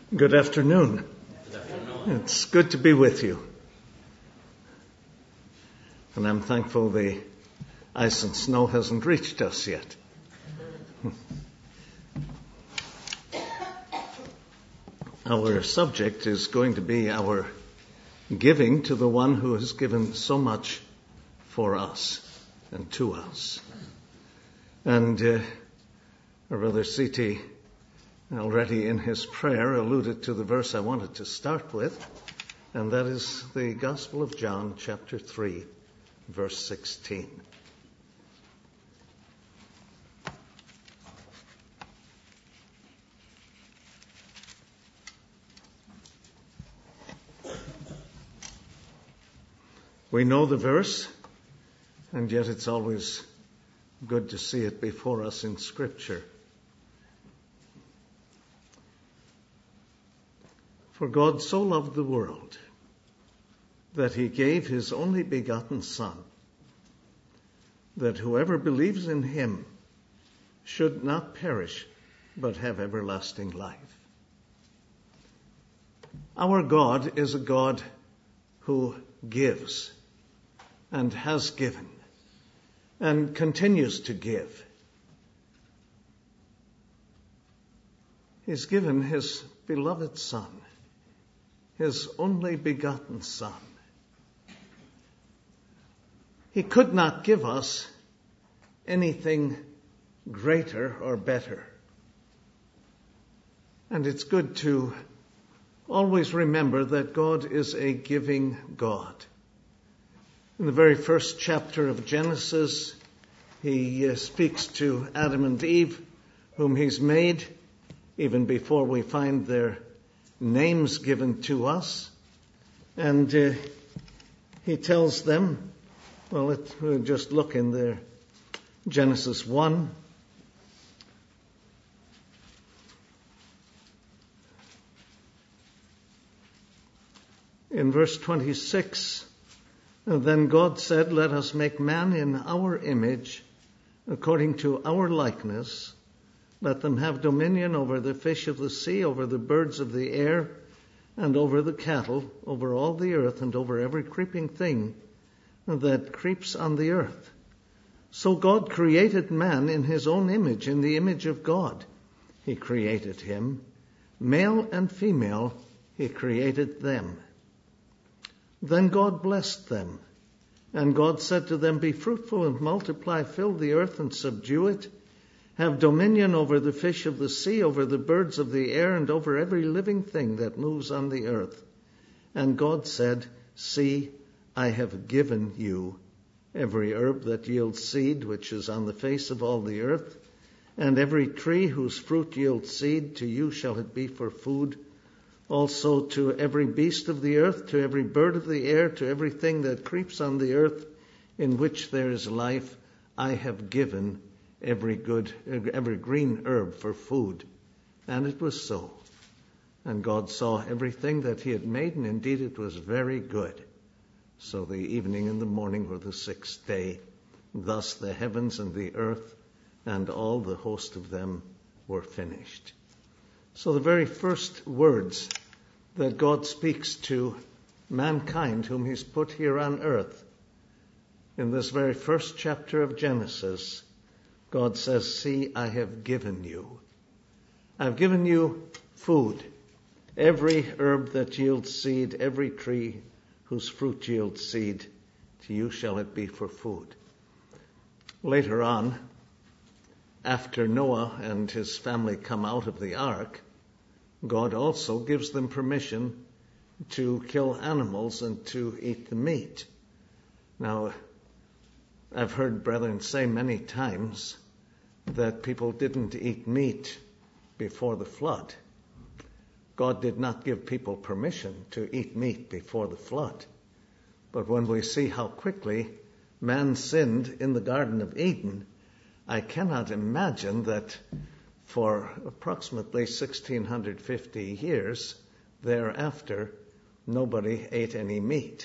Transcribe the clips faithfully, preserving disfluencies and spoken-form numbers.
Good afternoon. Good afternoon. It's good to be with you. And I'm thankful the ice and snow hasn't reached us yet. Our subject is going to be our giving to the one who has given so much for us and to us. And uh, our brother C T already in his prayer alluded to the verse I wanted to start with, and that is the Gospel of John, chapter three, verse sixteen. We know the verse, and yet it's always good to see it before us in Scripture. For God so loved the world that he gave his only begotten Son, that whoever believes in him should not perish, but have everlasting life. Our God is a God who gives and has given and continues to give. He's given his beloved Son, his only begotten Son. He could not give us anything greater or better. And it's good to always remember that God is a giving God. In the very first chapter of Genesis, he uh, speaks to Adam and Eve, whom he's made, even before we find their names given to us. And uh, he tells them, well, let, we'll just look in there, Genesis one. In verse twenty-six, then God said, let us make man in our image, according to our likeness. Let them have dominion over the fish of the sea, over the birds of the air, and over the cattle, over all the earth, and over every creeping thing that creeps on the earth. So God created man in his own image, in the image of God. He created him. Male and female, he created them. Then God blessed them, and God said to them, be fruitful and multiply, fill the earth and subdue it. Have dominion over the fish of the sea, over the birds of the air, and over every living thing that moves on the earth. And God said, see, I have given you every herb that yields seed, which is on the face of all the earth, and every tree whose fruit yields seed, to you shall it be for food. Also to every beast of the earth, to every bird of the air, to everything that creeps on the earth, in which there is life, I have given every good, every green herb for food. And it was so. And God saw everything that he had made, and indeed it was very good. So the evening and the morning were the sixth day. Thus the heavens and the earth and all the host of them were finished. So the very first words that God speaks to mankind whom he's put here on earth, in this very first chapter of Genesis, God says, see, I have given you. I've given you food, every herb that yields seed, every tree whose fruit yields seed, to you shall it be for food. Later on, after Noah and his family come out of the ark, God also gives them permission to kill animals and to eat the meat. Now, I've heard brethren say many times that people didn't eat meat before the flood. God did not give people permission to eat meat before the flood. But when we see how quickly man sinned in the Garden of Eden, I cannot imagine that for approximately sixteen fifty years thereafter, nobody ate any meat.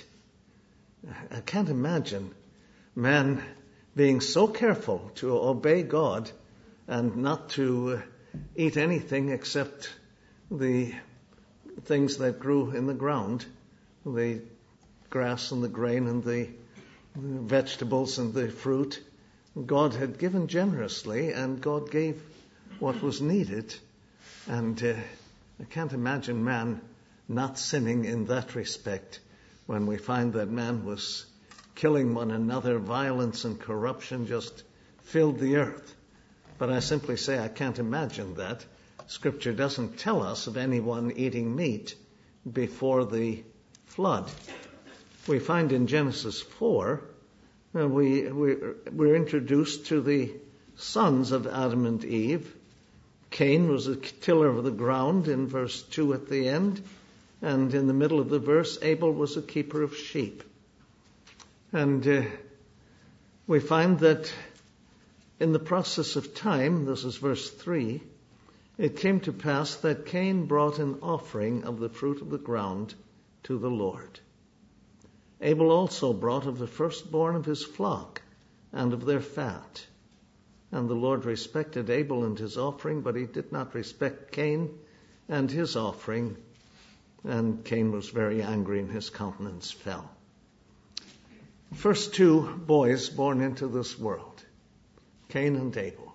I can't imagine man being so careful to obey God and not to eat anything except the things that grew in the ground, the grass and the grain and the vegetables and the fruit. God had given generously, and God gave what was needed. And uh, I can't imagine man not sinning in that respect when we find that man was killing one another. Violence and corruption just filled the earth. But I simply say I can't imagine that. Scripture doesn't tell us of anyone eating meat before the flood. We find in Genesis four, uh, we, we, we're introduced to the sons of Adam and Eve. Cain was a tiller of the ground in verse two at the end, and in the middle of the verse, Abel was a keeper of sheep. And uh, we find that in the process of time, this is verse three, it came to pass that Cain brought an offering of the fruit of the ground to the Lord. Abel also brought of the firstborn of his flock and of their fat. And the Lord respected Abel and his offering, but he did not respect Cain and his offering. And Cain was very angry, and his countenance fell. First two boys born into this world, Cain and Abel.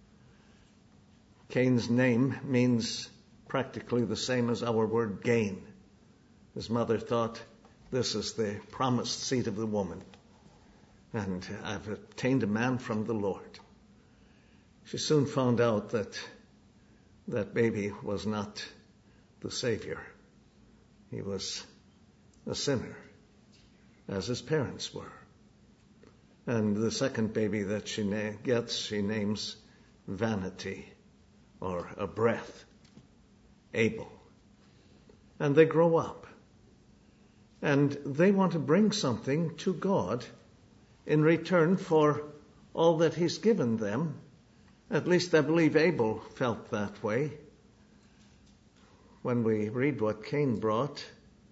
Cain's name means practically the same as our word gain. His mother thought, this is the promised seed of the woman, and I've obtained a man from the Lord. She soon found out that that baby was not the Savior. He was a sinner, as his parents were. And the second baby that she na- gets, she names Vanity, or a breath, Abel. And they grow up. And they want to bring something to God in return for all that he's given them. At least I believe Abel felt that way. When we read what Cain brought,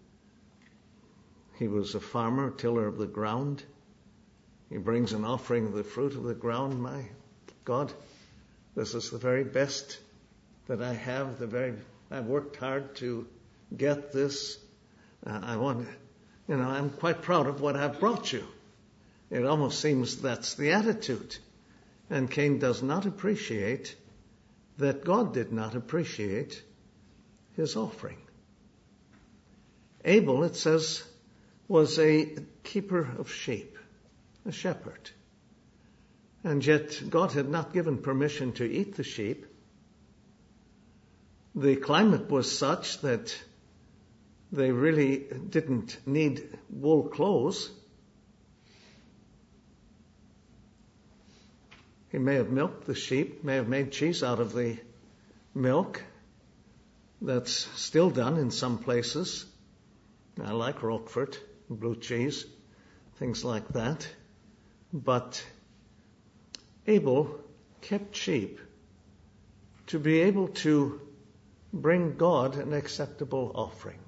he was a farmer, tiller of the ground. He brings an offering of the fruit of the ground. My God, this is the very best that I have. The very I've worked hard to get this. Uh, I want, you know, I'm quite proud of what I've brought you. It almost seems that's the attitude. And Cain does not appreciate that God did not appreciate his offering. Abel, it says, was a keeper of sheep, a shepherd. And yet God had not given permission to eat the sheep. The climate was such that they really didn't need wool clothes. He may have milked the sheep, may have made cheese out of the milk. That's still done in some places. I like Roquefort, blue cheese, things like that. But Abel kept sheep to be able to bring God an acceptable offering.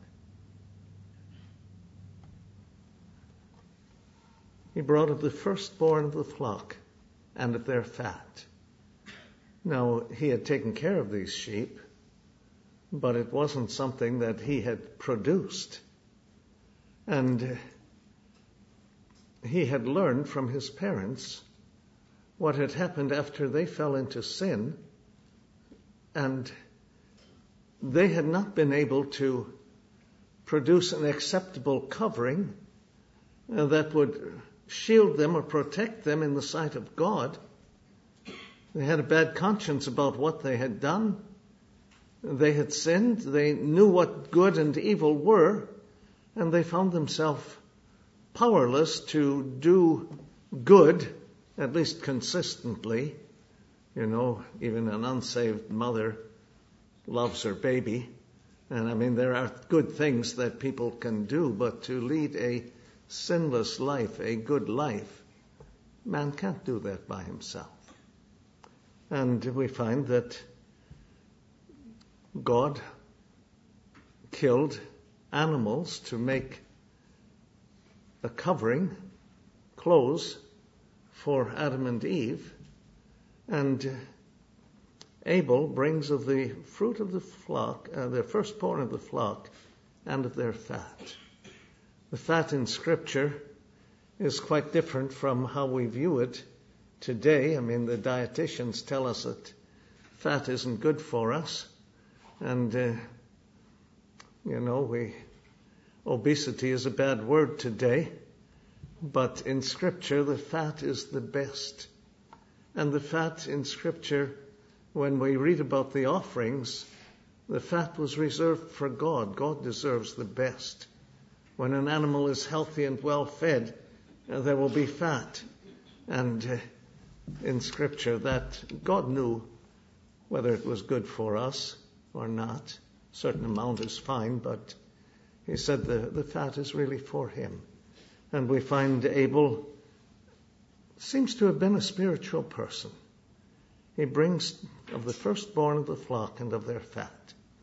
He brought of the firstborn of the flock and of their fat. Now, he had taken care of these sheep, but it wasn't something that he had produced. And he had learned from his parents what had happened after they fell into sin, and they had not been able to produce an acceptable covering that would shield them or protect them in the sight of God. They had a bad conscience about what they had done. They had sinned. They knew what good and evil were, and they found themselves powerless to do good, at least consistently. You know, even an unsaved mother loves her baby. And I mean, there are good things that people can do, but to lead a sinless life, a good life, man can't do that by himself. And we find that God killed animals to make a covering, clothes for Adam and Eve. And Abel brings of the fruit of the flock, uh, the firstborn of the flock, and of their fat. The fat in Scripture is quite different from how we view it today. I mean, the dietitians tell us that fat isn't good for us. And, uh, you know, we obesity is a bad word today. But in Scripture, the fat is the best. And the fat in Scripture, when we read about the offerings, the fat was reserved for God. God deserves the best. When an animal is healthy and well fed, uh, there will be fat. And uh, in Scripture, that God knew whether it was good for us or not. A certain amount is fine, but he said the, the fat is really for him. And we find Abel seems to have been a spiritual person. He brings of the firstborn of the flock and of their fat.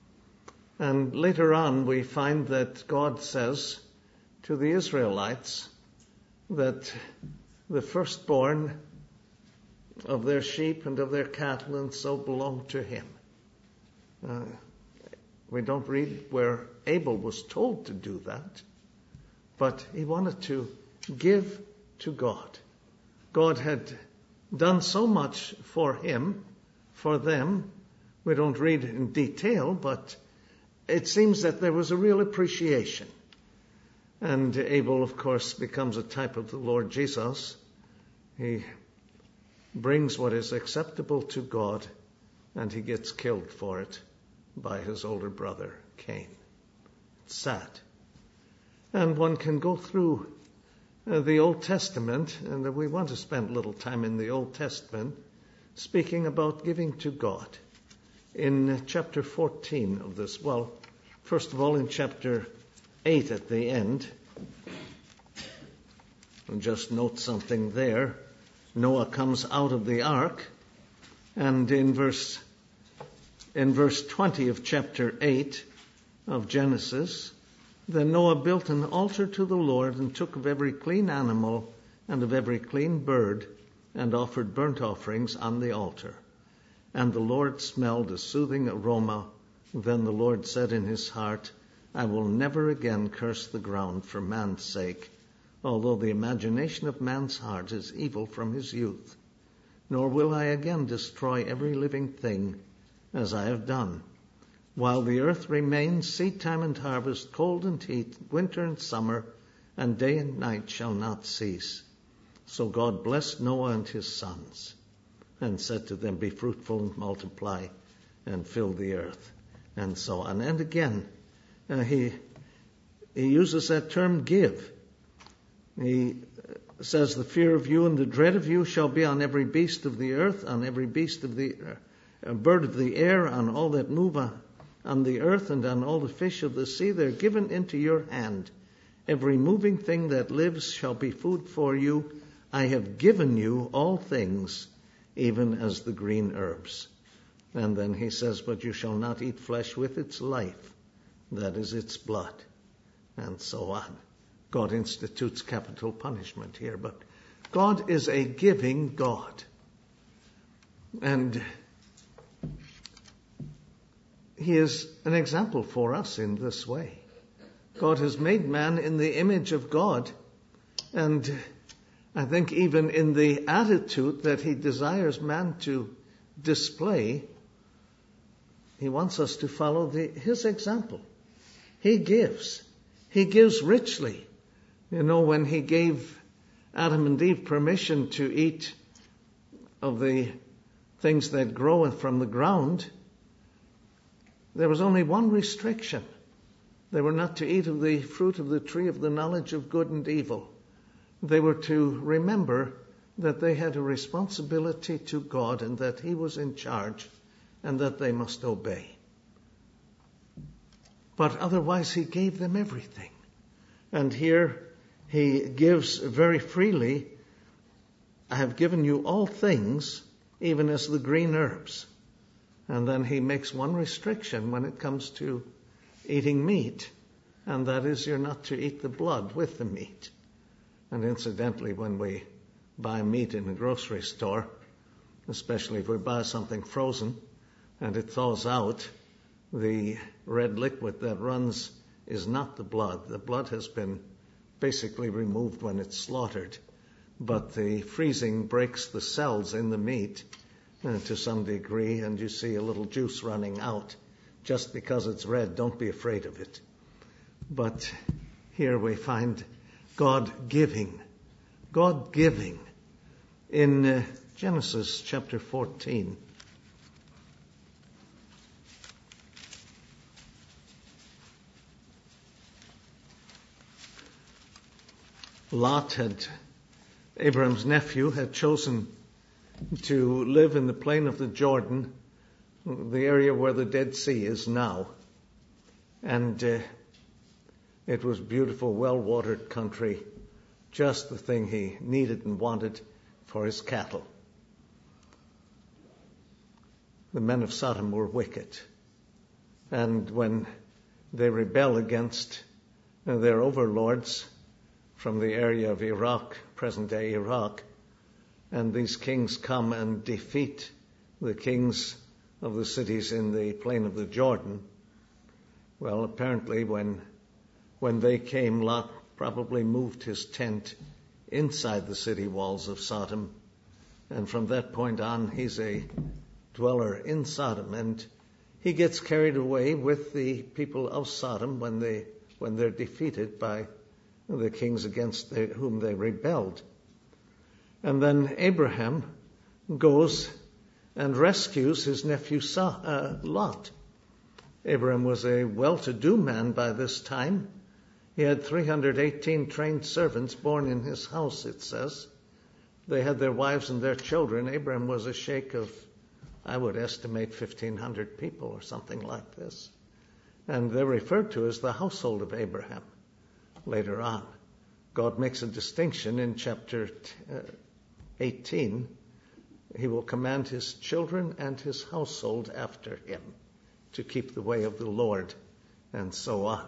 And later on we find that God says to the Israelites that the firstborn of their sheep and of their cattle and so belong to him. Uh, we don't read where Abel was told to do that, but he wanted to give to God. God had done so much for him, for them. We don't read in detail, but it seems that there was a real appreciation. And Abel, of course, becomes a type of the Lord Jesus. He brings what is acceptable to God, and he gets killed for it by his older brother, Cain. It's sad. And one can go through uh, the Old Testament, and we want to spend a little time in the Old Testament, speaking about giving to God. In uh, chapter fourteen of this, well, first of all, in chapter eight at the end, and just note something there. Noah comes out of the ark, and in verse in verse twenty of chapter eight of Genesis, then Noah built an altar to the Lord and took of every clean animal and of every clean bird and offered burnt offerings on the altar. And the Lord smelled a soothing aroma. Then the Lord said in his heart, I will never again curse the ground for man's sake, although the imagination of man's heart is evil from his youth. Nor will I again destroy every living thing as I have done. While the earth remains, seed time and harvest, cold and heat, winter and summer, and day and night shall not cease. So God blessed Noah and his sons, and said to them, be fruitful and multiply, and fill the earth, and so on. And again, uh, he he uses that term, give. He says, the fear of you and the dread of you shall be on every beast of the earth, on every beast of the uh, bird of the air, on all that move on, on the earth, and on all the fish of the sea. They're given into your hand. Every moving thing that lives shall be food for you. I have given you all things, even as the green herbs. And then he says, but you shall not eat flesh with its life, that is its blood, and so on. God institutes capital punishment here, but God is a giving God. And he is an example for us in this way. God has made man in the image of God, and I think even in the attitude that he desires man to display, he wants us to follow the, his example. He gives. He gives richly. You know, when he gave Adam and Eve permission to eat of the things that grow from the ground, there was only one restriction. They were not to eat of the fruit of the tree of the knowledge of good and evil. They were to remember that they had a responsibility to God and that he was in charge and that they must obey. But otherwise he gave them everything. And here he gives very freely. I have given you all things, even as the green herbs. And then he makes one restriction when it comes to eating meat, and that is you're not to eat the blood with the meat. And incidentally, when we buy meat in a grocery store, especially if we buy something frozen, and it thaws out, the red liquid that runs is not the blood. The blood has been basically removed when it's slaughtered, but the freezing breaks the cells in the meat uh, to some degree, and you see a little juice running out. Just because it's red, don't be afraid of it. But here we find God giving, God giving. In uh, Genesis chapter fourteen, Lot had, Abraham's nephew, had chosen to live in the plain of the Jordan, the area where the Dead Sea is now. And uh, it was beautiful, well-watered country, just the thing he needed and wanted for his cattle. The men of Sodom were wicked. And when they rebel against uh, their overlords from the area of Iraq, present-day Iraq, and these kings come and defeat the kings of the cities in the plain of the Jordan, well, apparently when when they came, Lot probably moved his tent inside the city walls of Sodom, and from that point on, he's a dweller in Sodom, and he gets carried away with the people of Sodom when they when they're defeated by the kings against the, whom they rebelled. And then Abraham goes and rescues his nephew uh, Lot. Abraham was a well-to-do man by this time. He had three hundred eighteen trained servants born in his house, it says. They had their wives and their children. Abraham was a sheikh of, I would estimate, fifteen hundred people or something like this. And they're referred to as the household of Abraham later on. God makes a distinction in chapter eighteen. He will command his children and his household after him to keep the way of the Lord, and so on.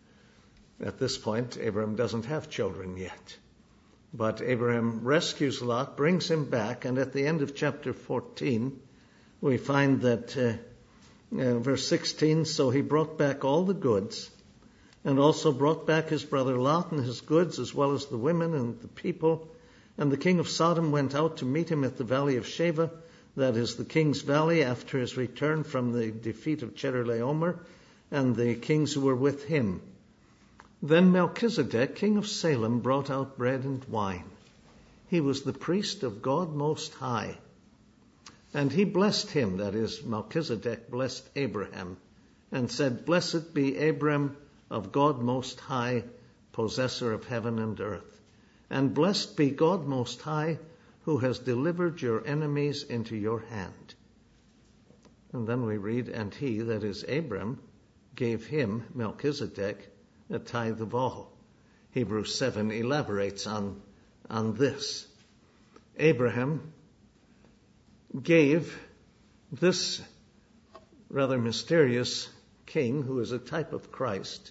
At this point, Abraham doesn't have children yet. But Abraham rescues Lot, brings him back, and at the end of chapter fourteen, we find that, uh, uh, verse sixteen, so he brought back all the goods, and also brought back his brother Lot and his goods, as well as the women and the people. And the king of Sodom went out to meet him at the valley of Sheva, that is the king's valley, after his return from the defeat of Chedorlaomer, and the kings who were with him. Then Melchizedek, king of Salem, brought out bread and wine. He was the priest of God Most High. And he blessed him, that is, Melchizedek blessed Abraham, and said, Blessed be Abram of God Most High, possessor of heaven and earth. And blessed be God Most High, who has delivered your enemies into your hand. And then we read, and he, that is Abram, gave him, Melchizedek, a tithe of all. Hebrews seven elaborates on, on this. Abraham gave this rather mysterious king, who is a type of Christ,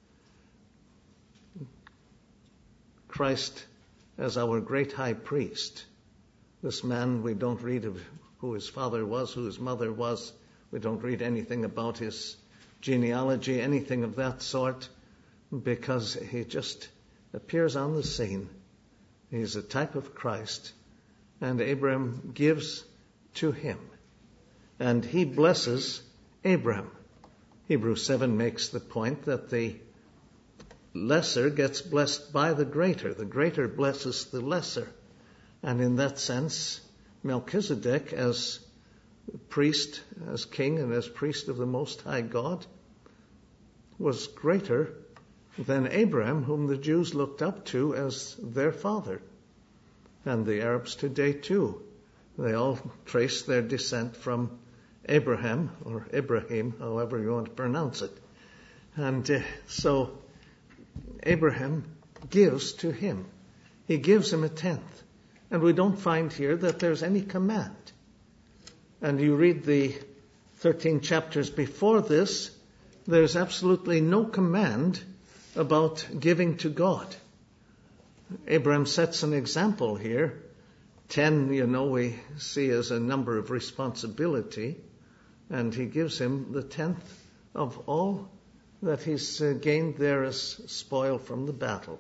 Christ as our great high priest. This man, we don't read of who his father was, who his mother was. We don't read anything about his genealogy, anything of that sort, because he just appears on the scene. He's a type of Christ, and Abraham gives to him, and he blesses Abraham. Hebrews seven makes the point that the lesser gets blessed by the greater. The greater blesses the lesser. And in that sense, Melchizedek, as priest, as king, and as priest of the Most High God, was greater than Abraham, whom the Jews looked up to as their father. And the Arabs today too. They all trace their descent from Abraham, or Ibrahim, however you want to pronounce it. And uh, so Abraham gives to him. He gives him a tenth. And we don't find here that there's any command. And you read the thirteen chapters before this, there's absolutely no command about giving to God. Abraham sets an example here. Ten, you know, we see as a number of responsibility. and he gives him the tenth of all that he's uh, gained there as spoil from the battle.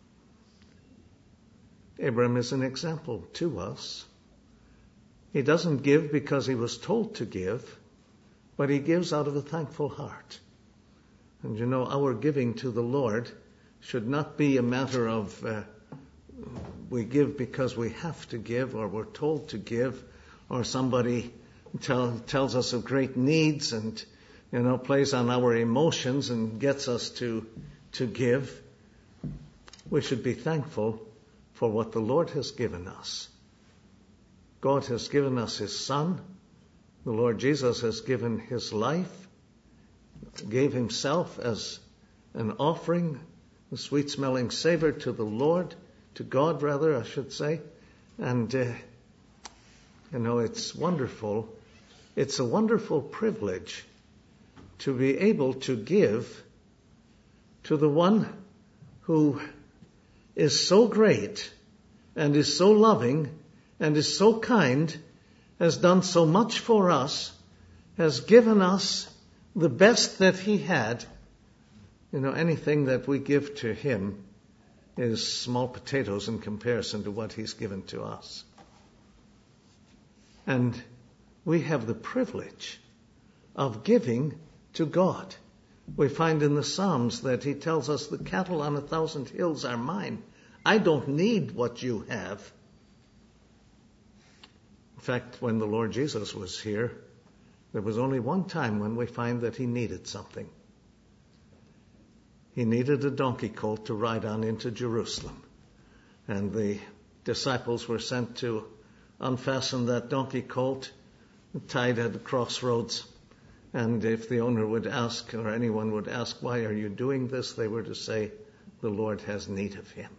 Abraham is an example to us. He doesn't give because he was told to give, but he gives out of a thankful heart. And you know, our giving to the Lord should not be a matter of uh, we give because we have to give, or we're told to give, or somebody tell, tells us of great needs and, you know, plays on our emotions and gets us to, to give. We should be thankful for what the Lord has given us. God has given us his Son. The Lord Jesus has given his life, gave himself as an offering, a sweet-smelling savor to the Lord, to God rather, I should say. And, uh, you know, it's wonderful. It's a wonderful privilege to be able to give to the one who is so great and is so loving and is so kind, has done so much for us, has given us the best that he had. You know, anything that we give to him is small potatoes in comparison to what he's given to us. And we have the privilege of giving to God. We find in the Psalms that he tells us the cattle on a thousand hills are mine. I don't need what you have. In fact, when the Lord Jesus was here, there was only one time when we find that he needed something. He needed a donkey colt to ride on into Jerusalem. And the disciples were sent to unfasten that donkey colt, tied at the crossroads. And if the owner would ask, or anyone would ask, why are you doing this? They were to say, the Lord has need of him.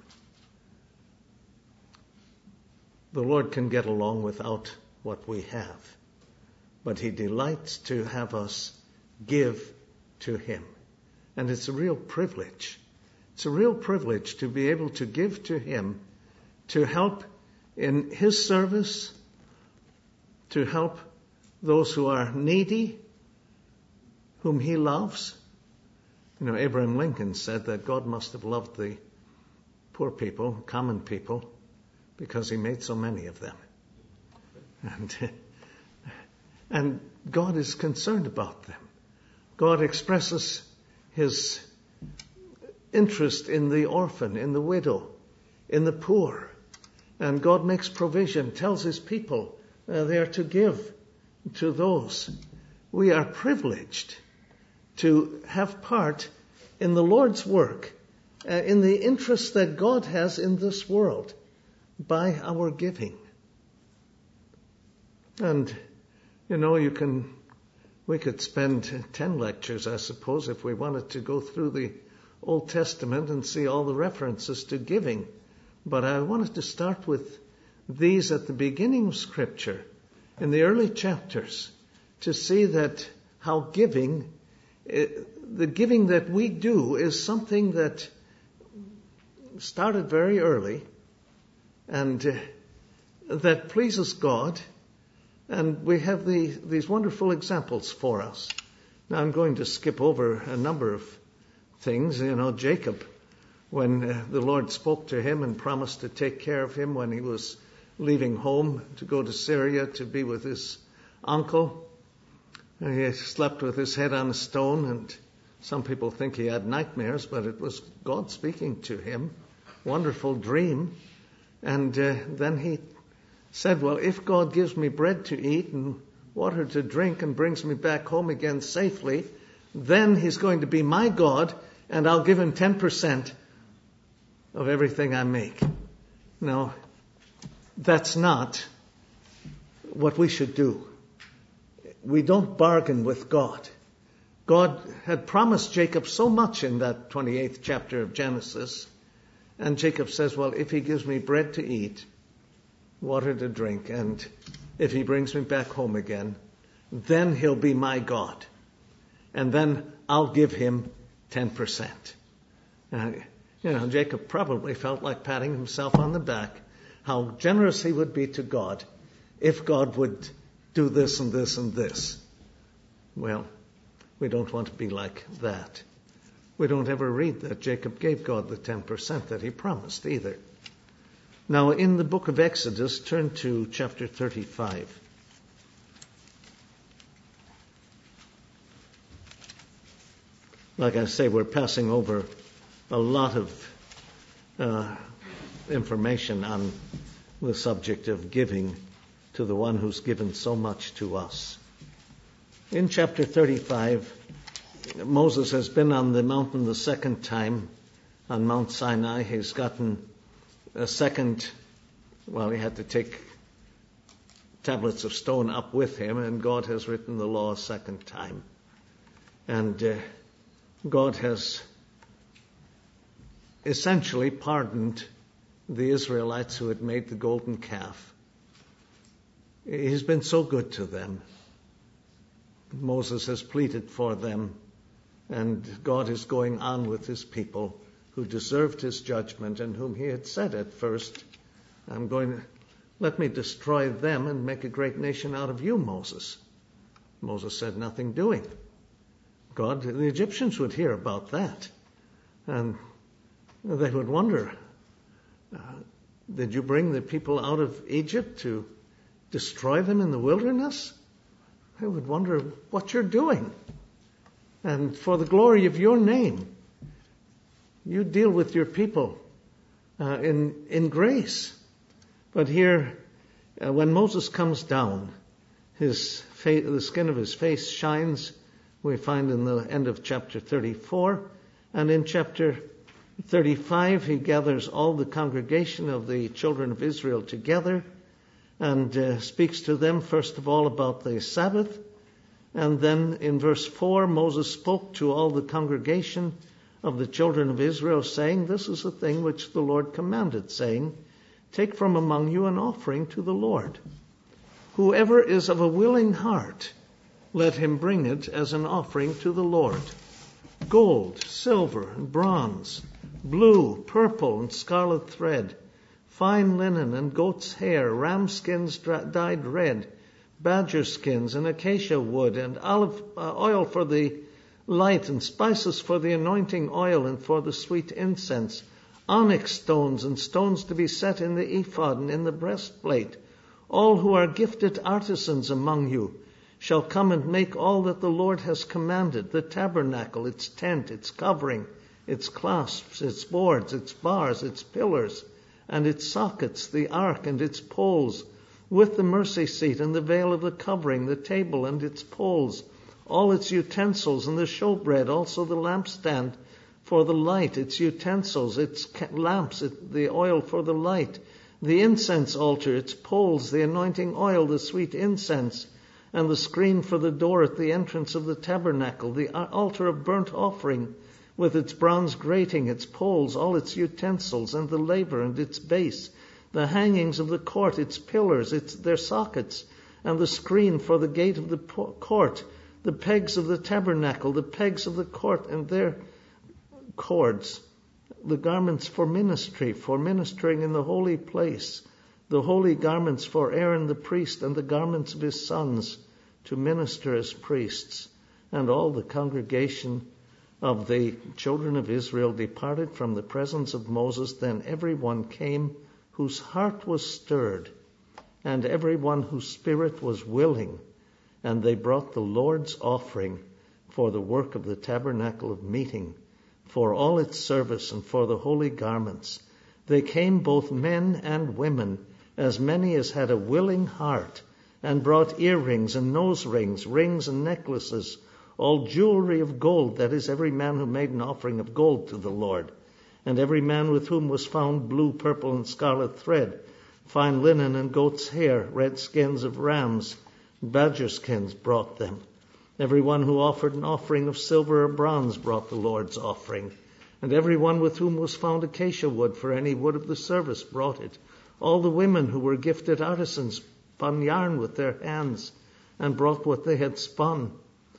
The Lord can get along without what we have, but he delights to have us give to him. And it's a real privilege. It's a real privilege to be able to give to him, to help in his service, to help those who are needy, whom he loves. You know, Abraham Lincoln said that God must have loved the poor people, common people, because he made so many of them. And, and God is concerned about them. God expresses his interest in the orphan, in the widow, in the poor. And God makes provision, tells his people uh, they are to give to those. We are privileged to have part in the Lord's work, uh, in the interest that God has in this world by our giving. And, you know, you can, we could spend ten lectures, I suppose, if we wanted to go through the Old Testament and see all the references to giving. But I wanted to start with these at the beginning of Scripture, in the early chapters, to see that how giving, the giving that we do is something that started very early and uh, that pleases God. And we have the, these wonderful examples for us. Now I'm going to skip over a number of things. You know, Jacob, when uh, the Lord spoke to him and promised to take care of him when he was leaving home to go to Syria to be with his uncle, he slept with his head on a stone, and some people think he had nightmares, but it was God speaking to him. Wonderful dream. And uh, then he said, well, if God gives me bread to eat and water to drink and brings me back home again safely, then he's going to be my God, and I'll give him ten percent of everything I make. No, that's not what we should do. We don't bargain with God. God had promised Jacob so much in that twenty-eighth chapter of Genesis. And Jacob says, well, if he gives me bread to eat, water to drink, and if he brings me back home again, then he'll be my God. And then I'll give him ten percent. Uh, you know, Jacob probably felt like patting himself on the back, how generous he would be to God if God would do this and this and this. Well, we don't want to be like that. We don't ever read that Jacob gave God the ten percent that he promised either. Now, in the book of Exodus, turn to chapter thirty-five. Like I say, we're passing over a lot of uh, information on the subject of giving to the one who's given so much to us. In chapter thirty-five, Moses has been on the mountain the second time, on Mount Sinai. He's gotten a second, well, he had to take tablets of stone up with him, and God has written the law a second time. And uh, God has essentially pardoned the Israelites who had made the golden calf. He's been so good to them. Moses has pleaded for them, and God is going on with his people who deserved his judgment and whom he had said at first, I'm going to let me destroy them and make a great nation out of you, Moses. Moses said, nothing doing. God, the Egyptians would hear about that, and they would wonder, uh, did you bring the people out of Egypt to destroy them in the wilderness? They would wonder what you're doing. And for the glory of your name, you deal with your people uh, in, in grace. But here, uh, when Moses comes down, his fa- the skin of his face shines, we find in the end of chapter thirty-four. And in chapter thirty-five, he gathers all the congregation of the children of Israel together and uh, speaks to them, first of all, about the Sabbath. And then in verse four, Moses spoke to all the congregation of the children of Israel, saying, this is a thing which the Lord commanded, saying, take from among you an offering to the Lord. Whoever is of a willing heart, let him bring it as an offering to the Lord. Gold, silver, and bronze, blue, purple, and scarlet thread, fine linen and goat's hair, ram skins dyed red, badger skins and acacia wood, and olive uh, oil for the light, and spices for the anointing oil and for the sweet incense, onyx stones and stones to be set in the ephod and in the breastplate. All who are gifted artisans among you shall come and make all that the Lord has commanded, the tabernacle, its tent, its covering, its clasps, its boards, its bars, its pillars, and its sockets, the ark and its poles, with the mercy seat and the veil of the covering, the table and its poles, all its utensils, and the showbread, also the lampstand for the light, its utensils, its lamps, it, the oil for the light, the incense altar, its poles, the anointing oil, the sweet incense, and the screen for the door at the entrance of the tabernacle, the altar of burnt offering with its bronze grating, its poles, all its utensils, and the laver and its base, the hangings of the court, its pillars, its their sockets, and the screen for the gate of the court, the pegs of the tabernacle, the pegs of the court and their cords, the garments for ministry, for ministering in the holy place, the holy garments for Aaron the priest, and the garments of his sons to minister as priests. And all the congregation of the children of Israel departed from the presence of Moses. Then every one came whose heart was stirred, and every one whose spirit was willing, and they brought the Lord's offering for the work of the tabernacle of meeting, for all its service, and for the holy garments. They came, both men and women, as many as had a willing heart, and brought earrings and nose rings, rings and necklaces, all jewelry of gold, that is, every man who made an offering of gold to the Lord. And every man with whom was found blue, purple, and scarlet thread, fine linen and goat's hair, red skins of rams, badger skins brought them. Every one who offered an offering of silver or bronze brought the Lord's offering. And every one with whom was found acacia wood for any wood of the service brought it. All the women who were gifted artisans spun yarn with their hands and brought what they had spun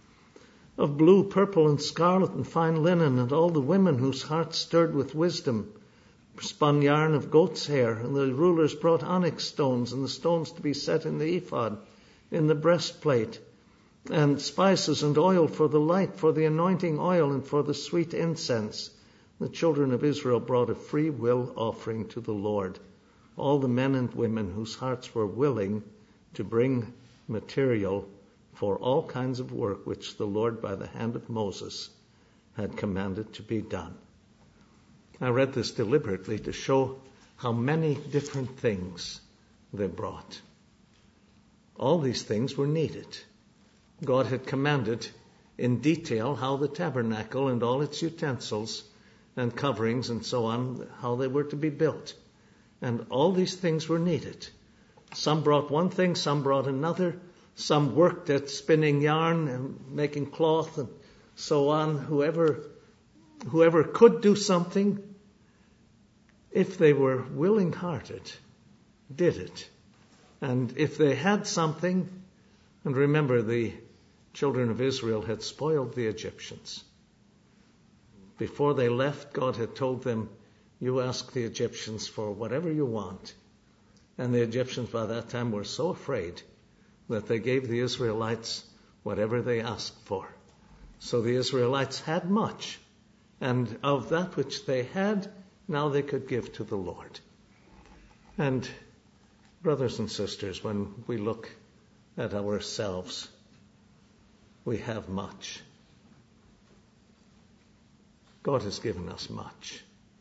of blue, purple, and scarlet and fine linen. And all the women whose hearts stirred with wisdom spun yarn of goat's hair. And the rulers brought onyx stones and the stones to be set in the ephod, in the breastplate, and spices and oil for the light, for the anointing oil and for the sweet incense. The children of Israel brought a free will offering to the Lord. All the men and women whose hearts were willing to bring material for all kinds of work which the Lord by the hand of Moses had commanded to be done. I read this deliberately to show how many different things they brought. All these things were needed. God had commanded in detail how the tabernacle and all its utensils and coverings and so on, how they were to be built. And all these things were needed. Some brought one thing, some brought another. Some worked at spinning yarn and making cloth and so on. Whoever, whoever could do something, if they were willing-hearted, did it. And if they had something, and remember, the children of Israel had spoiled the Egyptians. Before they left, God had told them, you ask the Egyptians for whatever you want. And the Egyptians by that time were so afraid that they gave the Israelites whatever they asked for. So the Israelites had much, and of that which they had, now they could give to the Lord. And brothers and sisters, when we look at ourselves, we have much. God has given us much.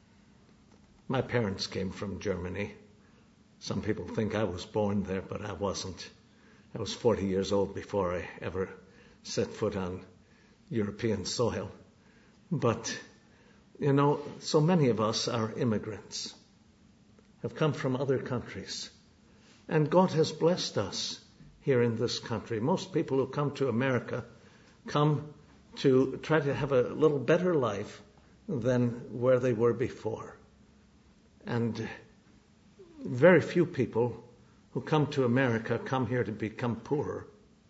My parents came from Germany. Some people think I was born there, but I wasn't. I was forty years old before I ever set foot on European soil. But, you know, so many of us are immigrants, have come from other countries. And God has blessed us here in this country. Most people who come to America come to try to have a little better life than where they were before. And very few people who come to America come here to become poorer.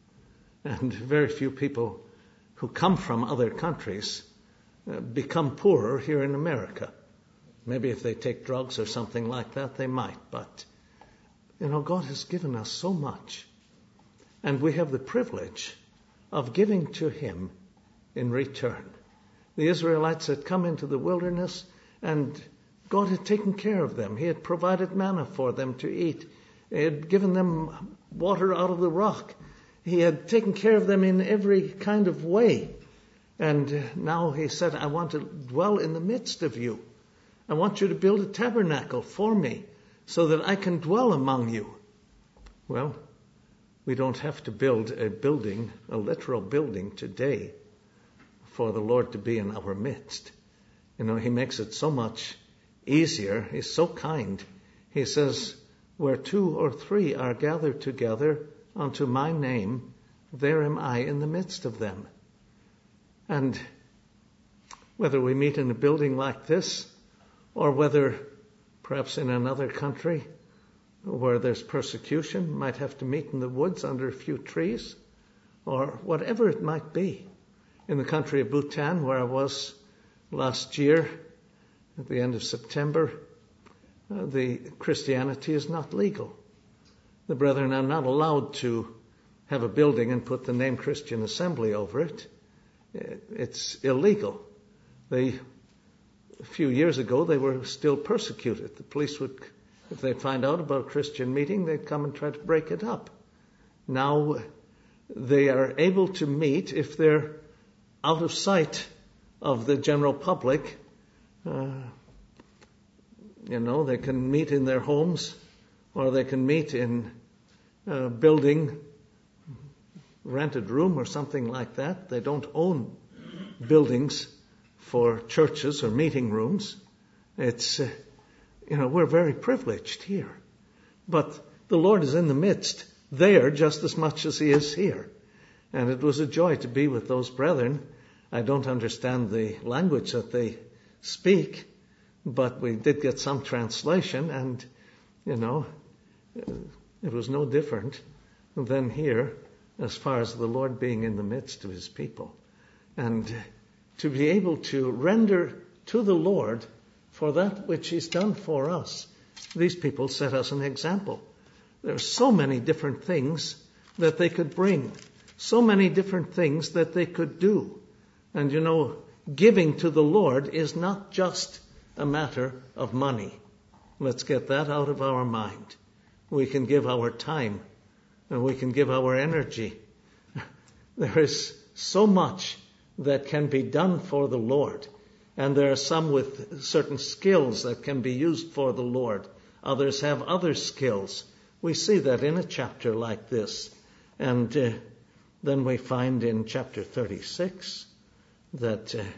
And very few people who come from other countries uh, become poorer here in America. Maybe if they take drugs or something like that, they might. But, you know, God has given us so much. And we have the privilege of giving to Him in return. The Israelites had come into the wilderness, and God had taken care of them. He had provided manna for them to eat. He had given them water out of the rock. He had taken care of them in every kind of way. And now He said, I want to dwell in the midst of you. I want you to build a tabernacle for me so that I can dwell among you. Well, we don't have to build a building, a literal building today for the Lord to be in our midst. You know, He makes it so much easier. He's so kind. He says, where two or three are gathered together unto my name, there am I in the midst of them. And whether we meet in a building like this, or whether perhaps in another country where there's persecution, might have to meet in the woods under a few trees, or whatever it might be. In the country of Bhutan, where I was last year, at the end of September, uh, the Christianity is not legal. The brethren are not allowed to have a building and put the name Christian Assembly over it. It's illegal. They, a few years ago, they were still persecuted. The police would, if they'd find out about a Christian meeting, they'd come and try to break it up. Now they are able to meet if they're out of sight of the general public. Uh, you know, they can meet in their homes, or they can meet in a building, rented room or something like that. They don't own buildings for churches or meeting rooms. It's, uh, you know, we're very privileged here. But the Lord is in the midst there just as much as He is here. And it was a joy to be with those brethren. I don't understand the language that they speak, but we did get some translation, and, you know, it was no different than here as far as the Lord being in the midst of His people. And to be able to render to the Lord for that which He's done for us. These people set us an example. There are so many different things that they could bring, so many different things that they could do. And you know, giving to the Lord is not just a matter of money. Let's get that out of our mind. We can give our time and we can give our energy. There is so much that can be done for the Lord. And there are some with certain skills that can be used for the Lord. Others have other skills. We see that in a chapter like this. And uh, then we find in chapter thirty-six that uh,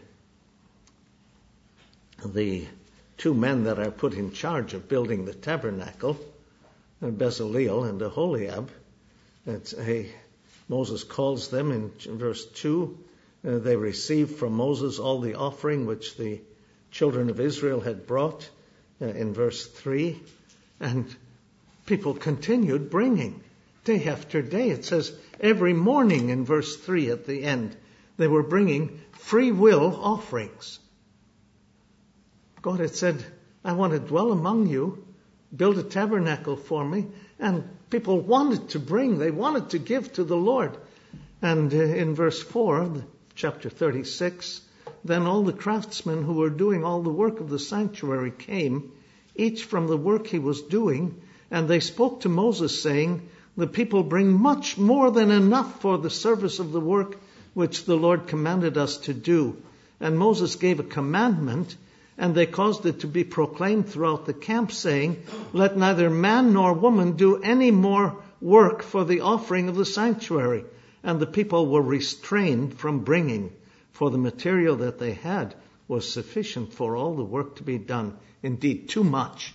the two men that are put in charge of building the tabernacle, Bezaleel and Aholiab, it's a, Moses calls them in verse two. Uh, they received from Moses all the offering which the children of Israel had brought uh, in verse three. And people continued bringing day after day. It says every morning in verse three at the end, they were bringing free will offerings. God had said, I want to dwell among you, build a tabernacle for me. And people wanted to bring, they wanted to give to the Lord. And uh, in verse four, chapter thirty-six, then all the craftsmen who were doing all the work of the sanctuary came, each from the work he was doing, and they spoke to Moses, saying, the people bring much more than enough for the service of the work which the Lord commanded us to do. And Moses gave a commandment, and they caused it to be proclaimed throughout the camp, saying, let neither man nor woman do any more work for the offering of the sanctuary. And the people were restrained from bringing, for the material that they had was sufficient for all the work to be done. Indeed, too much.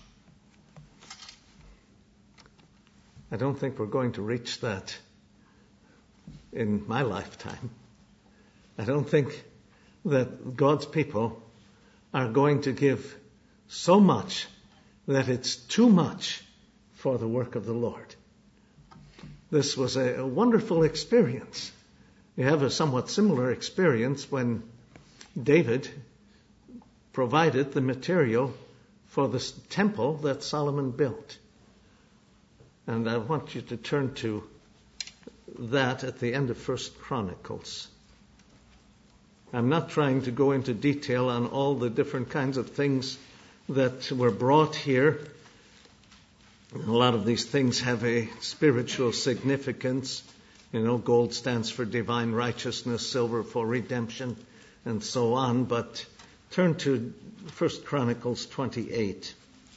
I don't think we're going to reach that in my lifetime. I don't think that God's people are going to give so much that it's too much for the work of the Lord. This was a, a wonderful experience. You have a somewhat similar experience when David provided the material for the temple that Solomon built. And I want you to turn to that at the end of First Chronicles. I'm not trying to go into detail on all the different kinds of things that were brought here. A lot of these things have a spiritual significance. You know, gold stands for divine righteousness, silver for redemption, and so on. But turn to First Chronicles twenty-eight.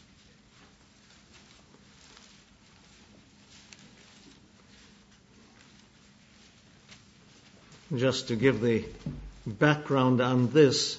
Just to give the background on this,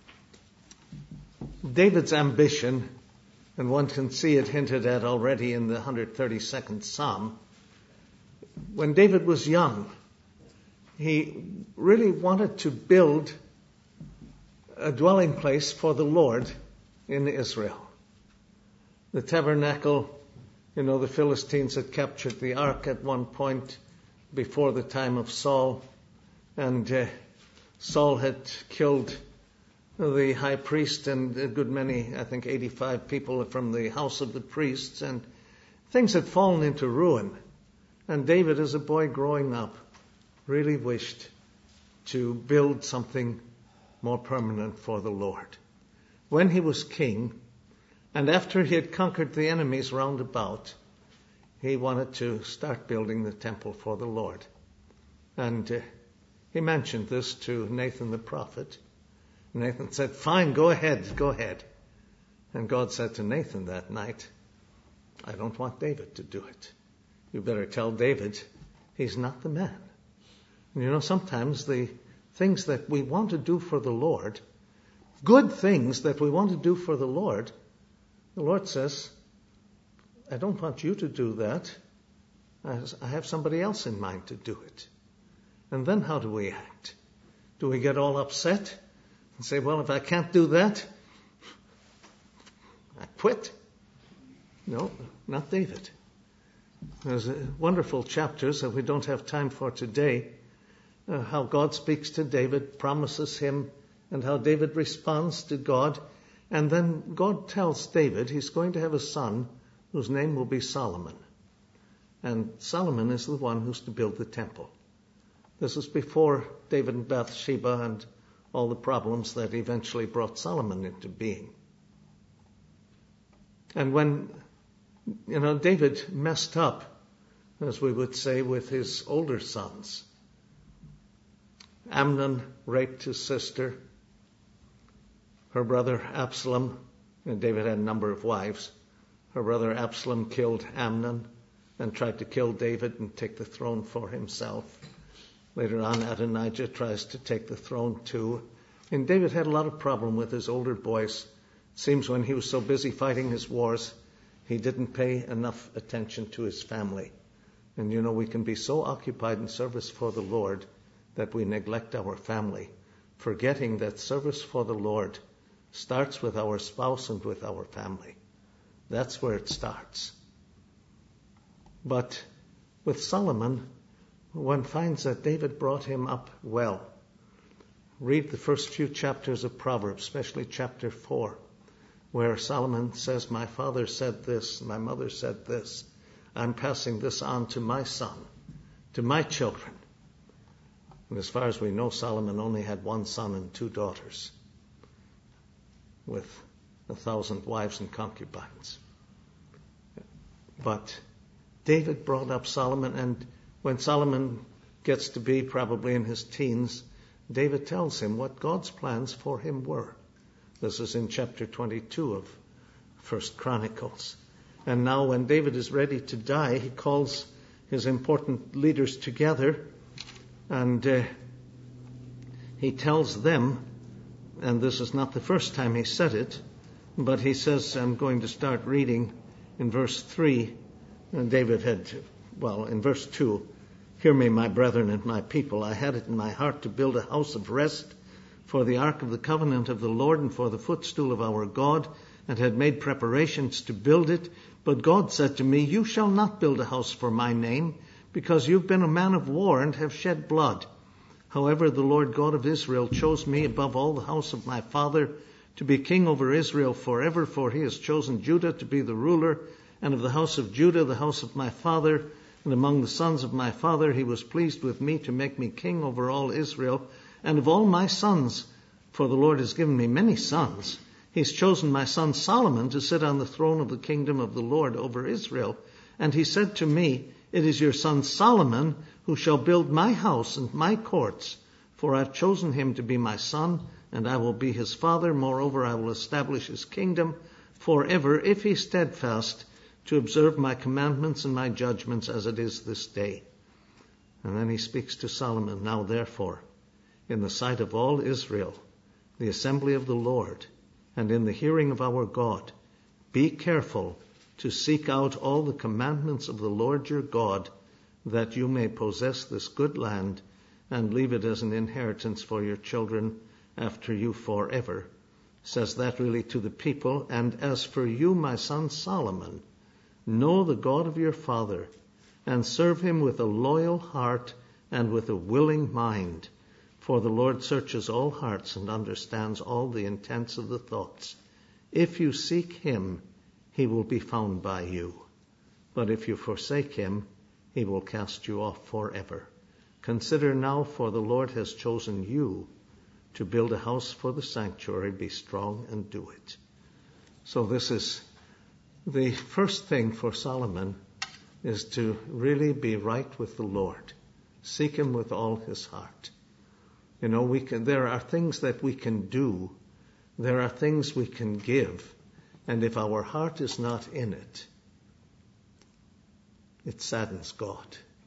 David's ambition, and one can see it hinted at already in the one hundred thirty-second Psalm. When David was young, he really wanted to build a dwelling place for the Lord in Israel. The tabernacle, you know, the Philistines had captured the ark at one point before the time of Saul. And uh, Saul had killed the high priest and a good many, I think eighty-five people from the house of the priests, and things had fallen into ruin. And David, as a boy growing up, really wished to build something more permanent for the Lord. When he was king, and after he had conquered the enemies round about, he wanted to start building the temple for the Lord. And uh, he mentioned this to Nathan the prophet. Nathan said, fine, go ahead, go ahead. And God said to Nathan that night, I don't want David to do it. You better tell David he's not the man. And you know, sometimes the things that we want to do for the Lord, good things that we want to do for the Lord, the Lord says, I don't want you to do that. I have somebody else in mind to do it. And then how do we act? Do we get all upset and say, well, if I can't do that, I quit? No, not David. There's wonderful chapters that we don't have time for today, uh, how God speaks to David, promises him, and how David responds to God. And then God tells David he's going to have a son whose name will be Solomon. And Solomon is the one who's to build the temple. This is before David and Bathsheba and all the problems that eventually brought Solomon into being. And when, you know, David messed up, as we would say, with his older sons. Amnon raped his sister. Her brother Absalom, and David had a number of wives, her brother Absalom killed Amnon and tried to kill David and take the throne for himself. Later on, Adonijah tries to take the throne too. And David had a lot of problem with his older boys. It seems when he was so busy fighting his wars, he didn't pay enough attention to his family. And you know, we can be so occupied in service for the Lord that we neglect our family, forgetting that service for the Lord starts with our spouse and with our family. That's where it starts. But with Solomon, one finds that David brought him up well. Read the first few chapters of Proverbs, especially chapter four, where Solomon says, my father said this, my mother said this. I'm passing this on to my son, to my children. And as far as we know, Solomon only had one son and two daughters, with a thousand wives and concubines. But David brought up Solomon, and when Solomon gets to be probably in his teens, David tells him what God's plans for him were. This is in chapter twenty-two of First Chronicles. And now when David is ready to die, he calls his important leaders together, and uh, he tells them, and this is not the first time he said it, but he says, I'm going to start reading in verse three. And David had, well, in verse two, hear me, my brethren and my people. I had it in my heart to build a house of rest for the ark of the covenant of the Lord and for the footstool of our God, and had made preparations to build it. But God said to me, you shall not build a house for my name, because you've been a man of war and have shed blood. However, the Lord God of Israel chose me above all the house of my father to be king over Israel forever, for he has chosen Judah to be the ruler, and of the house of Judah, the house of my father, and among the sons of my father, he was pleased with me to make me king over all Israel, and of all my sons, for the Lord has given me many sons. He's chosen my son Solomon to sit on the throne of the kingdom of the Lord over Israel. And he said to me, it is your son Solomon who shall build my house and my courts, for I've chosen him to be my son, and I will be his father. Moreover, I will establish his kingdom forever, if he's steadfast to observe my commandments and my judgments as it is this day. And then he speaks to Solomon, now therefore, in the sight of all Israel, the assembly of the Lord, and in the hearing of our God, be careful to seek out all the commandments of the Lord your God, that you may possess this good land and leave it as an inheritance for your children after you forever. Says that really to the people. And as for you, my son Solomon, know the God of your father, and serve him with a loyal heart and with a willing mind. For the Lord searches all hearts and understands all the intents of the thoughts. If you seek him, he will be found by you. But if you forsake him, he will cast you off forever. Consider now, for the Lord has chosen you to build a house for the sanctuary. Be strong and do it. So this is the first thing for Solomon, is to really be right with the Lord. Seek him with all his heart. You know, we can, there are things that we can do. There are things we can give. And if our heart is not in it, it saddens God.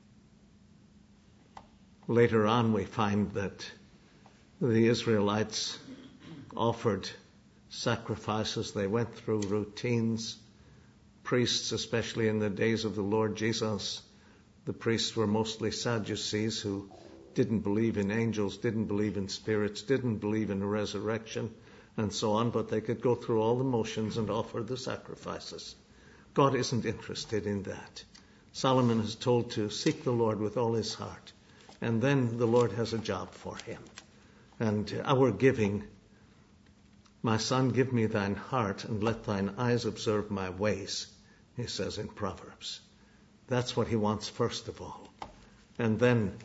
Later on, we find that the Israelites offered sacrifices. They went through routines. Priests, especially in the days of the Lord Jesus, the priests were mostly Sadducees who didn't believe in angels, didn't believe in spirits, didn't believe in a resurrection, and so on, but they could go through all the motions and offer the sacrifices. God isn't interested in that. Solomon is told to seek the Lord with all his heart, and then the Lord has a job for him. And our giving, my son, give me thine heart, and let thine eyes observe my ways, he says in Proverbs. That's what he wants first of all. And then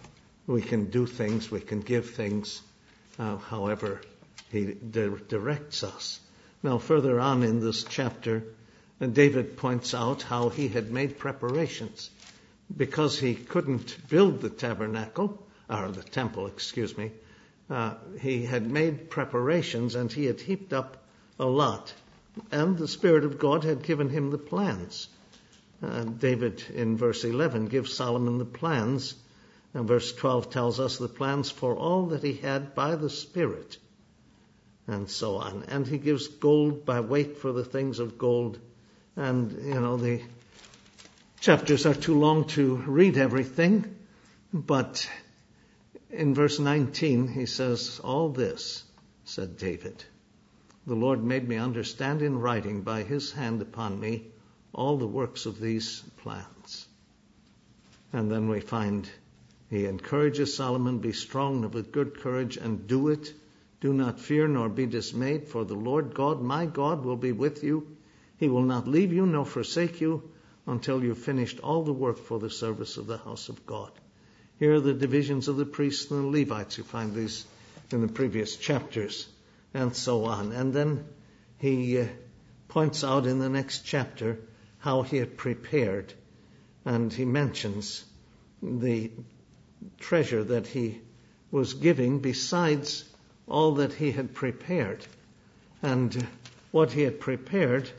we can do things, we can give things, uh, however he di- directs us. Now, further on in this chapter, uh, David points out how he had made preparations. Because he couldn't build the tabernacle, or the temple, excuse me, uh, he had made preparations and he had heaped up a lot. And the Spirit of God had given him the plans. Uh, David, in verse eleven, gives Solomon the plans. And verse twelve tells us the plans for all that he had by the Spirit, and so on. And he gives gold by weight for the things of gold. And, you know, the chapters are too long to read everything, but in verse nineteen he says, "All this," said David, "the Lord made me understand in writing by his hand upon me all the works of these plans." And then we find he encourages Solomon, "Be strong and of good courage and do it. Do not fear nor be dismayed, for the Lord God, my God, will be with you. He will not leave you nor forsake you until you've finished all the work for the service of the house of God." Here are the divisions of the priests and the Levites. You find these in the previous chapters, and so on. And then he uh, points out in the next chapter how he had prepared, and he mentions the treasure that he was giving besides all that he had prepared. And what he had prepared,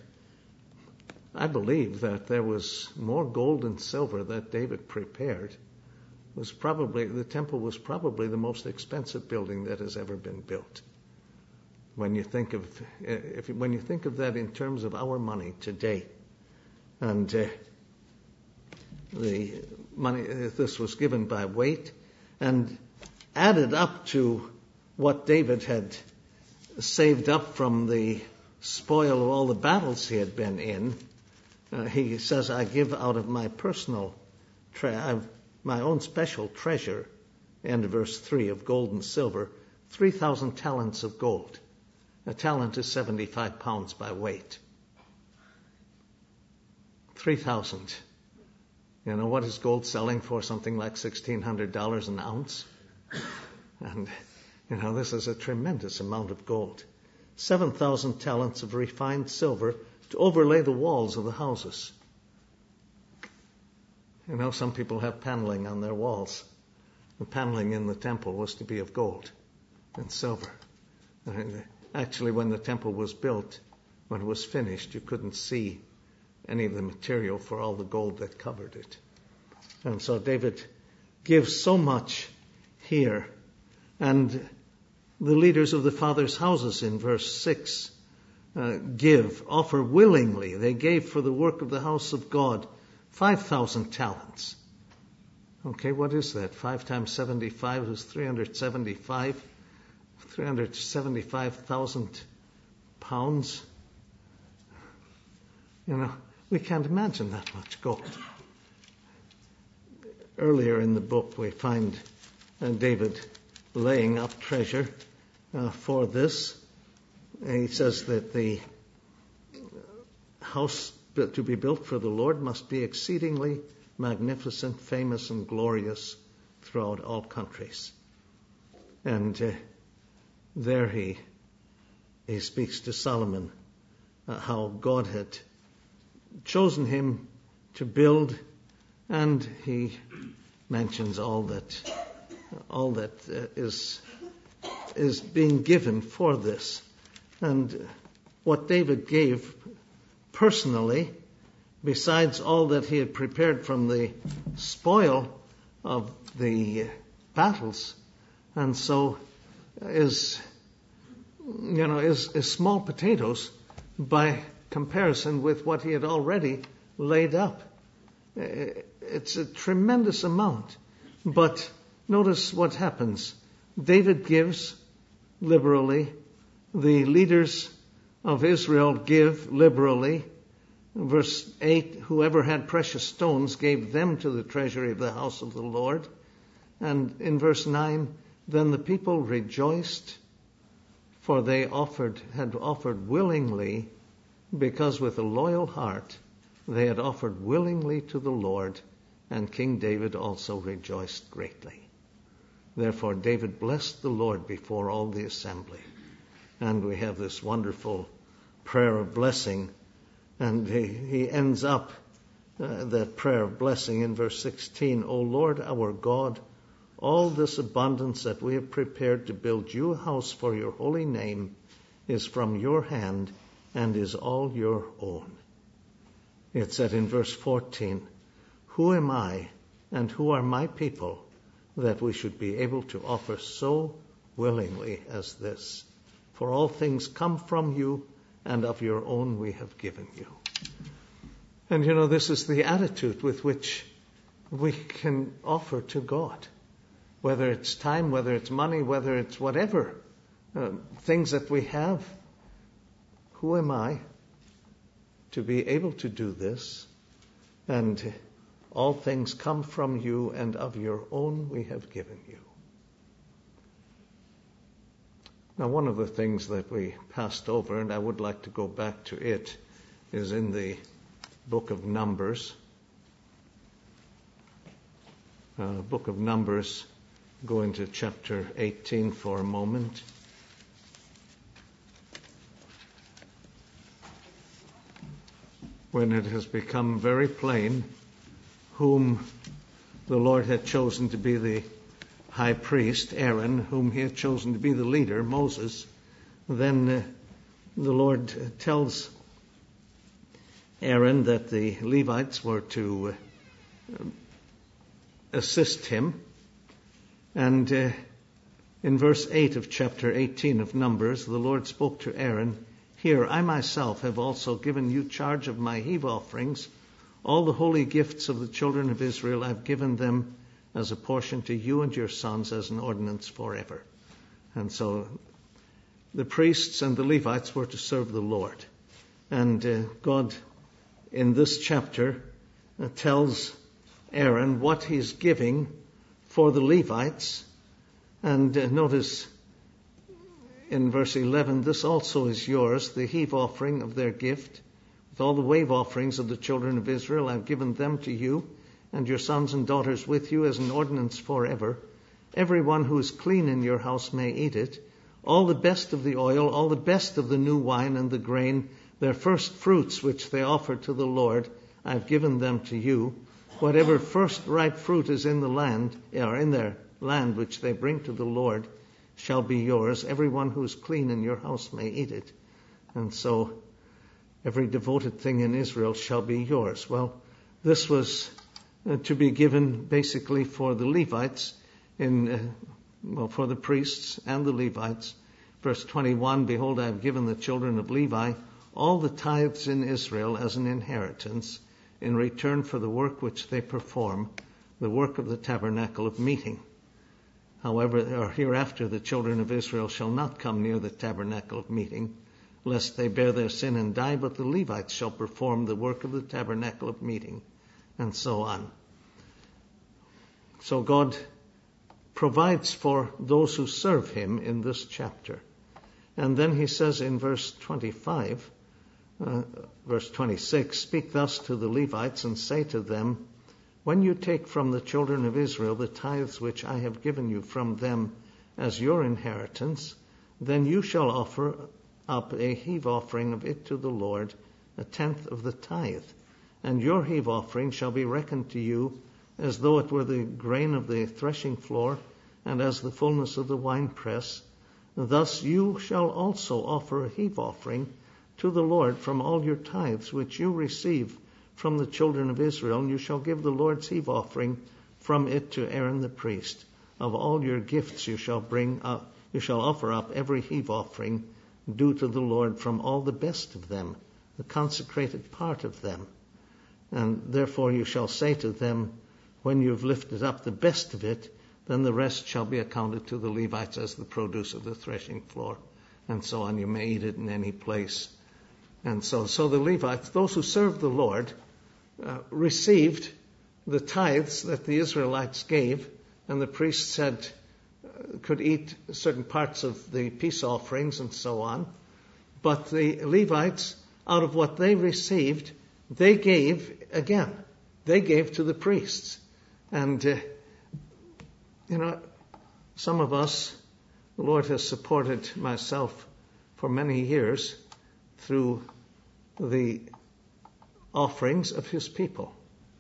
I believe that there was more gold and silver that David prepared. It was probably, the temple was probably the most expensive building that has ever been built. When you think of, if when you think of that in terms of our money today, and uh, the money, this was given by weight and added up to what David had saved up from the spoil of all the battles he had been in. Uh, he says, "I give out of my personal, tre- my own special treasure," end of verse three, "of gold and silver, three thousand talents of gold." A talent is seventy-five pounds by weight. three thousand. You know, what is gold selling for? Something like sixteen hundred dollars an ounce. And, you know, this is a tremendous amount of gold. seven thousand talents of refined silver to overlay the walls of the houses. You know, some people have paneling on their walls. The paneling in the temple was to be of gold and silver. And actually, when the temple was built, when it was finished, you couldn't see any of the material for all the gold that covered it. And so David gives so much here. And the leaders of the fathers' houses in verse six uh, give, offer willingly. They gave for the work of the house of God five thousand talents. Okay, what is that? Five times seventy-five is three hundred seventy-five. three hundred seventy-five thousand pounds. You know, we can't imagine that much gold. Earlier in the book, we find uh, David laying up treasure uh, for this. He says that the house to be built for the Lord must be exceedingly magnificent, famous, and glorious throughout all countries. And uh, there he he speaks to Solomon uh, how God had chosen him to build, and he mentions all that all that uh, is is being given for this. And what David gave personally, besides all that he had prepared from the spoil of the battles, and so is, you know, is, is small potatoes by comparison with what he had already laid up. It's a tremendous amount. But notice what happens. David gives liberally. The leaders of Israel give liberally. Verse eight, whoever had precious stones gave them to the treasury of the house of the Lord. And in verse nine, then the people rejoiced, for they offered, had offered willingly, because with a loyal heart they had offered willingly to the Lord, and King David also rejoiced greatly. Therefore David blessed the Lord before all the assembly. And we have this wonderful prayer of blessing. And he, he ends up uh, that prayer of blessing in verse sixteen. O Lord our God, all this abundance that we have prepared to build you a house for your holy name is from your hand and is all your own. It said in verse fourteen, who am I and who are my people that we should be able to offer so willingly as this? For all things come from you, and of your own we have given you. And you know, this is the attitude with which we can offer to God. Whether it's time, whether it's money, whether it's whatever, uh, things that we have. Who am I to be able to do this? And all things come from you, and of your own we have given you. Now, one of the things that we passed over, and I would like to go back to it, is in the book of Numbers. Uh, book of Numbers, go into chapter eighteen for a moment. When it has become very plain whom the Lord had chosen to be the high priest, Aaron, whom he had chosen to be the leader, Moses, then uh, the Lord tells Aaron that the Levites were to uh, assist him. And uh, in verse eight of chapter eighteen of Numbers, the Lord spoke to Aaron, here, I myself have also given you charge of my heave offerings. All the holy gifts of the children of Israel I've given them as a portion to you and your sons as an ordinance forever. And so the priests and the Levites were to serve the Lord. And uh, God, in this chapter, uh, tells Aaron what he's giving for the Levites. And uh, notice in verse eleven, this also is yours, the heave offering of their gift. With all the wave offerings of the children of Israel, I've given them to you and your sons and daughters with you as an ordinance forever. Everyone who is clean in your house may eat it. All the best of the oil, all the best of the new wine and the grain, their first fruits which they offer to the Lord, I've given them to you. Whatever first ripe fruit is in the land, or in their land which they bring to the Lord, shall be yours. Everyone who is clean in your house may eat it. And so every devoted thing in Israel shall be yours. Well, this was uh, to be given basically for the Levites, in uh, well, for the priests and the Levites. Verse twenty-one, behold, I have given the children of Levi all the tithes in Israel as an inheritance in return for the work which they perform, the work of the tabernacle of meeting. However, or hereafter the children of Israel shall not come near the tabernacle of meeting, lest they bear their sin and die, but the Levites shall perform the work of the tabernacle of meeting, and so on. So God provides for those who serve him in this chapter. And then he says in verse twenty-five, uh, verse twenty-six, speak thus to the Levites and say to them, when you take from the children of Israel the tithes which I have given you from them as your inheritance, then you shall offer up a heave offering of it to the Lord, a tenth of the tithe. And your heave offering shall be reckoned to you as though it were the grain of the threshing floor, and as the fullness of the winepress. Thus you shall also offer a heave offering to the Lord from all your tithes which you receive from the children of Israel, and you shall give the Lord's heave offering from it to Aaron the priest. Of all your gifts you shall bring up, you shall offer up every heave offering due to the Lord from all the best of them, the consecrated part of them. And therefore you shall say to them, when you've lifted up the best of it, then the rest shall be accounted to the Levites as the produce of the threshing floor, and so on. You may eat it in any place. And so, so the Levites, those who served the Lord, uh, received the tithes that the Israelites gave, and the priests had, uh, could eat certain parts of the peace offerings and so on. But the Levites, out of what they received, they gave again. They gave to the priests. And, uh, you know, some of us, the Lord has supported myself for many years through the offerings of his people.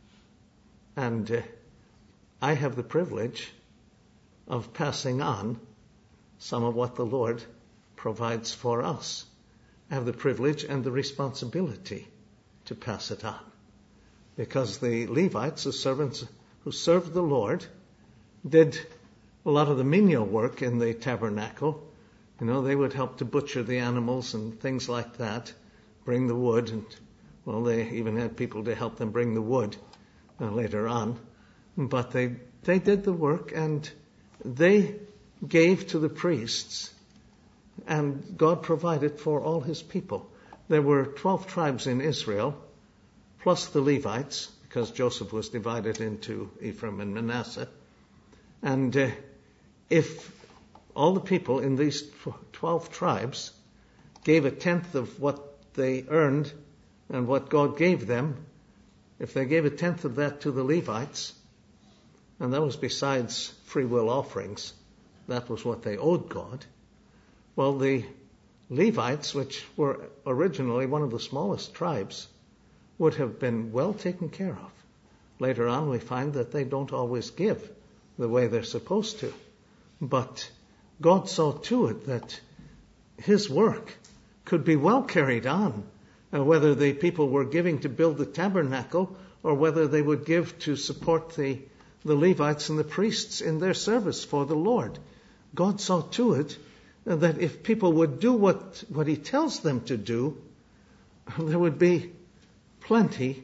And uh, I have the privilege of passing on some of what the Lord provides for us. I have the privilege and the responsibility to pass it on. Because the Levites, the servants who served the Lord, did a lot of the menial work in the tabernacle. You know, they would help to butcher the animals and things like that, bring the wood, and, well, they even had people to help them bring the wood uh, later on. But they, they did the work, and they gave to the priests, and God provided for all his people. There were twelve tribes in Israel, plus the Levites, because Joseph was divided into Ephraim and Manasseh. And uh, if all the people in these twelve tribes gave a tenth of what they earned and what God gave them, if they gave a tenth of that to the Levites, and that was besides free will offerings, that was what they owed God. Well, the Levites, which were originally one of the smallest tribes, would have been well taken care of. Later on, we find that they don't always give the way they're supposed to. But God saw to it that his work could be well carried on, uh, whether the people were giving to build the tabernacle or whether they would give to support the, the Levites and the priests in their service for the Lord. God saw to it that if people would do what, what he tells them to do, there would be plenty.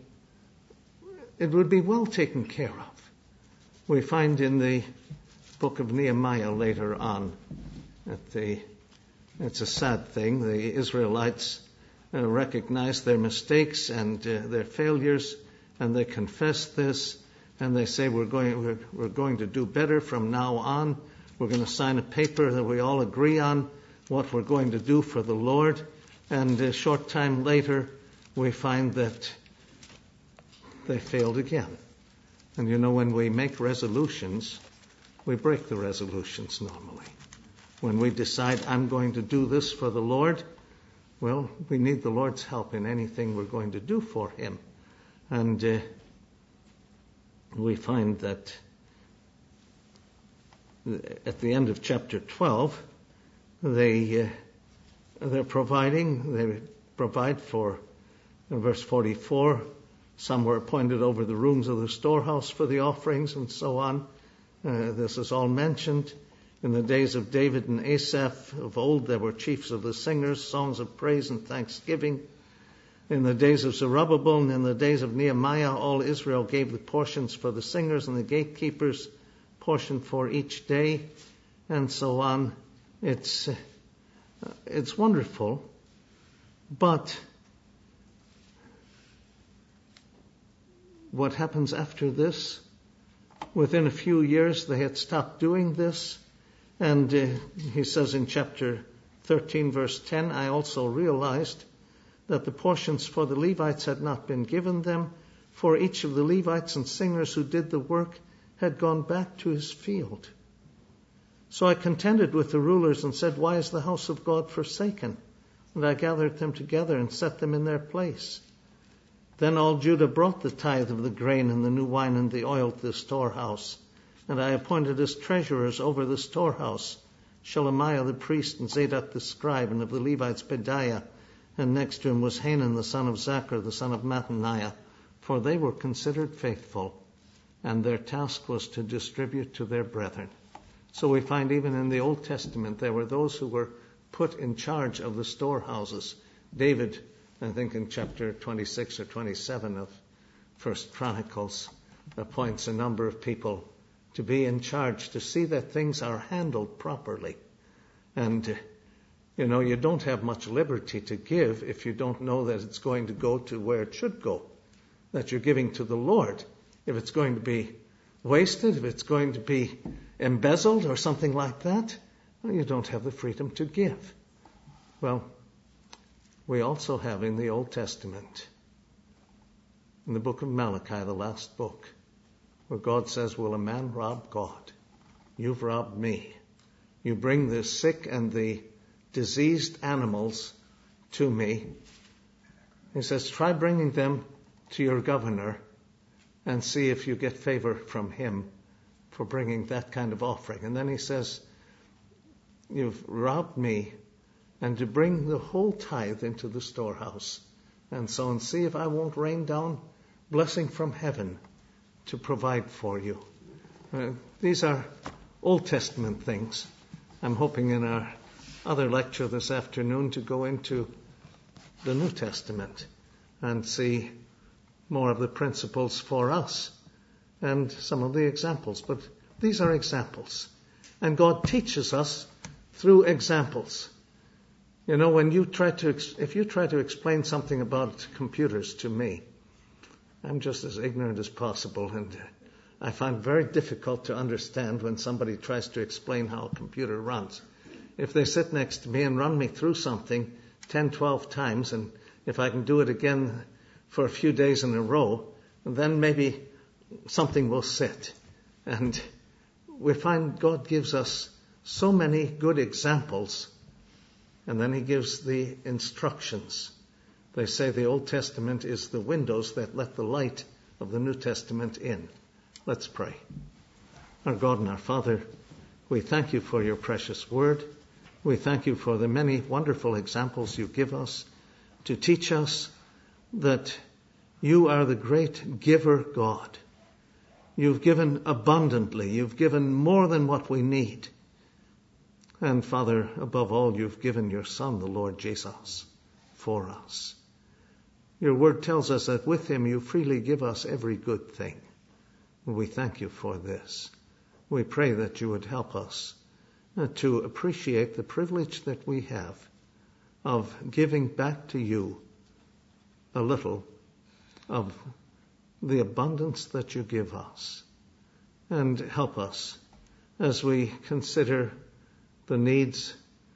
It would be well taken care of. We find in the book of Nehemiah later on that the, it's a sad thing, the Israelites uh, recognize their mistakes and uh, their failures, and they confess this, and they say, we're going, we're, we're going to do better from now on. We're going to sign a paper that we all agree on what we're going to do for the Lord. And a short time later, we find that they failed again. And you know, when we make resolutions, we break the resolutions normally. When we decide, I'm going to do this for the Lord, well, we need the Lord's help in anything we're going to do for him. And uh, we find that at the end of chapter twelve, they, uh, they're providing, they provide for, in verse forty-four, some were appointed over the rooms of the storehouse for the offerings and so on. Uh, this is all mentioned. In the days of David and Asaph of old, there were chiefs of the singers, songs of praise and thanksgiving. In the days of Zerubbabel and in the days of Nehemiah, all Israel gave the portions for the singers and the gatekeepers, portion for each day, and so on. It's, uh, it's wonderful, but what happens after this? Within a few years, they had stopped doing this. And uh, he says in chapter thirteen, verse ten, I also realized that the portions for the Levites had not been given them, for each of the Levites and singers who did the work had gone back to his field. So I contended with the rulers and said, why is the house of God forsaken? And I gathered them together and set them in their place. Then all Judah brought the tithe of the grain and the new wine and the oil to the storehouse. And I appointed as treasurers over the storehouse Shelemiah the priest and Zadok the scribe, and of the Levites Pedaiah. And next to him was Hanan the son of Zachar, the son of Mattaniah, for they were considered faithful, and their task was to distribute to their brethren. So we find even in the Old Testament there were those who were put in charge of the storehouses. David, I think in chapter twenty-six or twenty-seven of First Chronicles, appoints a number of people to be in charge, to see that things are handled properly. And, you know, you don't have much liberty to give if you don't know that it's going to go to where it should go, that you're giving to the Lord. If it's going to be wasted, if it's going to be embezzled or something like that, well, you don't have the freedom to give. Well, we also have in the Old Testament, in the book of Malachi, the last book, where God says, will a man rob God? You've robbed me. You bring the sick and the diseased animals to me. He says, try bringing them to your governor and see if you get favor from him for bringing that kind of offering. And then he says, you've robbed me, and to bring the whole tithe into the storehouse, and so and see if I won't rain down blessing from heaven to provide for you. Uh, these are Old Testament things. I'm hoping in our other lecture this afternoon to go into the New Testament and see more of the principles for us and some of the examples. But these are examples. And God teaches us through examples. You know, when you try to, if you try to explain something about computers to me, I'm just as ignorant as possible, and I find it very difficult to understand when somebody tries to explain how a computer runs. If they sit next to me and run me through something ten, twelve times, and if I can do it again for a few days in a row, then maybe something will sit. And we find God gives us so many good examples, and then he gives the instructions. They say the Old Testament is the windows that let the light of the New Testament in. Let's pray. Our God and our Father, we thank you for your precious word. We thank you for the many wonderful examples you give us to teach us that you are the great giver God. You've given abundantly. You've given more than what we need. And Father, above all, you've given your Son, the Lord Jesus, for us. Your word tells us that with him you freely give us every good thing. We thank you for this. We pray that you would help us to appreciate the privilege that we have of giving back to you a little of the abundance that you give us. And help us as we consider the needs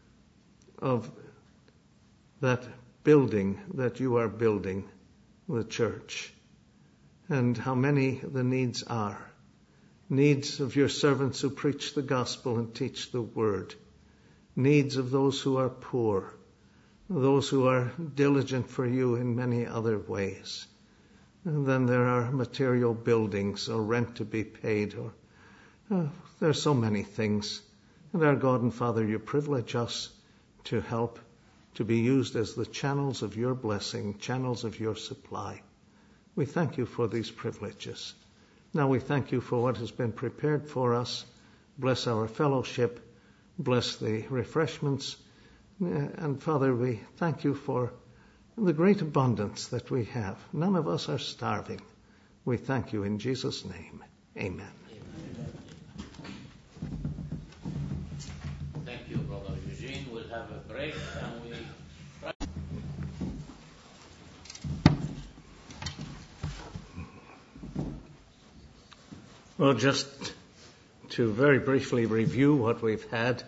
of that building that you are building, the church, and how many the needs are. Needs of your servants who preach the gospel and teach the word. Needs of those who are poor. Those who are diligent for you in many other ways. And then there are material buildings or rent to be paid. Or uh, there are so many things. And our God and Father, you privilege us to help, to be used as the channels of your blessing, channels of your supply. We thank you for these privileges. Now we thank you for what has been prepared for us. Bless our fellowship. Bless the refreshments. And Father, we thank you for the great abundance that we have. None of us are starving. We thank you in Jesus' name. Amen. Amen. Thank you, Brother Eugene. We'll have a break and we Well, just to very briefly review what we've had,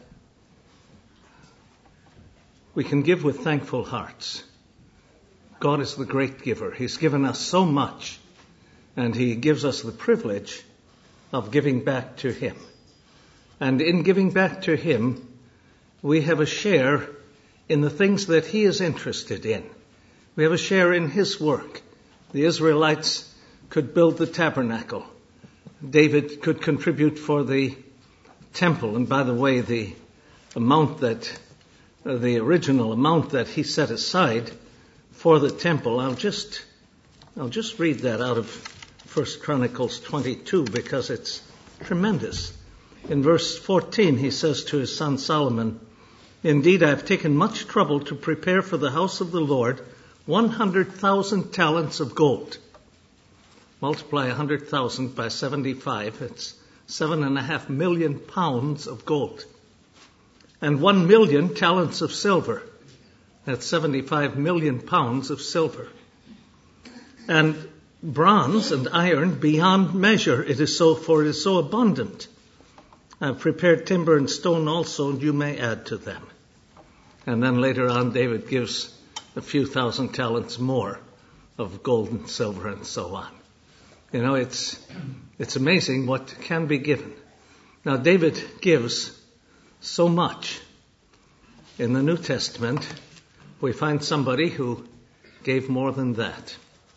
we can give with thankful hearts. God is the great giver. He's given us so much, and he gives us the privilege of giving back to him. And in giving back to him, we have a share in the things that he is interested in. We have a share in his work. The Israelites could build the tabernacle. David could contribute for the temple. And by the way, the amount that, uh, the original amount that he set aside for the temple, I'll just, I'll just read that out of First Chronicles twenty-two because it's tremendous. In verse fourteen, he says to his son Solomon, "Indeed, I have taken much trouble to prepare for the house of the Lord one hundred thousand talents of gold." Multiply one hundred thousand by seventy-five, it's seven and a half million pounds of gold. And one million talents of silver, that's seventy-five million pounds of silver. And bronze and iron beyond measure, it is so, for it is so abundant. I've prepared timber and stone also, and you may add to them. And then later on, David gives a few thousand talents more of gold and silver and so on. You know, it's it's amazing what can be given. Now, David gives so much. In the New Testament, we find somebody who gave more than that.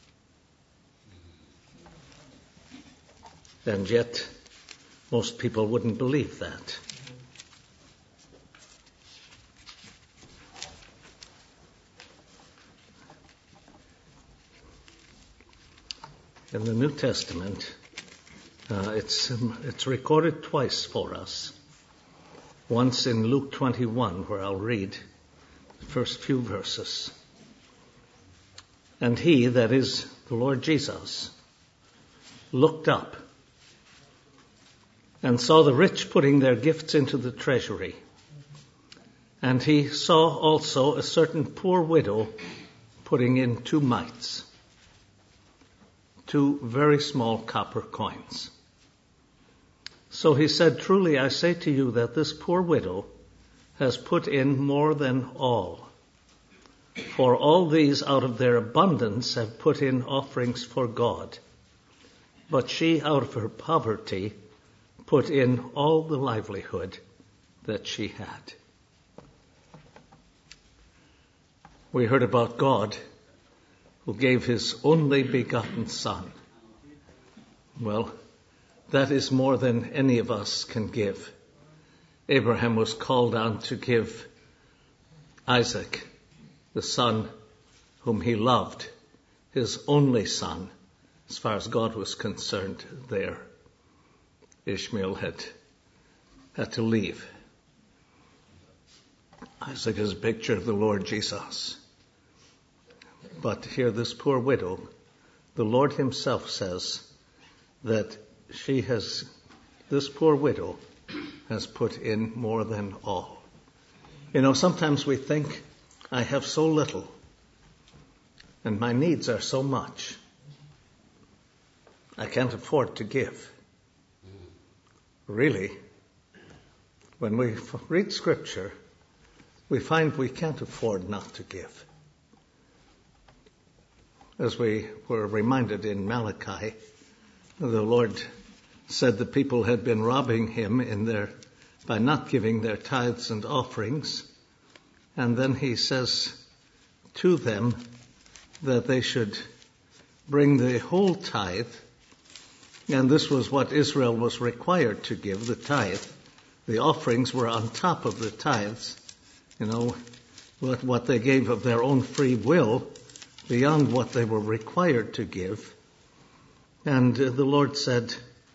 And yet, most people wouldn't believe that. In the New Testament, uh, it's um, it's recorded twice for us. Once in Luke twenty-one, where I'll read the first few verses. And he, that is the Lord Jesus, looked up and saw the rich putting their gifts into the treasury. And he saw also a certain poor widow putting in two mites, two very small copper coins. So he said, truly I say to you that this poor widow has put in more than all. For all these out of their abundance have put in offerings for God. But she out of her poverty put in all the livelihood that she had. We heard about God who gave his only begotten Son. Well, that is more than any of us can give. Abraham was called on to give Isaac, the son whom he loved, his only son, as far as God was concerned there. Ishmael had, had to leave. Isaac is a picture of the Lord Jesus. But here this poor widow, the Lord himself says that she has, this poor widow has put in more than all. You know, sometimes we think, I have so little and my needs are so much. I can't afford to give. Really, when we read Scripture, we find we can't afford not to give. As we were reminded in Malachi, the Lord said the people had been robbing him in their, by not giving their tithes and offerings. And then he says to them that they should bring the whole tithe. And this was what Israel was required to give, the tithe. The offerings were on top of the tithes. You know, what, what they gave of their own free will, beyond what they were required to give. And uh, the Lord said,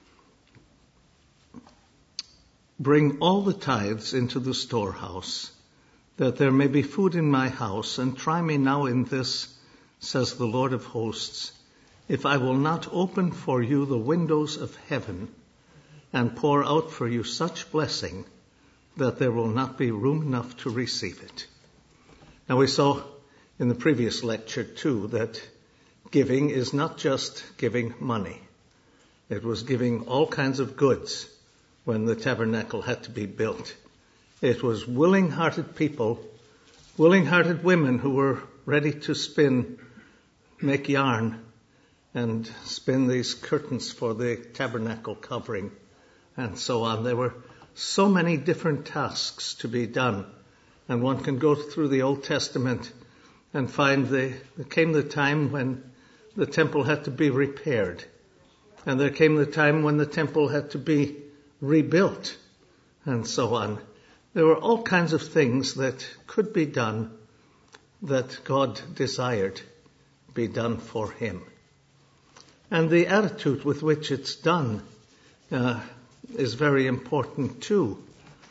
bring all the tithes into the storehouse, that there may be food in my house, and try me now in this, says the Lord of hosts, if I will not open for you the windows of heaven and pour out for you such blessing that there will not be room enough to receive it. Now we saw in the previous lecture too that giving is not just giving money. It was giving all kinds of goods when the tabernacle had to be built. It was willing-hearted people, willing-hearted women who were ready to spin, make yarn, and spin these curtains for the tabernacle covering, and so on. There were so many different tasks to be done. And one can go through the Old Testament and find the, there came the time when the temple had to be repaired. And there came the time when the temple had to be rebuilt, and so on. There were all kinds of things that could be done that God desired be done for him. And the attitude with which it's done uh, is very important too.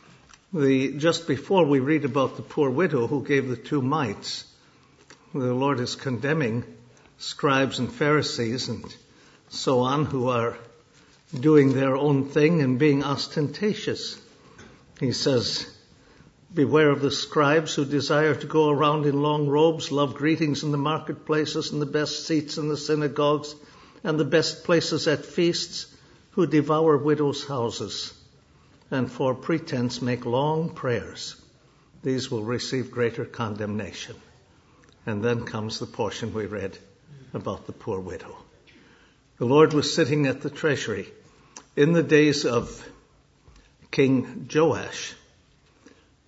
The, just before we read about the poor widow who gave the two mites, the Lord is condemning scribes and Pharisees and so on who are doing their own thing and being ostentatious. He says, beware of the scribes who desire to go around in long robes, love greetings in the marketplaces and the best seats in the synagogues and the best places at feasts, who devour widows' houses and for pretense make long prayers. These will receive greater condemnation. And then comes the portion we read about the poor widow. The Lord was sitting at the treasury in the days of King Joash.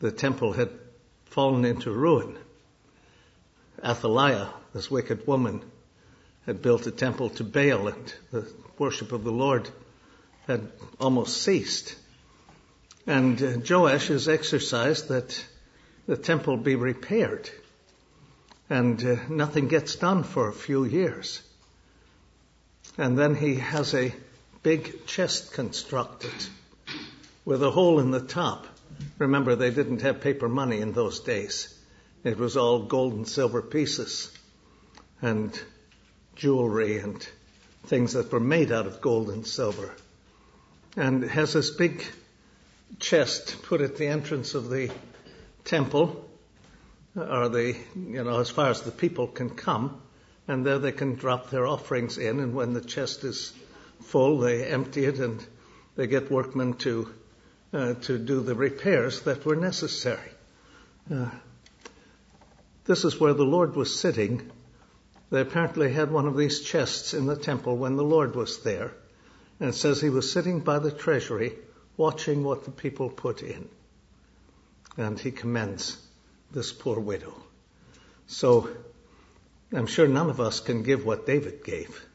the temple had fallen into ruin. Athaliah, this wicked woman, had built a temple to Baal, and the worship of the Lord had almost ceased. And uh, Joash has exercised that the temple be repaired. And uh, nothing gets done for a few years. And then he has a big chest constructed with a hole in the top. Remember, they didn't have paper money in those days. It was all gold and silver pieces and jewelry and things that were made out of gold and silver. And it has this big chest put at the entrance of the temple, or the, you know, as far as the people can come, and there they can drop their offerings in, and when the chest is full, they empty it, and they get workmen to uh, to do the repairs that were necessary. Uh, this is where the Lord was sitting. They apparently had one of these chests in the temple when the Lord was there, and it says he was sitting by the treasury, watching what the people put in. And he commends this poor widow. So I'm sure none of us can give what David gave.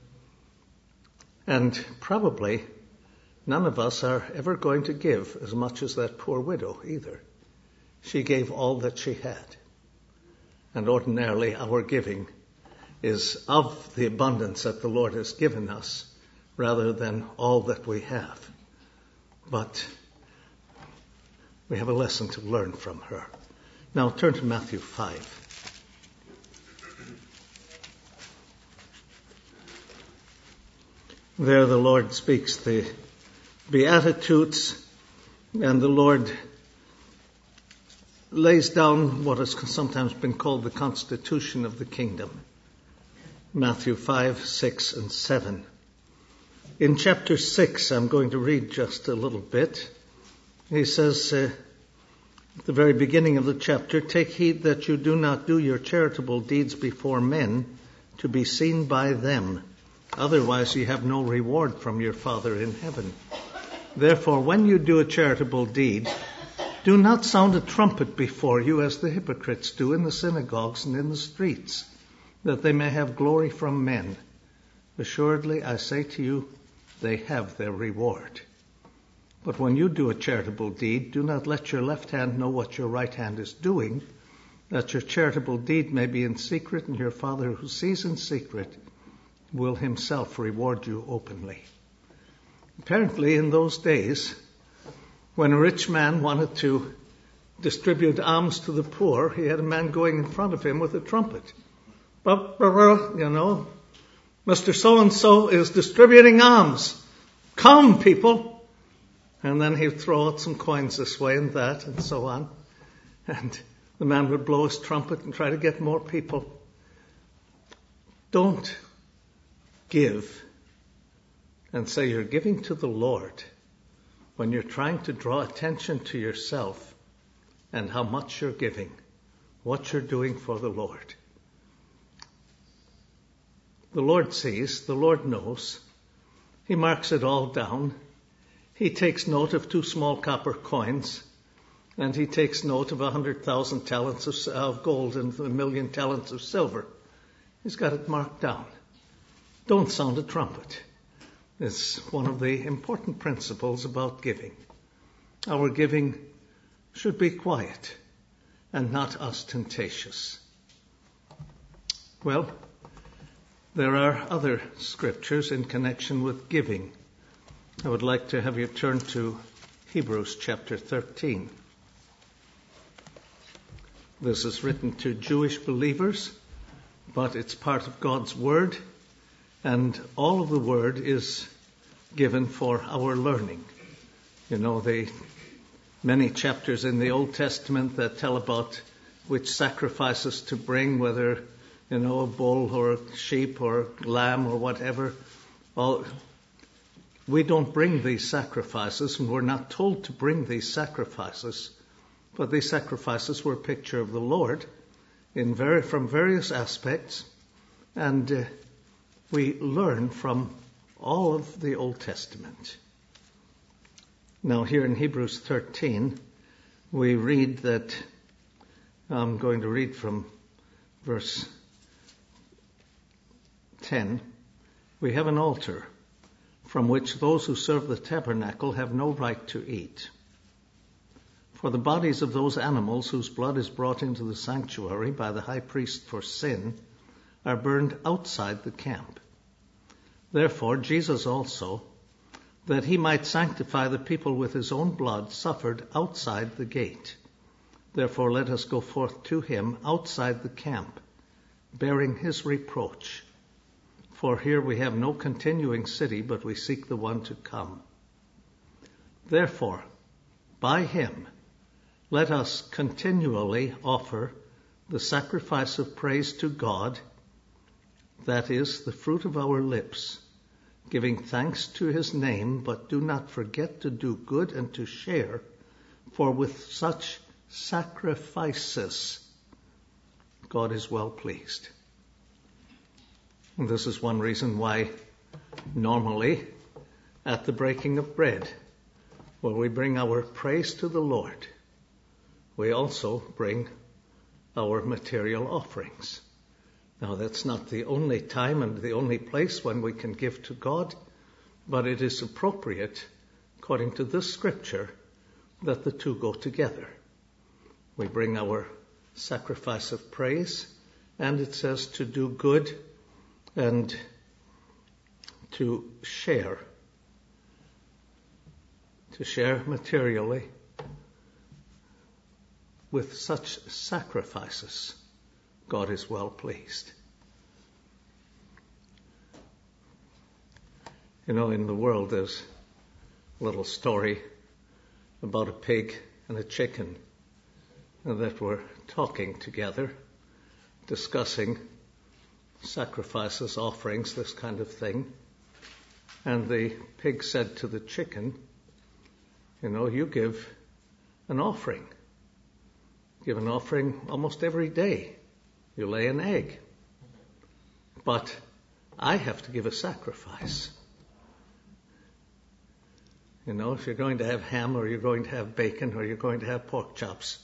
And probably none of us are ever going to give as much as that poor widow either. She gave all that she had. And ordinarily our giving is of the abundance that the Lord has given us rather than all that we have. But we have a lesson to learn from her. Now turn to Matthew five. There the Lord speaks the Beatitudes, and the Lord lays down what has sometimes been called the constitution of the kingdom. Matthew five, six, and seven. In chapter six, I'm going to read just a little bit. He says, uh, at the very beginning of the chapter, "Take heed that you do not do your charitable deeds before men to be seen by them. Otherwise you have no reward from your Father in heaven. Therefore, when you do a charitable deed, do not sound a trumpet before you as the hypocrites do in the synagogues and in the streets, that they may have glory from men. Assuredly, I say to you, they have their reward. But when you do a charitable deed, do not let your left hand know what your right hand is doing, that your charitable deed may be in secret, and your Father who sees in secret will himself reward you openly." Apparently, in those days, when a rich man wanted to distribute alms to the poor, he had a man going in front of him with a trumpet. You know, Mister So-and-so is distributing alms. Come, people. And then he'd throw out some coins this way and that and so on. And the man would blow his trumpet and try to get more people. Don't give and say you're giving to the Lord when you're trying to draw attention to yourself and how much you're giving, what you're doing for the Lord. The Lord sees, the Lord knows. He marks it all down. He takes note of two small copper coins, and he takes note of a hundred thousand talents of, of gold and a million talents of silver. He's got it marked down. Don't sound a trumpet. It's one of the important principles about giving. Our giving should be quiet and not ostentatious. Well, there are other scriptures in connection with giving. I would like to have you turn to Hebrews chapter thirteen. This is written to Jewish believers, but it's part of God's Word, and all of the Word is given for our learning. You know, the many chapters in the Old Testament that tell about which sacrifices to bring, whether, you know, a bull or a sheep or a lamb or whatever. All, we don't bring these sacrifices, and we're not told to bring these sacrifices, but these sacrifices were a picture of the Lord in very, from various aspects, and uh, we learn from all of the Old Testament. Now here in Hebrews thirteen, we read that, I'm going to read from verse ten, we have an altar from which those who serve the tabernacle have no right to eat. For the bodies of those animals whose blood is brought into the sanctuary by the high priest for sin are burned outside the camp. Therefore Jesus also, that he might sanctify the people with his own blood, suffered outside the gate. Therefore let us go forth to him outside the camp, bearing his reproach. For here we have no continuing city, but we seek the one to come. Therefore, by him, let us continually offer the sacrifice of praise to God, that is, the fruit of our lips, giving thanks to his name, but do not forget to do good and to share, for with such sacrifices God is well pleased. And this is one reason why normally at the breaking of bread, where we bring our praise to the Lord, we also bring our material offerings. Now that's not the only time and the only place when we can give to God, but it is appropriate, according to this scripture, that the two go together. We bring our sacrifice of praise, and it says to do good and to share, to share materially with such sacrifices. God is well pleased. You know, in the world there's a little story about a pig and a chicken that were talking together, discussing sacrifices, offerings, this kind of thing. And the pig said to the chicken, you know, you give an offering. Give an offering almost every day. You lay an egg. But I have to give a sacrifice. You know, if you're going to have ham or you're going to have bacon or you're going to have pork chops,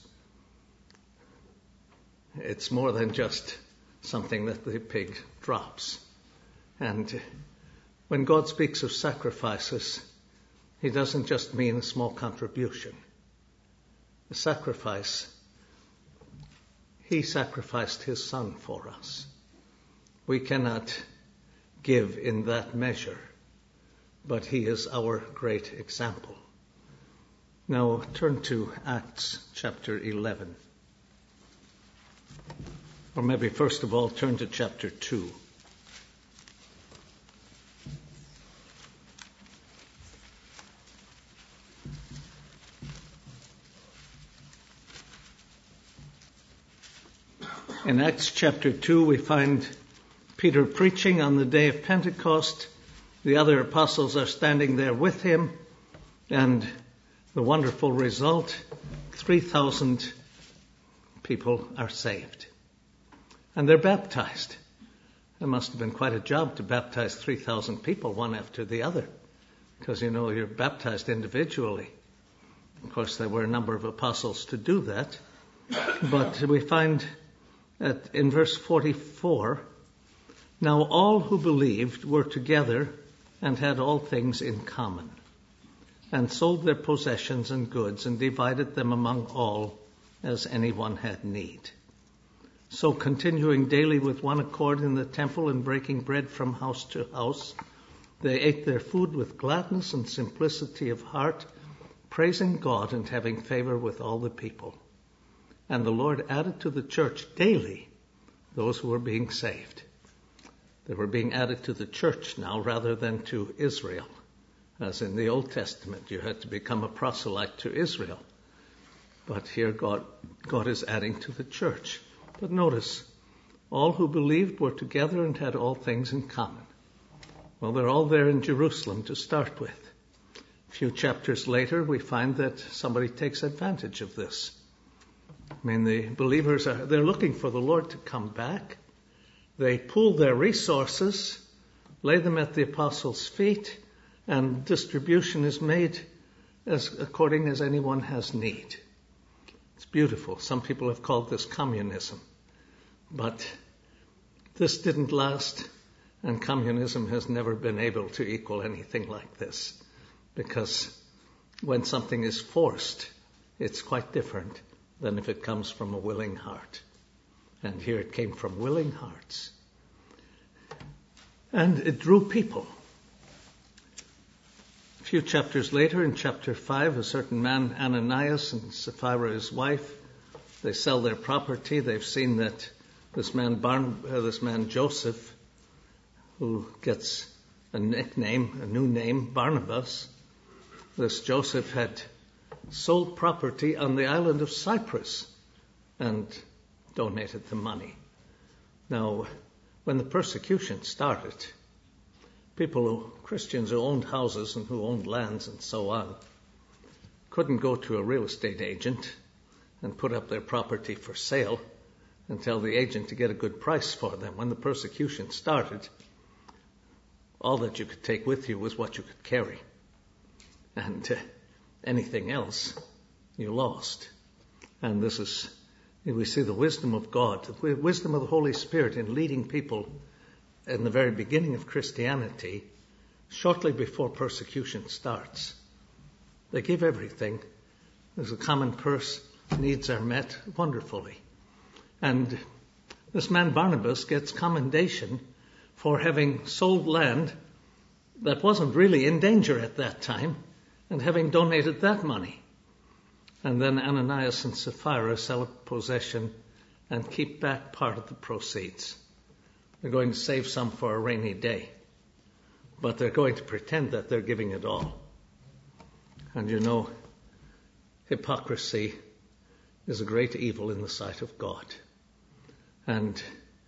it's more than just something that the pig drops. And when God speaks of sacrifices, he doesn't just mean a small contribution. The sacrifice, he sacrificed his son for us. We cannot give in that measure, but he is our great example. Now turn to Acts chapter eleven. Or maybe first of all turn to chapter two. In Acts chapter two we find Peter preaching on the day of Pentecost. The other apostles are standing there with him, and the wonderful result, three thousand people are saved. And they're baptized. It must have been quite a job to baptize three thousand people, one after the other, because, you know, you're baptized individually. Of course, there were a number of apostles to do that. But we find that in verse forty-four, now all who believed were together and had all things in common, and sold their possessions and goods and divided them among all as anyone had need. So continuing daily with one accord in the temple and breaking bread from house to house, they ate their food with gladness and simplicity of heart, praising God and having favor with all the people. And the Lord added to the church daily those who were being saved. They were being added to the church now rather than to Israel. As in the Old Testament, you had to become a proselyte to Israel. But here God, God is adding to the church. But notice, all who believed were together and had all things in common. Well, they're all there in Jerusalem to start with. A few chapters later, we find that somebody takes advantage of this. I mean, the believers are, they're looking for the Lord to come back. They pool their resources, lay them at the apostles' feet, and distribution is made as according as anyone has need. It's beautiful. Some people have called this communism. But this didn't last, and communism has never been able to equal anything like this. Because when something is forced, it's quite different than if it comes from a willing heart. And here it came from willing hearts. And it drew people. A few chapters later, in chapter five, a certain man, Ananias, and Sapphira, his wife, they sell their property. They've seen that this man, Barn- uh, this man Joseph, who gets a nickname, a new name, Barnabas, this Joseph had sold property on the island of Cyprus and donated the money. Now, when the persecution started, people, who, Christians who owned houses and who owned lands and so on, couldn't go to a real estate agent and put up their property for sale and tell the agent to get a good price for them. When the persecution started, all that you could take with you was what you could carry. And uh, anything else, you lost. And this is, we see the wisdom of God, the wisdom of the Holy Spirit in leading people in the very beginning of Christianity, shortly before persecution starts. They give everything. There's a common purse, needs are met wonderfully. And this man Barnabas gets commendation for having sold land that wasn't really in danger at that time and having donated that money. And then Ananias and Sapphira sell a possession and keep back part of the proceeds. They're going to save some for a rainy day, but they're going to pretend that they're giving it all. And you know, hypocrisy is a great evil in the sight of God. And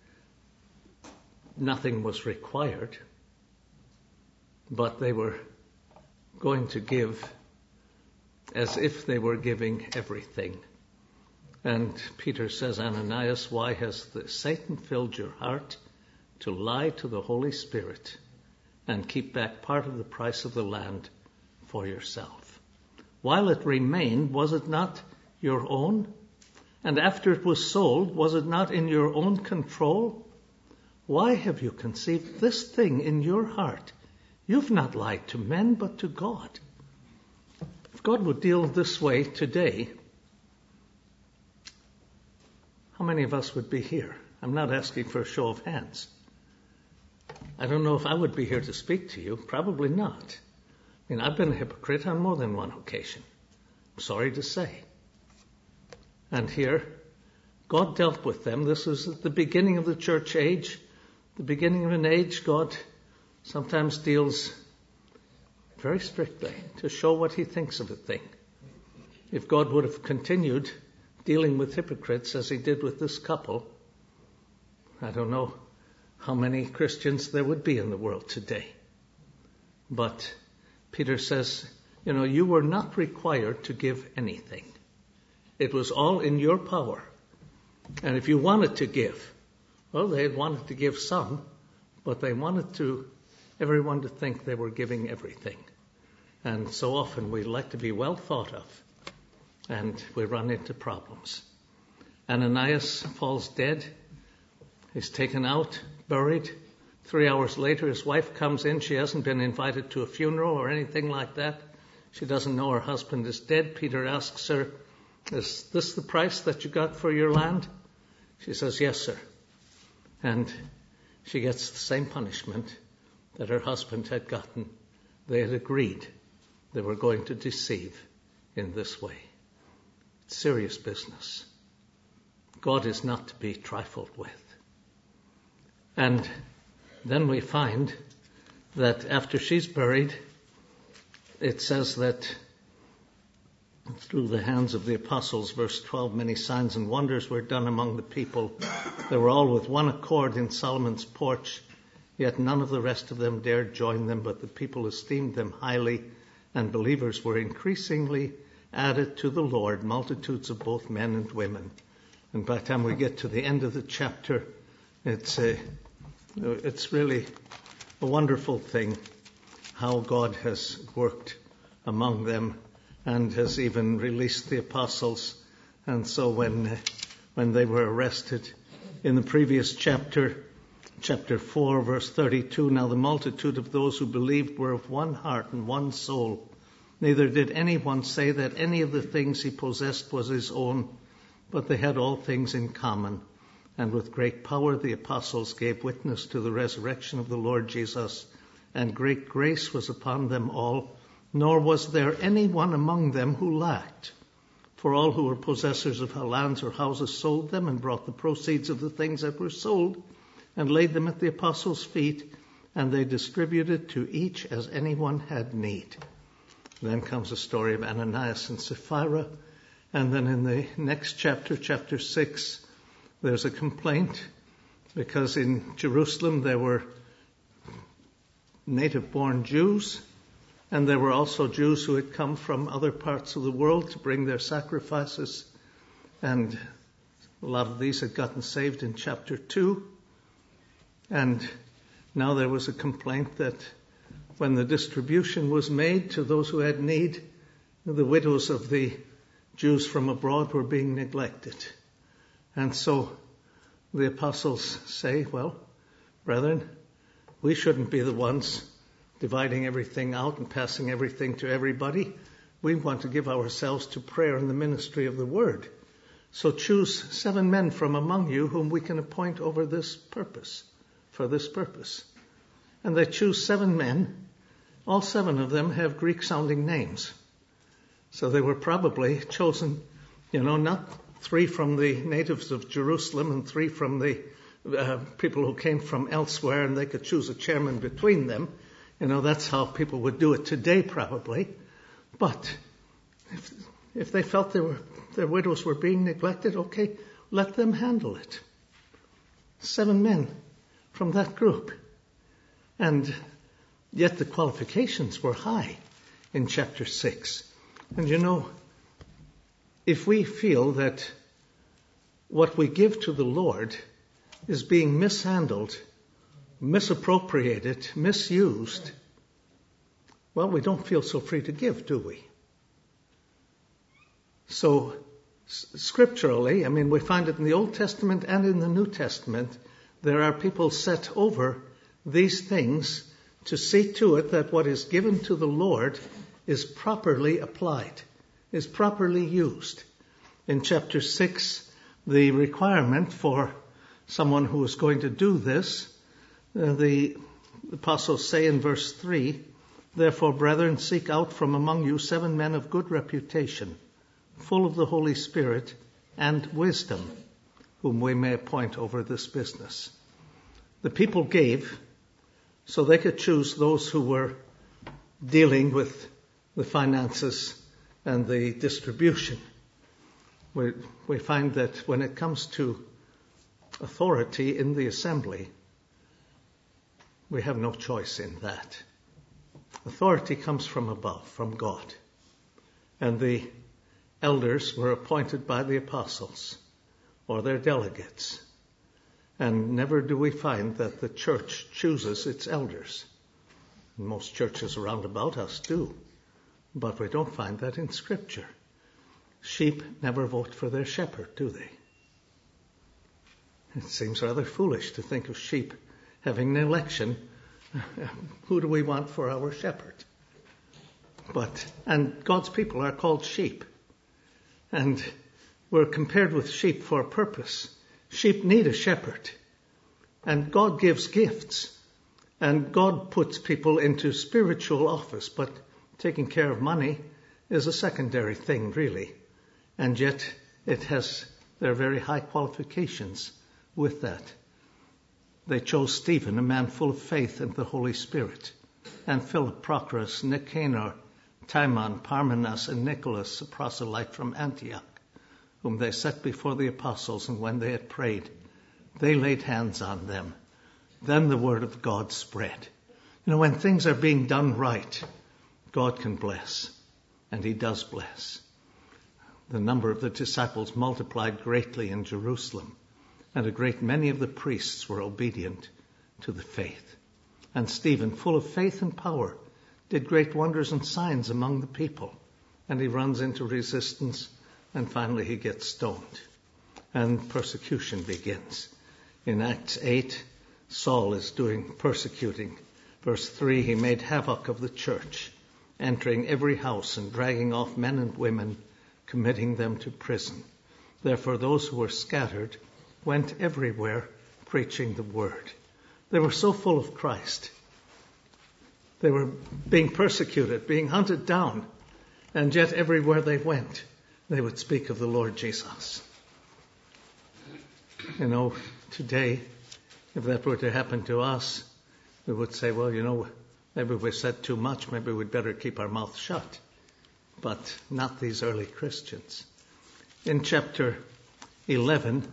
nothing was required, but they were going to give as if they were giving everything. And Peter says, Ananias, why has the Satan filled your heart to lie to the Holy Spirit and keep back part of the price of the land for yourself? While it remained, was it not your own? And after it was sold, was it not in your own control? Why have you conceived this thing in your heart? You've not lied to men, but to God. If God would deal this way today, how many of us would be here? I'm not asking for a show of hands. I don't know if I would be here to speak to you. Probably not. I mean, I've been a hypocrite on more than one occasion. I'm sorry to say. And here, God dealt with them. This was at the beginning of the church age. The beginning of an age, God sometimes deals very strictly to show what he thinks of a thing. If God would have continued dealing with hypocrites as he did with this couple, I don't know how many Christians there would be in the world today. But Peter says, you know, you were not required to give anything. It was all in your power. And if you wanted to give, well, they had wanted to give some, but they wanted to everyone to think they were giving everything. And so often we like to be well thought of, and we run into problems. Ananias falls dead. He's taken out, buried. Three hours later, his wife comes in. She hasn't been invited to a funeral or anything like that. She doesn't know her husband is dead. Peter asks her, is this the price that you got for your land? She says, yes, sir. And she gets the same punishment that her husband had gotten. They had agreed they were going to deceive in this way. It's serious business. God is not to be trifled with. And then we find that after she's buried, it says that through the hands of the apostles, verse twelve, many signs and wonders were done among the people. They were all with one accord in Solomon's porch, yet none of the rest of them dared join them, but the people esteemed them highly, and believers were increasingly added to the Lord, multitudes of both men and women. And by the time we get to the end of the chapter, it's a, it's really a wonderful thing how God has worked among them and has even released the apostles And so when, uh, when they were arrested in the previous chapter, chapter four, verse thirty-two, now the multitude of those who believed were of one heart and one soul. Neither did anyone say that any of the things he possessed was his own, but they had all things in common. And with great power the apostles gave witness to the resurrection of the Lord Jesus, and great grace was upon them all, nor was there any one among them who lacked. For all who were possessors of lands or houses sold them and brought the proceeds of the things that were sold and laid them at the apostles' feet, and they distributed to each as anyone had need. Then comes the story of Ananias and Sapphira, and then in the next chapter, chapter six, there's a complaint because in Jerusalem there were native-born Jews, and there were also Jews who had come from other parts of the world to bring their sacrifices, and a lot of these had gotten saved in chapter two. And now there was a complaint that when the distribution was made to those who had need, the widows of the Jews from abroad were being neglected. And so the apostles say, well, brethren, we shouldn't be the ones dividing everything out and passing everything to everybody. We want to give ourselves to prayer and the ministry of the word. So choose seven men from among you whom we can appoint over this purpose, for this purpose. And they choose seven men. All seven of them have Greek-sounding names. So they were probably chosen, you know, not three from the natives of Jerusalem and three from the uh, people who came from elsewhere, and they could choose a chairman between them. You know, that's how people would do it today, probably. But if, if they felt they were, their widows were being neglected, okay, let them handle it. Seven men from that group. And yet the qualifications were high in chapter six. And you know, if we feel that what we give to the Lord is being mishandled, misappropriated, misused, well, we don't feel so free to give, do we? So, scripturally, I mean, we find it in the Old Testament and in the New Testament, there are people set over these things to see to it that what is given to the Lord is properly applied, is properly used. In chapter six, the requirement for someone who is going to do this, uh, the apostles say in verse three, therefore, brethren, seek out from among you seven men of good reputation, full of the Holy Spirit and wisdom, whom we may appoint over this business. The people gave so they could choose those who were dealing with the finances and the distribution. We, we find that when it comes to authority in the assembly, we have no choice in that. Authority comes from above, from God. And the elders were appointed by the apostles or their delegates. And never do we find that the church chooses its elders. Most churches around about us do. But we don't find that in Scripture. Sheep never vote for their shepherd, do they? It seems rather foolish to think of sheep having an election. Who do we want for our shepherd? But, and God's people are called sheep. And we're compared with sheep for a purpose. Sheep need a shepherd. And God gives gifts. And God puts people into spiritual office, but taking care of money is a secondary thing, really. And yet it has, there are very high qualifications with that. They chose Stephen, a man full of faith and the Holy Spirit, and Philip, Prochorus, Nicanor, Timon, Parmenas, and Nicholas, a proselyte from Antioch, whom they set before the apostles, and when they had prayed, they laid hands on them. Then the word of God spread. You know, when things are being done right, God can bless, and he does bless. The number of the disciples multiplied greatly in Jerusalem, and a great many of the priests were obedient to the faith. And Stephen, full of faith and power, did great wonders and signs among the people. And he runs into resistance and finally he gets stoned. And persecution begins. In Acts eight, Saul is doing persecuting. Verse three, he made havoc of the church, entering every house and dragging off men and women, committing them to prison. Therefore those who were scattered went everywhere preaching the word. They were so full of Christ. They were being persecuted, being hunted down, and yet everywhere they went, they would speak of the Lord Jesus. You know, today, if that were to happen to us, we would say, well, you know, maybe we said too much, maybe we'd better keep our mouth shut. But not these early Christians. In chapter eleven,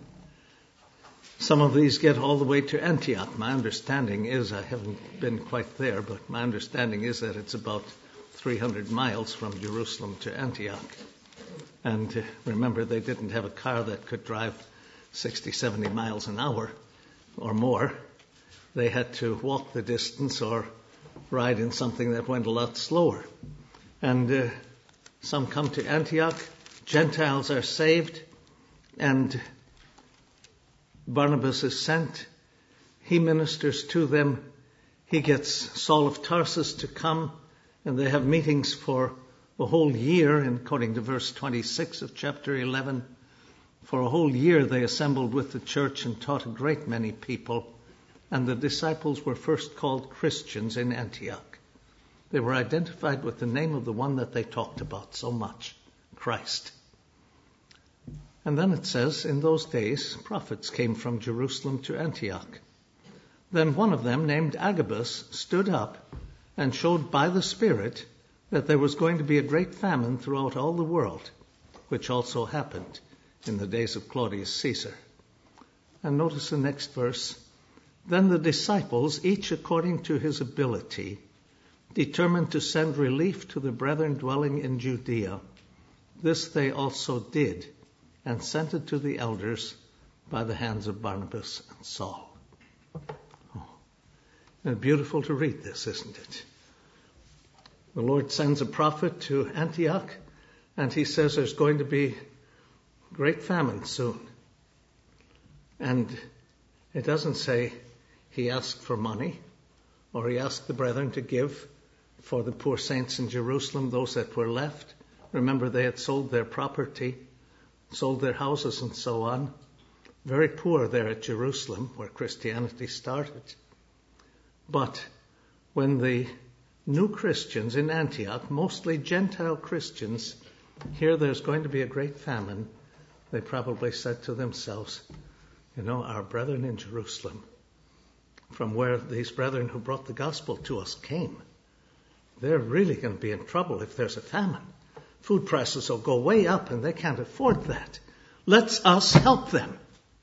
some of these get all the way to Antioch. My understanding is, I haven't been quite there, but my understanding is that it's about three hundred miles from Jerusalem to Antioch. And uh, remember, they didn't have a car that could drive sixty, seventy miles an hour or more. They had to walk the distance or ride in something that went a lot slower. And uh, some come to Antioch, Gentiles are saved, and Barnabas is sent. He ministers to them. He gets Saul of Tarsus to come, and they have meetings for a whole year, and according to verse twenty-six of chapter eleven. For a whole year they assembled with the church and taught a great many people, and the disciples were first called Christians in Antioch. They were identified with the name of the one that they talked about so much, Christ. And then it says, in those days, prophets came from Jerusalem to Antioch. Then one of them, named Agabus, stood up and showed by the Spirit that there was going to be a great famine throughout all the world, which also happened in the days of Claudius Caesar. And notice the next verse. Then the disciples, each according to his ability, determined to send relief to the brethren dwelling in Judea. This they also did, and sent it to the elders by the hands of Barnabas and Saul. Oh, and beautiful to read this, isn't it? The Lord sends a prophet to Antioch, and he says there's going to be great famine soon. And it doesn't say he asked for money, or he asked the brethren to give for the poor saints in Jerusalem, those that were left. Remember, they had sold their property, sold their houses and so on. Very poor there at Jerusalem, where Christianity started. But when the new Christians in Antioch, mostly Gentile Christians, hear there's going to be a great famine, they probably said to themselves, you know, our brethren in Jerusalem, from where these brethren who brought the gospel to us came, they're really going to be in trouble if there's a famine. Food prices will go way up and they can't afford that. Let's us help them.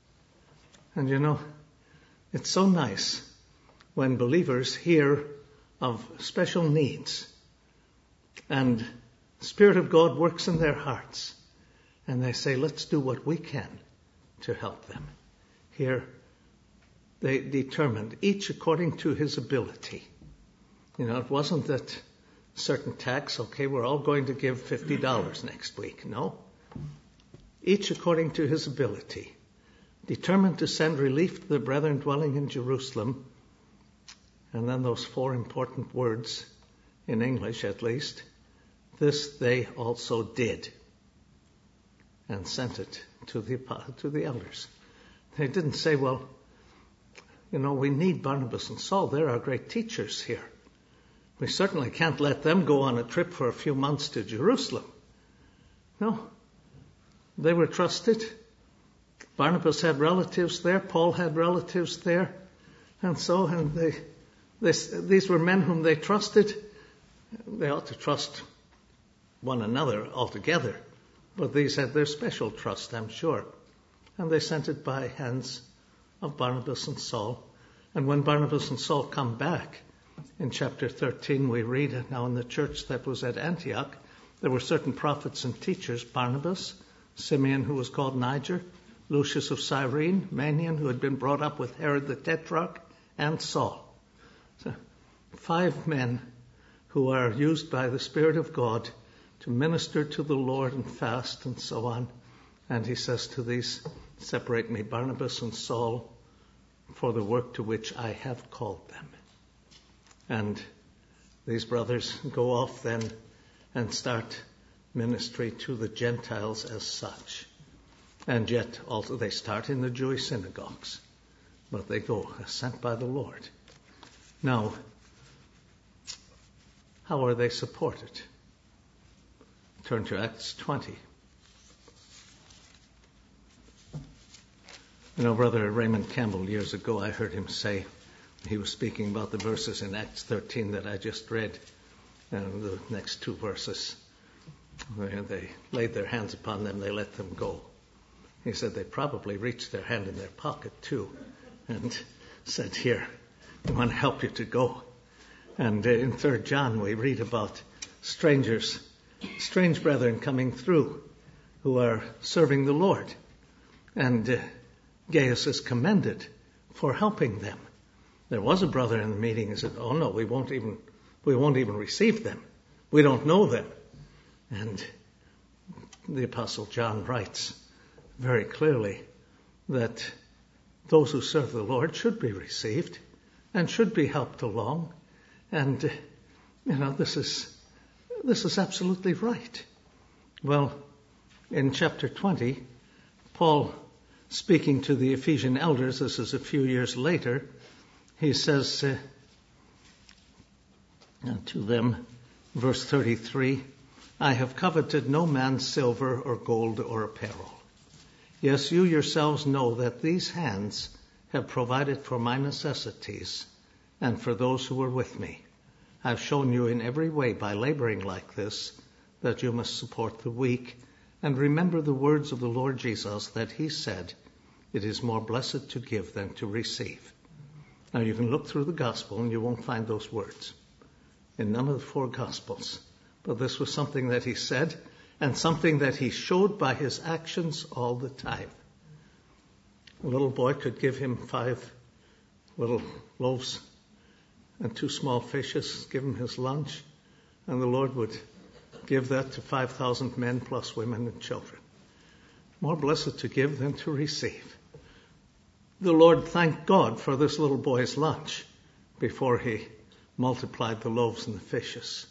And you know, it's so nice when believers hear of special needs and the Spirit of God works in their hearts and they say, let's do what we can to help them. Here, they determined, each according to his ability. You know, it wasn't that certain tax, okay, we're all going to give fifty dollars next week. No. Each according to his ability, determined to send relief to the brethren dwelling in Jerusalem. And then those four important words, in English at least, this they also did, and sent it to the to the elders. They didn't say, well, you know, we need Barnabas and Saul. They're our great teachers here. We certainly can't let them go on a trip for a few months to Jerusalem. No. They were trusted. Barnabas had relatives there. Paul had relatives there. And so, and they, they, these were men whom they trusted. They ought to trust one another altogether. But these had their special trust, I'm sure. And they sent it by hands of Barnabas and Saul. And when Barnabas and Saul come back, in chapter thirteen, we read, now in the church that was at Antioch, there were certain prophets and teachers, Barnabas, Simeon, who was called Niger, Lucius of Cyrene, Manaen, who had been brought up with Herod the Tetrarch, and Saul. So, five men who are used by the Spirit of God to minister to the Lord and fast and so on. And he says to these, separate me, Barnabas and Saul, for the work to which I have called them. And these brothers go off then and start ministry to the Gentiles as such. And yet also they start in the Jewish synagogues, but they go as sent by the Lord. Now, how are they supported? Turn to Acts twenty. You know, Brother Raymond Campbell, years ago, I heard him say, he was speaking about the verses in Acts thirteen that I just read, and the next two verses, where they laid their hands upon them, they let them go. He said they probably reached their hand in their pocket too, and said, here, we want to help you to go. And in Third John we read about strangers, strange brethren coming through who are serving the Lord. And uh, Gaius is commended for helping them. There was a brother in the meeting who said, oh no, we won't even, we won't even receive them. We don't know them. And the Apostle John writes very clearly that those who serve the Lord should be received and should be helped along. And, uh, you know, this is, this is absolutely right. Well, in chapter twenty, Paul, speaking to the Ephesian elders, this is a few years later, he says uh, to them, verse thirty-three, I have coveted no man's silver or gold or apparel. Yes, you yourselves know that these hands have provided for my necessities and for those who were with me. I've shown you in every way by laboring like this that you must support the weak and remember the words of the Lord Jesus that he said, it is more blessed to give than to receive. Now you can look through the gospel and you won't find those words in none of the four gospels. But this was something that he said and something that he showed by his actions all the time. A little boy could give him five little loaves and two small fishes, give him his lunch, and the Lord would give that to five thousand men plus women and children. More blessed to give than to receive. The Lord thanked God for this little boy's lunch before he multiplied the loaves and the fishes.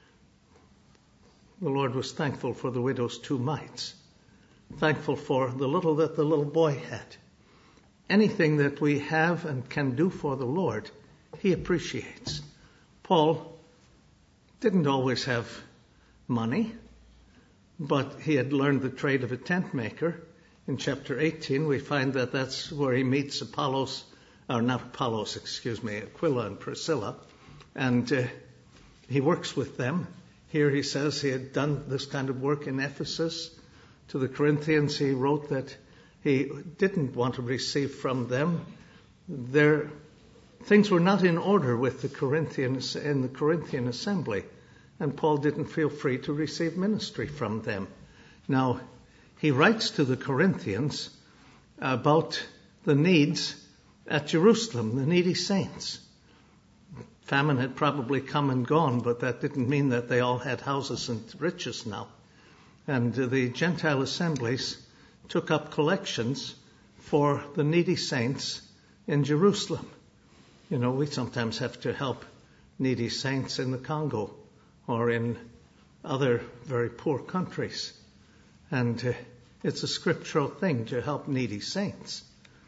The Lord was thankful for the widow's two mites, thankful for the little that the little boy had. Anything that we have and can do for the Lord, he appreciates. Paul didn't always have money, but he had learned the trade of a tent maker. In chapter eighteen, we find that that's where he meets Apollos, or not Apollos, excuse me, Aquila and Priscilla, and uh, he works with them. Here he says he had done this kind of work in Ephesus. To the Corinthians, he wrote that he didn't want to receive from them. Their things were not in order with the Corinthians in the Corinthian assembly, and Paul didn't feel free to receive ministry from them. Now, he writes to the Corinthians about the needs at Jerusalem, the needy saints. Famine had probably come and gone, but that didn't mean that they all had houses and riches now. And the Gentile assemblies took up collections for the needy saints in Jerusalem. You know, we sometimes have to help needy saints in the Congo or in other very poor countries. And uh, it's a scriptural thing to help needy saints.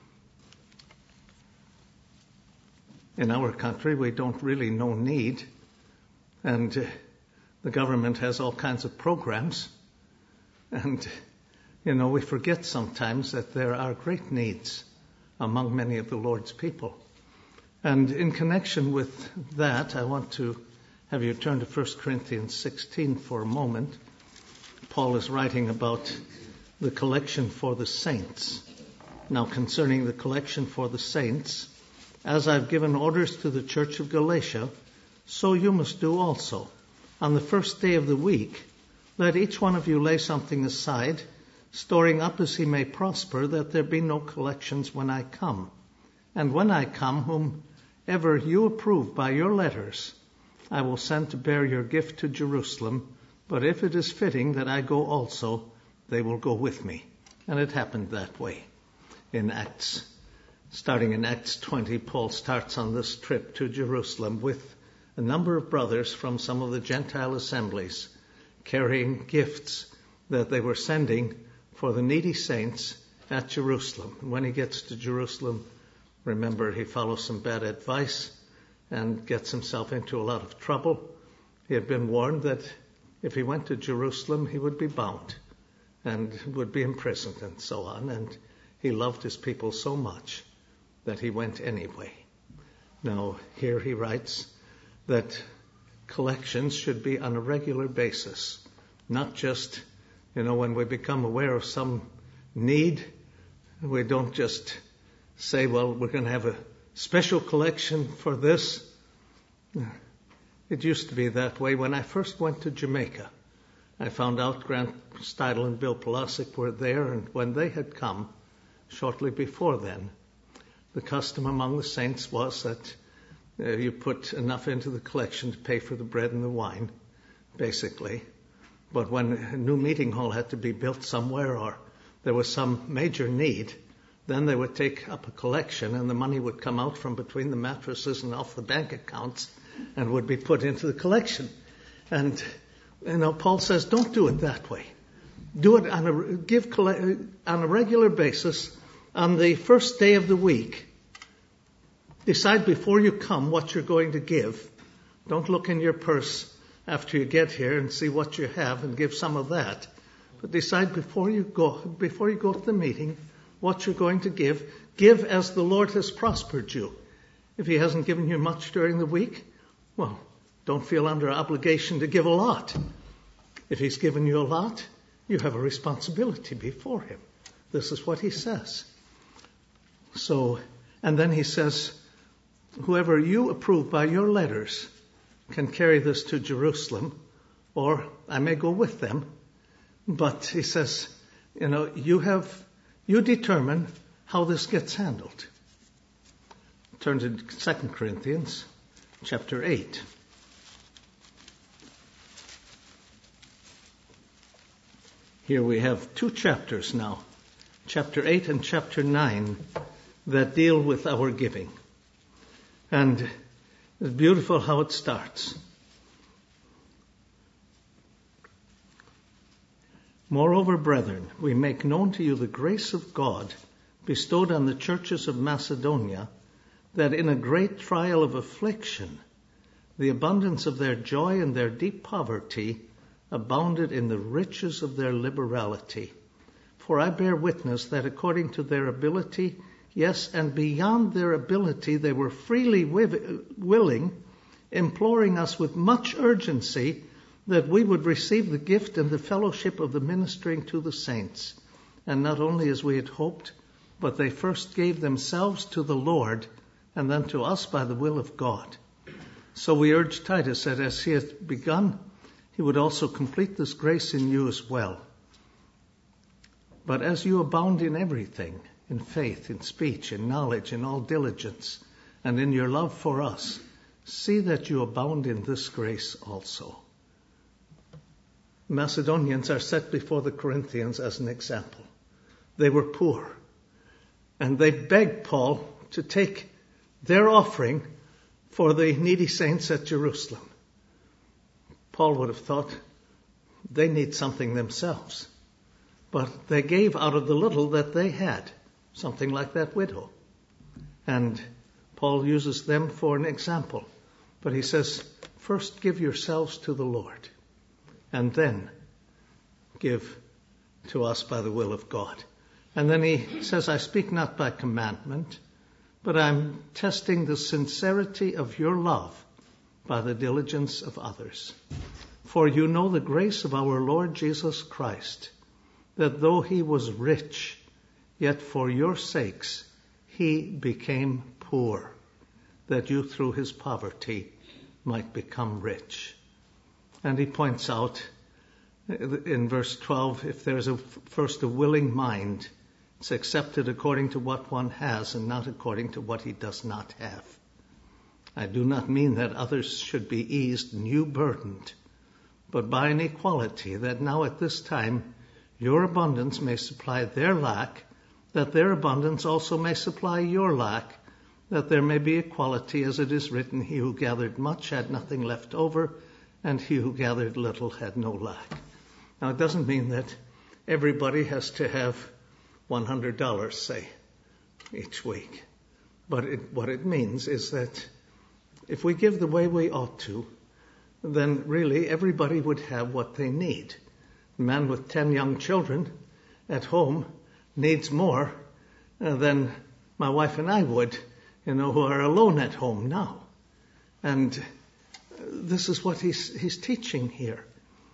In our country, we don't really know need, and uh, the government has all kinds of programs, and, you know, we forget sometimes that there are great needs among many of the Lord's people. And in connection with that, I want to have you turn to First Corinthians sixteen for a moment. Paul is writing about the collection for the saints. Now, concerning the collection for the saints, as I've given orders to the church of Galatia, so you must do also. On the first day of the week, let each one of you lay something aside, storing up as he may prosper, that there be no collections when I come. And when I come, whomever you approve by your letters, I will send to bear your gift to Jerusalem, But if it is fitting that I go also, they will go with me. And it happened that way. In Acts, starting in Acts twenty, Paul starts on this trip to Jerusalem with a number of brothers from some of the Gentile assemblies, carrying gifts that they were sending for the needy saints at Jerusalem. And when he gets to Jerusalem, remember, he follows some bad advice and gets himself into a lot of trouble. He had been warned that if he went to Jerusalem, he would be bound and would be imprisoned and so on. And he loved his people so much that he went anyway. Now, here he writes that collections should be on a regular basis, not just, you know, when we become aware of some need, we don't just say, well, we're going to have a special collection for this. It used to be that way. When I first went to Jamaica, I found out Grant Steidle and Bill Pulasic were there, and when they had come, shortly before then, the custom among the saints was that uh, you put enough into the collection to pay for the bread and the wine, basically. But when a new meeting hall had to be built somewhere or there was some major need, then they would take up a collection and the money would come out from between the mattresses and off the bank accounts and would be put into the collection. And, you know, Paul says, don't do it that way. Do it on a, give on a regular basis on the first day of the week. Decide before you come what you're going to give. Don't look in your purse after you get here and see what you have and give some of that. But decide before you go, before you go to the meeting, what you're going to give. Give as the Lord has prospered you. If he hasn't given you much during the week, well, don't feel under obligation to give a lot. If he's given you a lot, you have a responsibility before him. This is what he says. So, and then he says, whoever you approve by your letters can carry this to Jerusalem, or I may go with them. But he says, you know, you have, you determine how this gets handled. Turn to Second Corinthians chapter eight. Here we have two chapters now, chapter eight and chapter nine, that deal with our giving. And it's beautiful how it starts. Moreover, brethren, we make known to you the grace of God bestowed on the churches of Macedonia, that in a great trial of affliction, the abundance of their joy and their deep poverty abounded in the riches of their liberality. For I bear witness that according to their ability, yes, and beyond their ability, they were freely willing, imploring us with much urgency that we would receive the gift and the fellowship of the ministering to the saints. And not only as we had hoped, but they first gave themselves to the Lord and then to us by the will of God. So we urge Titus that as he hath begun, he would also complete this grace in you as well. But as you abound in everything, in faith, in speech, in knowledge, in all diligence, and in your love for us, see that you abound in this grace also. Macedonians are set before the Corinthians as an example. They were poor, and they begged Paul to take their offering for the needy saints at Jerusalem. Paul would have thought they need something themselves, but they gave out of the little that they had, something like that widow. And Paul uses them for an example. But he says, first give yourselves to the Lord, and then give to us by the will of God. And then he says, I speak not by commandment, but I'm testing the sincerity of your love by the diligence of others. For you know the grace of our Lord Jesus Christ, that though he was rich, yet for your sakes he became poor, that you through his poverty might become rich. And he points out in verse twelve, if there's a, first a willing mind, it's accepted according to what one has and not according to what he does not have. I do not mean that others should be eased and you burdened, but by an equality, that now at this time your abundance may supply their lack, that their abundance also may supply your lack, that there may be equality, as it is written, he who gathered much had nothing left over, and he who gathered little had no lack. Now, it doesn't mean that everybody has to have one hundred dollars, say, each week. But it, what it means is that if we give the way we ought to, then really everybody would have what they need. A man with ten young children at home needs more uh, than my wife and I would, you know, who are alone at home now. And this is what he's, he's teaching here.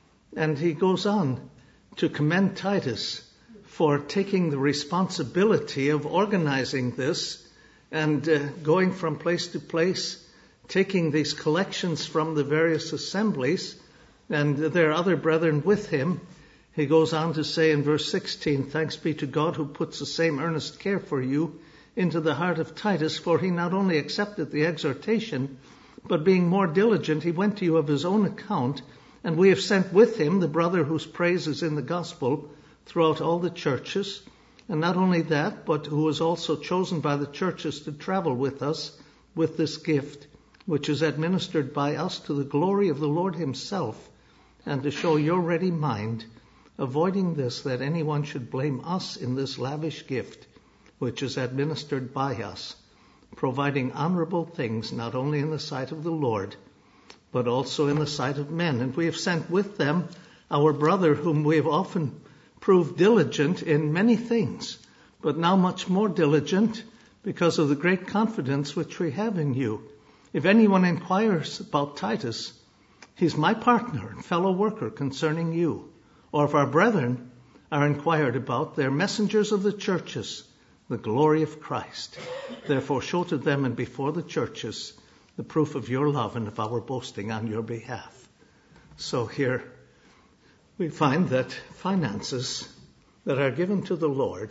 And he goes on to commend Titus for taking the responsibility of organizing this and uh, going from place to place, taking these collections from the various assemblies, and there are other brethren with him. He goes on to say in verse sixteen, thanks be to God who puts the same earnest care for you into the heart of Titus, for he not only accepted the exhortation, but being more diligent, he went to you of his own account, and we have sent with him the brother whose praise is in the gospel throughout all the churches, and not only that, but who was also chosen by the churches to travel with us with this gift, which is administered by us to the glory of the Lord himself, and to show your ready mind, avoiding this, that anyone should blame us in this lavish gift, which is administered by us, providing honorable things not only in the sight of the Lord, but also in the sight of men. And we have sent with them our brother, whom we have often proved diligent in many things, but now much more diligent because of the great confidence which we have in you. If anyone inquires about Titus, he's my partner and fellow worker concerning you. Or if our brethren are inquired about, they're messengers of the churches, the glory of Christ. Therefore show to them and before the churches the proof of your love and of our boasting on your behalf. So here we find that finances that are given to the Lord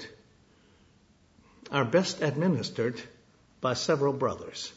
are best administered by several brothers.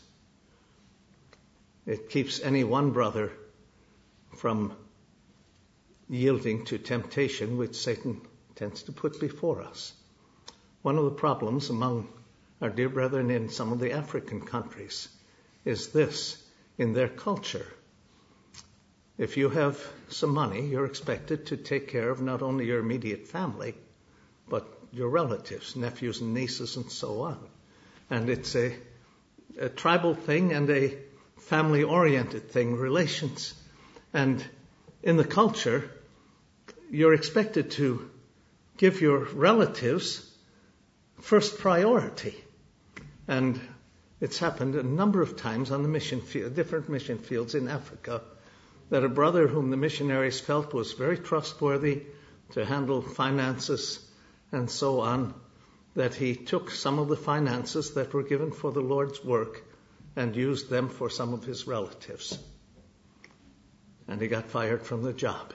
It keeps any one brother from yielding to temptation which Satan tends to put before us. One of the problems among our dear brethren in some of the African countries is this: in their culture, if you have some money, you're expected to take care of not only your immediate family, but your relatives, nephews and nieces and so on. And it's a, a tribal thing and a family-oriented thing, relations. And in the culture, you're expected to give your relatives first priority. And it's happened a number of times on the mission field, different mission fields in Africa, that a brother whom the missionaries felt was very trustworthy to handle finances and so on, that he took some of the finances that were given for the Lord's work and used them for some of his relatives. And he got fired from the job.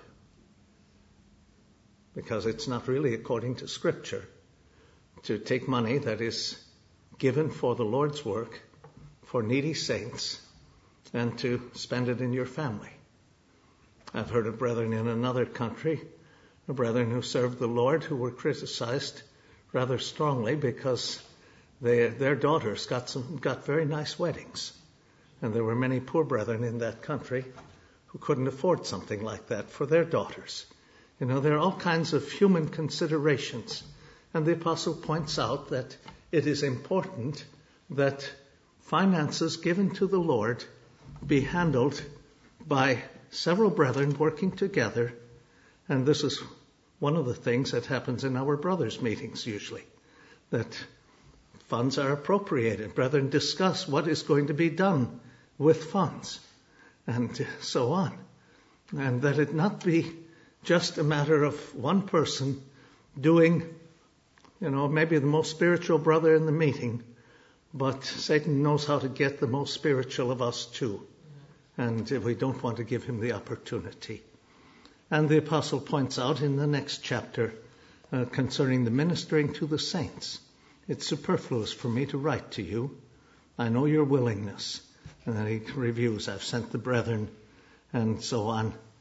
Because it's not really according to Scripture to take money that is given for the Lord's work, for needy saints, and to spend it in your family. I've heard of brethren in another country, brethren who served the Lord, who were criticized rather strongly because they, their daughters got some got very nice weddings. And there were many poor brethren in that country who couldn't afford something like that for their daughters. You know, there are all kinds of human considerations. And the apostle points out that it is important that finances given to the Lord be handled by several brethren working together. And this is one of the things that happens in our brothers' meetings usually, that funds are appropriated. Brethren discuss what is going to be done with funds and so on. And that it not be just a matter of one person doing, you know, maybe the most spiritual brother in the meeting, but Satan knows how to get the most spiritual of us too. And we don't want to give him the opportunity. And the apostle points out in the next chapter uh, concerning the ministering to the saints, it's superfluous for me to write to you. I know your willingness. And then he reviews, I've sent the brethren and so on.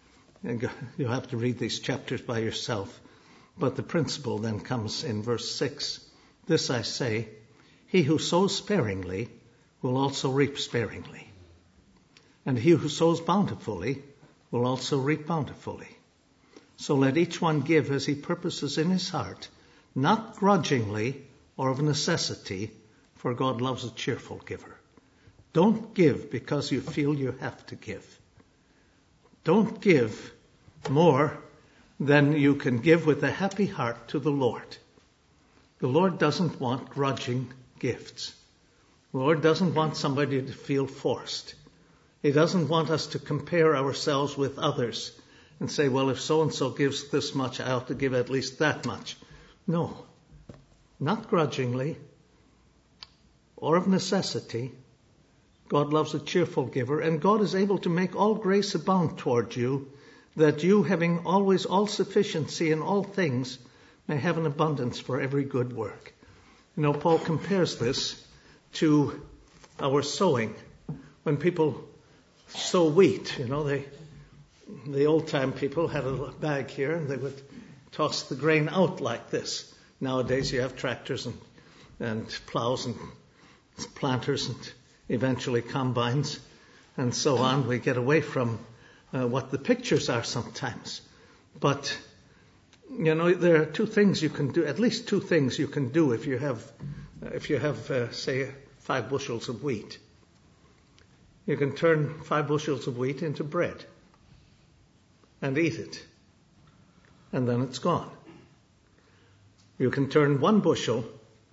you'll have to read these chapters by yourself. But the principle then comes in verse six. This I say, he who sows sparingly will also reap sparingly. And he who sows bountifully will also reap bountifully. So let each one give as he purposes in his heart, not grudgingly or of necessity, for God loves a cheerful giver. Don't give because you feel you have to give. Don't give more than you can give with a happy heart to the Lord. The Lord doesn't want grudging gifts. The Lord doesn't want somebody to feel forced. He doesn't want us to compare ourselves with others and say, well, if so-and-so gives this much, I ought to give at least that much. No, not grudgingly or of necessity. God loves a cheerful giver, and God is able to make all grace abound toward you, that you, having always all sufficiency in all things, may have an abundance for every good work. You know, Paul compares this to our sowing. When people sow wheat, you know, they, the old-time people had a bag here, and they would toss the grain out like this. Nowadays you have tractors and, and plows and planters and eventually combines and so on. We get away from uh, what the pictures are sometimes. But, you know, there are two things you can do, at least two things you can do if you have, if you have, uh, say, five bushels of wheat. You can turn five bushels of wheat into bread and eat it, and then it's gone. You can turn one bushel,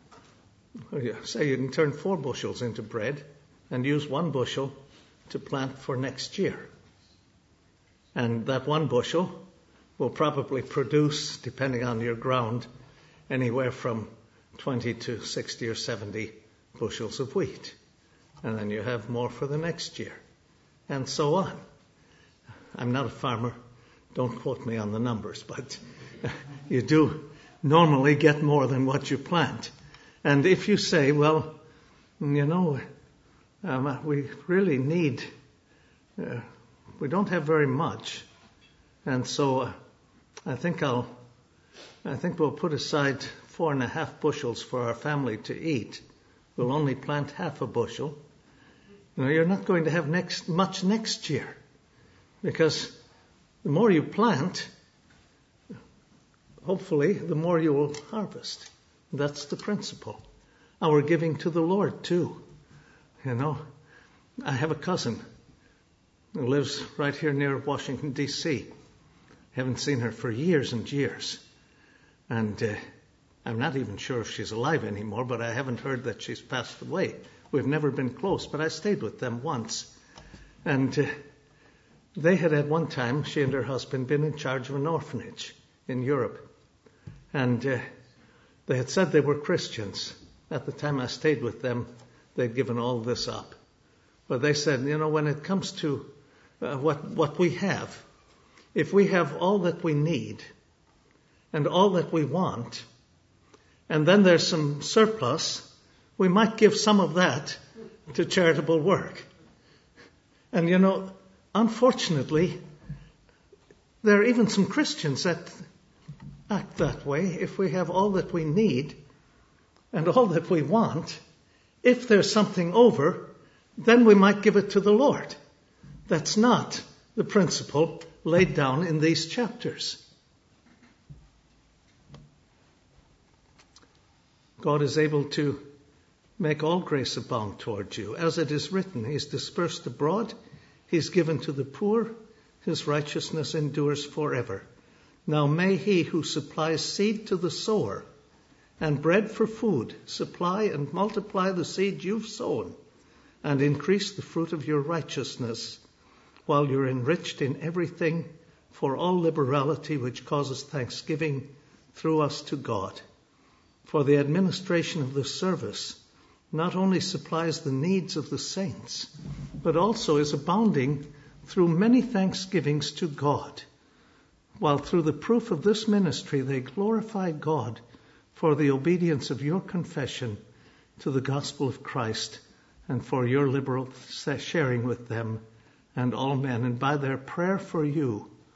or you say you can turn four bushels into bread and use one bushel to plant for next year. And that one bushel will probably produce, depending on your ground, anywhere from twenty to sixty or seventy bushels of wheat. And then you have more for the next year, and so on. I'm not a farmer. Don't quote me on the numbers, but you do normally get more than what you plant. And if you say, well, you know, um, we really need, uh, we don't have very much, and so uh, I think I'll, I think we'll put aside four and a half bushels for our family to eat. We'll only plant half a bushel. You know, you're not going to have next much next year, because the more you plant, hopefully, the more you will harvest. That's the principle. Our giving to the Lord, too. You know, I have a cousin who lives right here near Washington, D C Haven't seen her for years and years. And uh, I'm not even sure if she's alive anymore, but I haven't heard that she's passed away. We've never been close, but I stayed with them once. And uh, they had at one time, she and her husband, been in charge of an orphanage in Europe. And uh, they had said they were Christians. At the time I stayed with them, they'd given all this up. But they said, you know, when it comes to uh, what what we have, if we have all that we need and all that we want, and then there's some surplus, we might give some of that to charitable work. And, you know, unfortunately, there are even some Christians that act that way. If we have all that we need and all that we want, if there's something over, then we might give it to the Lord. That's not the principle laid down in these chapters. God is able to make all grace abound toward you. As it is written, He's dispersed abroad, He's given to the poor, His righteousness endures forever. Now may He who supplies seed to the sower and bread for food supply and multiply the seed you've sown and increase the fruit of your righteousness, while you're enriched in everything for all liberality which causes thanksgiving through us to God. For the administration of the service not only supplies the needs of the saints, but also is abounding through many thanksgivings to God, while through the proof of this ministry they glorify God for the obedience of your confession to the gospel of Christ, and for your liberal sharing with them and all men, and by their prayer for you,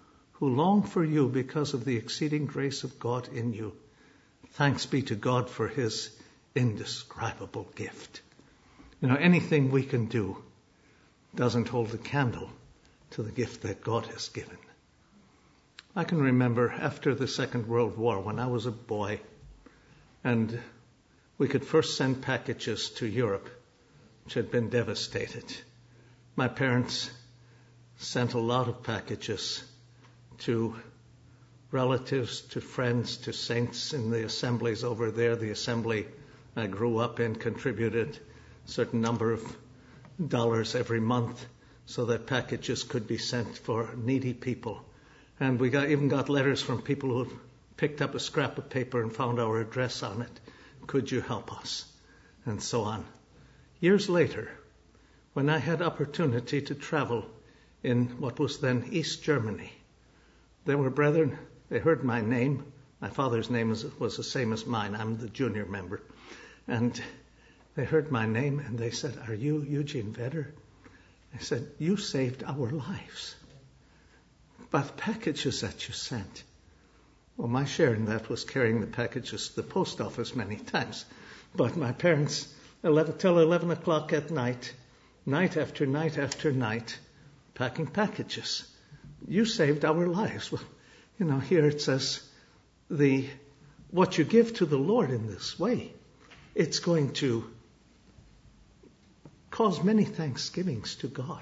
who long for you because of the exceeding grace of God in you. Thanks be to God for his indescribable gift. You know, anything we can do doesn't hold a candle to the gift that God has given. I can remember after the Second World War when I was a boy and we could first send packages to Europe, which had been devastated. My parents sent a lot of packages to relatives, to friends, to saints in the assemblies over there. The assembly I grew up in contributed a certain number of dollars every month so that packages could be sent for needy people. And we got, even got letters from people who picked up a scrap of paper and found our address on it. Could you help us? And so on. Years later, when I had opportunity to travel in what was then East Germany, there were brethren, they heard my name. My father's name was, was the same as mine. I'm the junior member. And they heard my name and they said, "Are you Eugene Vedder?" I said, "You saved our lives by the packages that you sent." Well, my share in that was carrying the packages to the post office many times. But my parents, eleven till eleven o'clock at night, night after night after night, packing packages. You saved our lives. Well, you know, here it says, the what you give to the Lord in this way, it's going to cause many thanksgivings to God.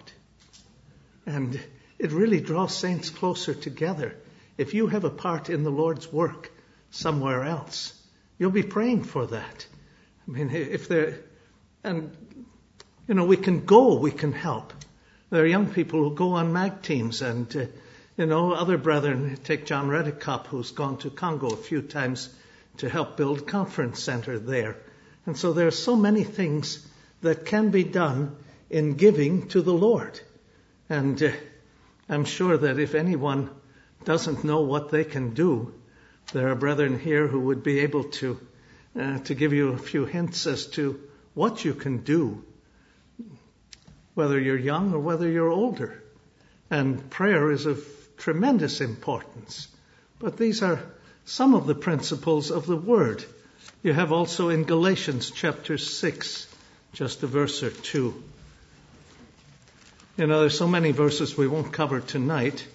And it really draws saints closer together. If you have a part in the Lord's work somewhere else, you'll be praying for that. I mean, if there, and, you know, we can go, we can help. There are young people who go on mag teams and, uh, you know, other brethren, take John Reddickop, who's gone to Congo a few times to help build a conference center there. And so there are so many things that can be done in giving to the Lord. And uh, I'm sure that if anyone doesn't know what they can do, there are brethren here who would be able to uh, to give you a few hints as to what you can do, whether you're young or whether you're older. And prayer is of tremendous importance. But these are some of the principles of the Word. You have also in Galatians chapter six, just a verse or two. You know, there's so many verses we won't cover tonight.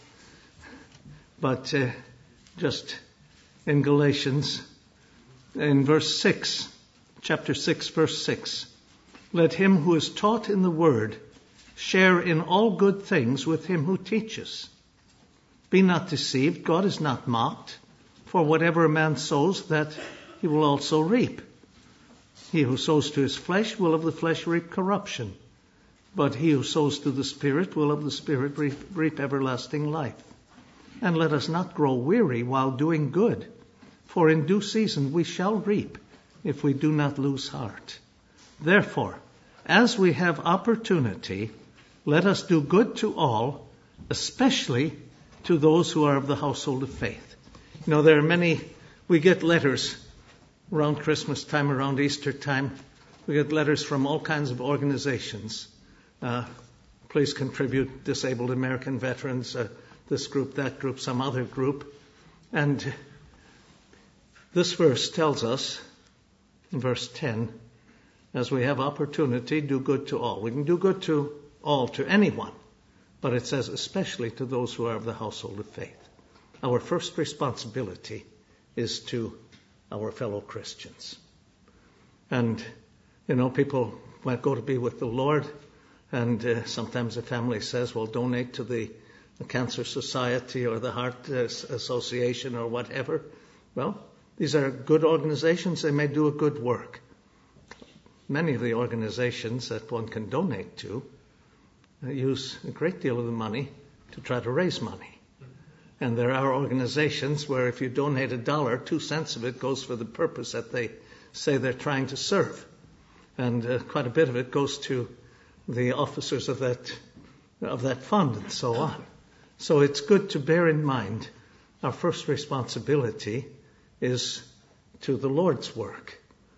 But uh, just in Galatians, in verse six, chapter six, verse six, let him who is taught in the word share in all good things with him who teaches. Be not deceived, God is not mocked, for whatever a man sows, that he will also reap. He who sows to his flesh will of the flesh reap corruption, but he who sows to the Spirit will of the Spirit reap, reap everlasting life. And let us not grow weary while doing good, for in due season we shall reap if we do not lose heart. Therefore, as we have opportunity, let us do good to all, especially to those who are of the household of faith. You know, there are many, we get letters around Christmas time, around Easter time. We get letters from all kinds of organizations. Uh, please contribute, Disabled American Veterans, uh, this group, that group, some other group. And this verse tells us, in verse ten, as we have opportunity, do good to all. We can do good to all, to anyone, but it says especially to those who are of the household of faith. Our first responsibility is to our fellow Christians. And, you know, people might go to be with the Lord, and uh, sometimes the family says, well, donate to the the Cancer Society or the Heart Association or whatever. Well, these are good organizations. They may do a good work. Many of the organizations that one can donate to use a great deal of the money to try to raise money. And there are organizations where if you donate a dollar, two cents of it goes for the purpose that they say they're trying to serve. And uh, quite a bit of it goes to the officers of that of that fund and so on. So it's good to bear in mind our first responsibility is to the Lord's work,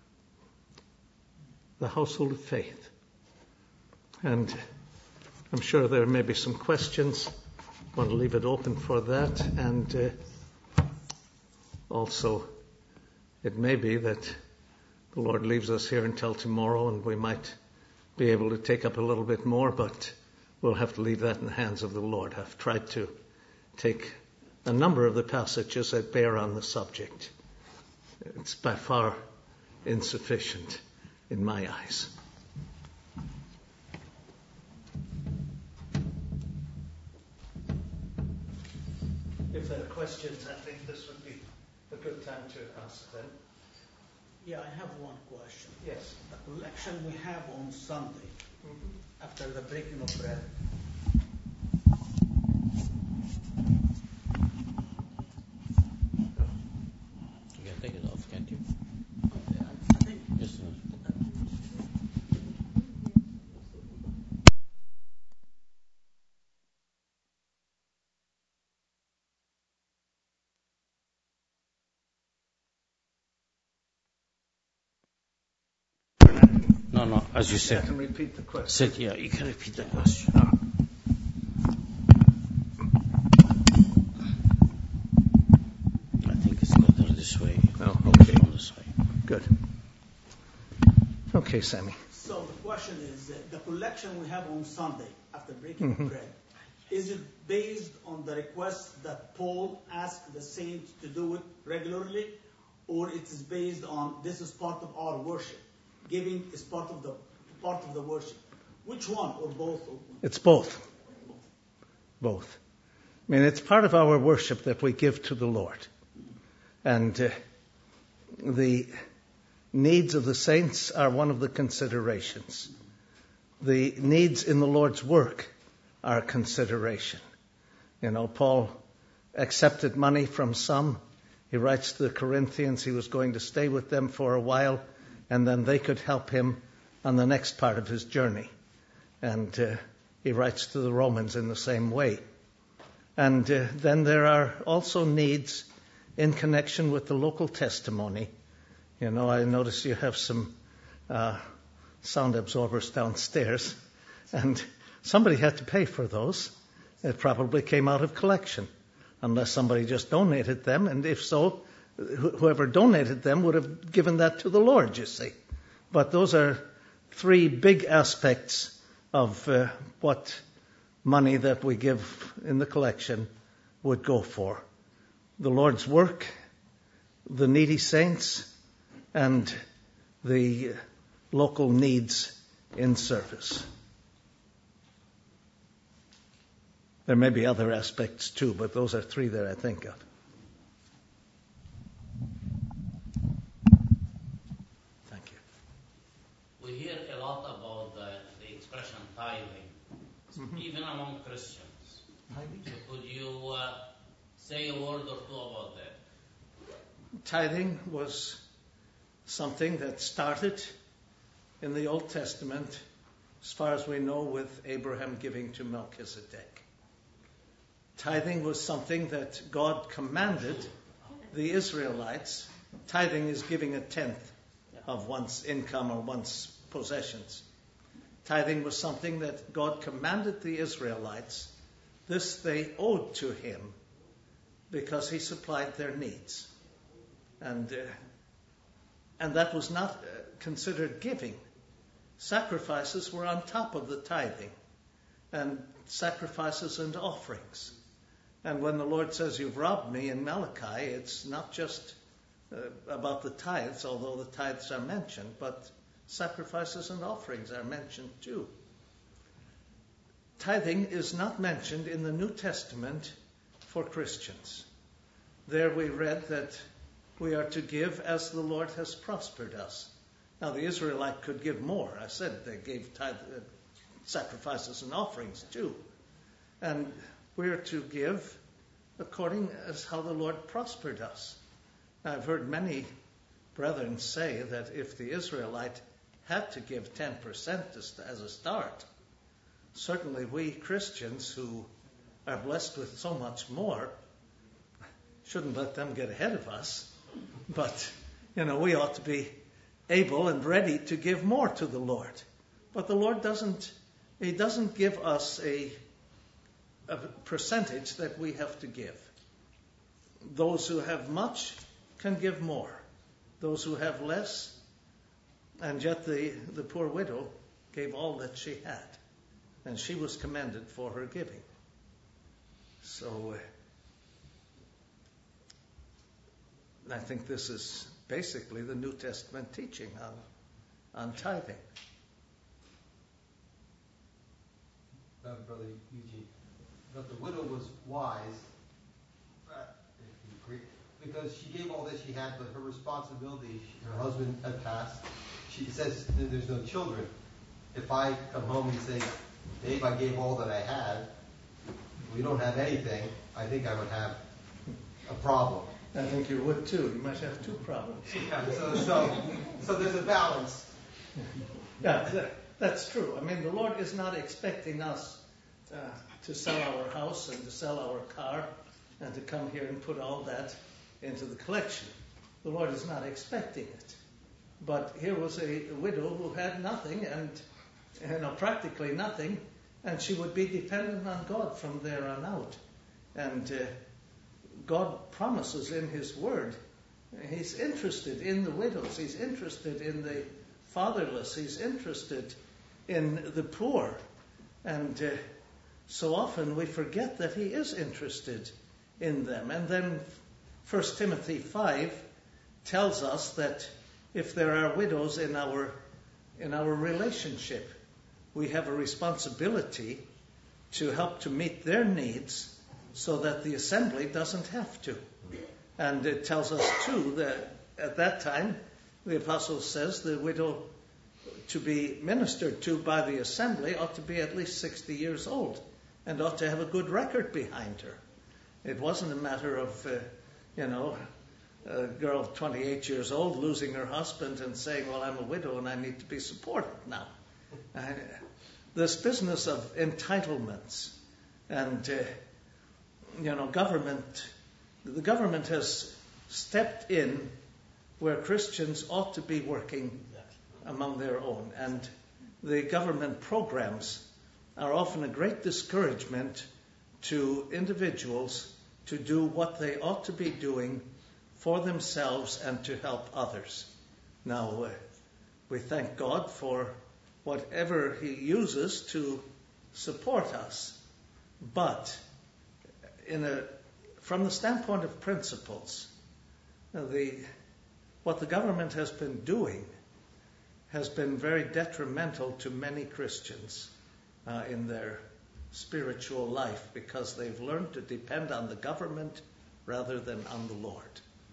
the household of faith. And I'm sure there may be some questions want to leave it open for that. And uh, also, it may be that the Lord leaves us here until tomorrow, and we might be able to take up a little bit more, but we'll have to leave that in the hands of the Lord. I've tried to take a number of the passages that bear on the subject. It's by far insufficient in my eyes. If there are questions, I think this would be a good time to ask them. Yeah, I have one question. Yes. The collection we have on Sunday, mm-hmm. after the breaking of bread. You can take it off, can't you? Okay, I think. Yes, sir. No, no, as you said. I can repeat the question. Sit, yeah, you can repeat the question. I think it's better this way. Oh, okay. This way. Good. Okay, Sammy. So the question is, uh, the collection we have on Sunday after breaking mm-hmm. bread, is it based on the request that Paul asked the saints to do it regularly, or it is based on this is part of our worship? Giving is part of the part of the worship. Which one, or both? It's both. Both. I mean, it's part of our worship that we give to the Lord. And uh, the needs of the saints are one of the considerations. The needs in the Lord's work are a consideration. You know, Paul accepted money from some. He writes to the Corinthians he was going to stay with them for a while, and then they could help him on the next part of his journey. And uh, he writes to the Romans in the same way. And uh, then there are also needs in connection with the local testimony. You know, I notice you have some uh, sound absorbers downstairs, and somebody had to pay for those. It probably came out of collection, unless somebody just donated them, and if so, whoever donated them would have given that to the Lord, you see. But those are three big aspects of uh, what money that we give in the collection would go for. The Lord's work, the needy saints, and the local needs in service. There may be other aspects too, but those are three that I think of. We hear a lot about the, the expression tithing, mm-hmm. even among Christians. Tithing? So could you uh, say a word or two about that? Tithing was something that started in the Old Testament, as far as we know, with Abraham giving to Melchizedek. Tithing was something that God commanded the Israelites. Tithing is giving a tenth of one's income or one's possessions. Tithing was something that God commanded the Israelites. This they owed to him because he supplied their needs. And, uh, and that was not uh, considered giving. Sacrifices were on top of the tithing, and sacrifices and offerings. And when the Lord says, you've robbed me in Malachi, it's not just Uh, about the tithes, although the tithes are mentioned, but sacrifices and offerings are mentioned too. Tithing is not mentioned in the New Testament for Christians. There we read that we are to give as the Lord has prospered us. Now the Israelite could give more. I said they gave tithe, uh, sacrifices and offerings too. And we are to give according as how the Lord prospered us. I've heard many brethren say that if the Israelite had to give ten percent as a start, certainly we Christians who are blessed with so much more shouldn't let them get ahead of us. But, you know, we ought to be able and ready to give more to the Lord. But the Lord doesn't, he doesn't give us a, a percentage that we have to give. Those who have much can give more. Those who have less, and yet the, the poor widow gave all that she had, and she was commended for her giving. So uh, I think this is basically the New Testament teaching on, on tithing. Uh, Brother Eugene, but the widow was wise, uh, because she gave all that she had, but her responsibility, she, her husband had passed. She says there's no children. If I come home and say, Dave, I gave all that I had, we don't have anything, I think I would have a problem. I think you would too. You might have two problems. Yeah, so, so, so there's a balance. Yeah, that, that's true. I mean, the Lord is not expecting us uh, to sell our house and to sell our car and to come here and put all that into the collection. The Lord is not expecting it. But here was a, a widow who had nothing, and you know, practically nothing, and she would be dependent on God from there on out. And uh, God promises in His Word, He's interested in the widows, He's interested in the fatherless, He's interested in the poor. And uh, so often we forget that He is interested in them. And then First Timothy five tells us that if there are widows in our in our relationship, we have a responsibility to help to meet their needs so that the assembly doesn't have to. And it tells us too that at that time, the apostle says the widow to be ministered to by the assembly ought to be at least sixty years old and ought to have a good record behind her. It wasn't a matter of, uh, you know, a girl twenty-eight years old losing her husband and saying, well, I'm a widow and I need to be supported now. Uh, this business of entitlements and, uh, you know, government, the government has stepped in where Christians ought to be working among their own. And the government programs are often a great discouragement to individuals to do what they ought to be doing for themselves and to help others. Now, uh, we thank God for whatever He uses to support us. But in a, from the standpoint of principles, the, what the government has been doing has been very detrimental to many Christians uh, in their spiritual life because they've learned to depend on the government rather than on the Lord.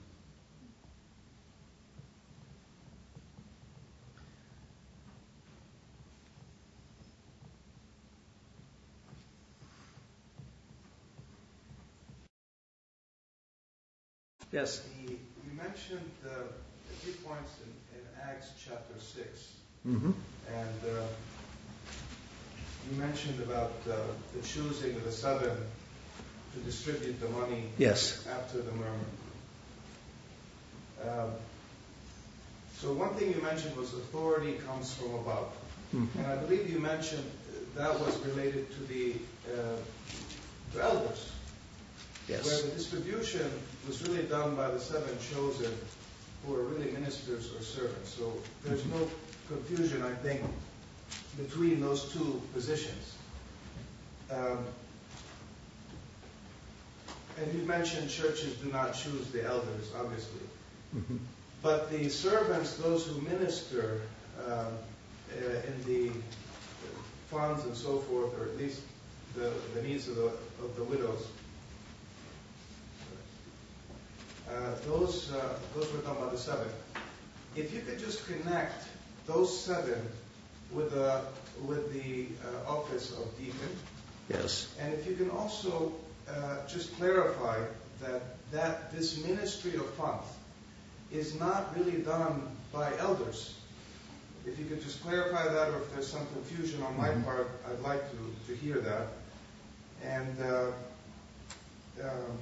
Yes. The, you mentioned uh, a few points in, in Acts chapter six, Mm-hmm. and uh, you mentioned about uh, the choosing of the seven to distribute the money Yes. after the murmur. Um, so one thing you mentioned was authority comes from above, Mm-hmm. and I believe you mentioned that was related to the uh, to elders. Yes. Where the distribution was really done by the seven chosen who are really ministers or servants. So there's no confusion, I think, between those two positions. Um, and you mentioned churches do not choose the elders, obviously. Mm-hmm. But the servants, those who minister um, uh, in the funds and so forth, or at least the, the needs of the, of the widows, Uh, those uh, those were done by the seven. If you could just connect those seven with the with the uh, office of deacon, Yes. and if you can also uh, just clarify that that this ministry of funds is not really done by elders. If you could just clarify that, or if there's some confusion on my Mm-hmm. part, I'd like to to hear that. And. Uh, um,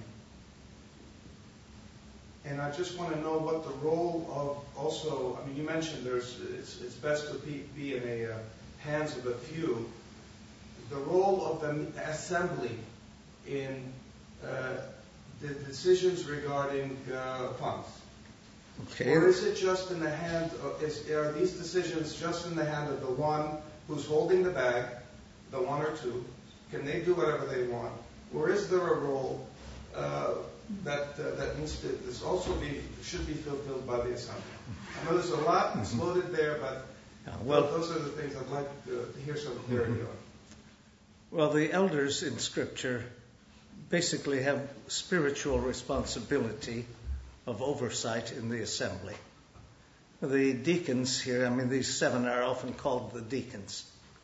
And I just want to know what the role of also, I mean, you mentioned there's it's, it's best to be, be in the uh, hands of a few. The role of the assembly in uh, the decisions regarding uh, funds? Okay. Or is it just in the hand of, is, are these decisions just in the hand of the one who's holding the bag, the one or two? Can they do whatever they want? Or is there a role uh, that uh, that needs to this also be should be fulfilled by the assembly? I know there's a lot that's loaded there, but Yeah, well, those are the things I'd like to, to hear some clarity mm-hmm. on. Well, the elders in Scripture basically have spiritual responsibility of oversight in the assembly. The deacons here, I mean, these seven are often called the deacons.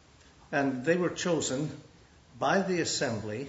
And they were chosen by the assembly,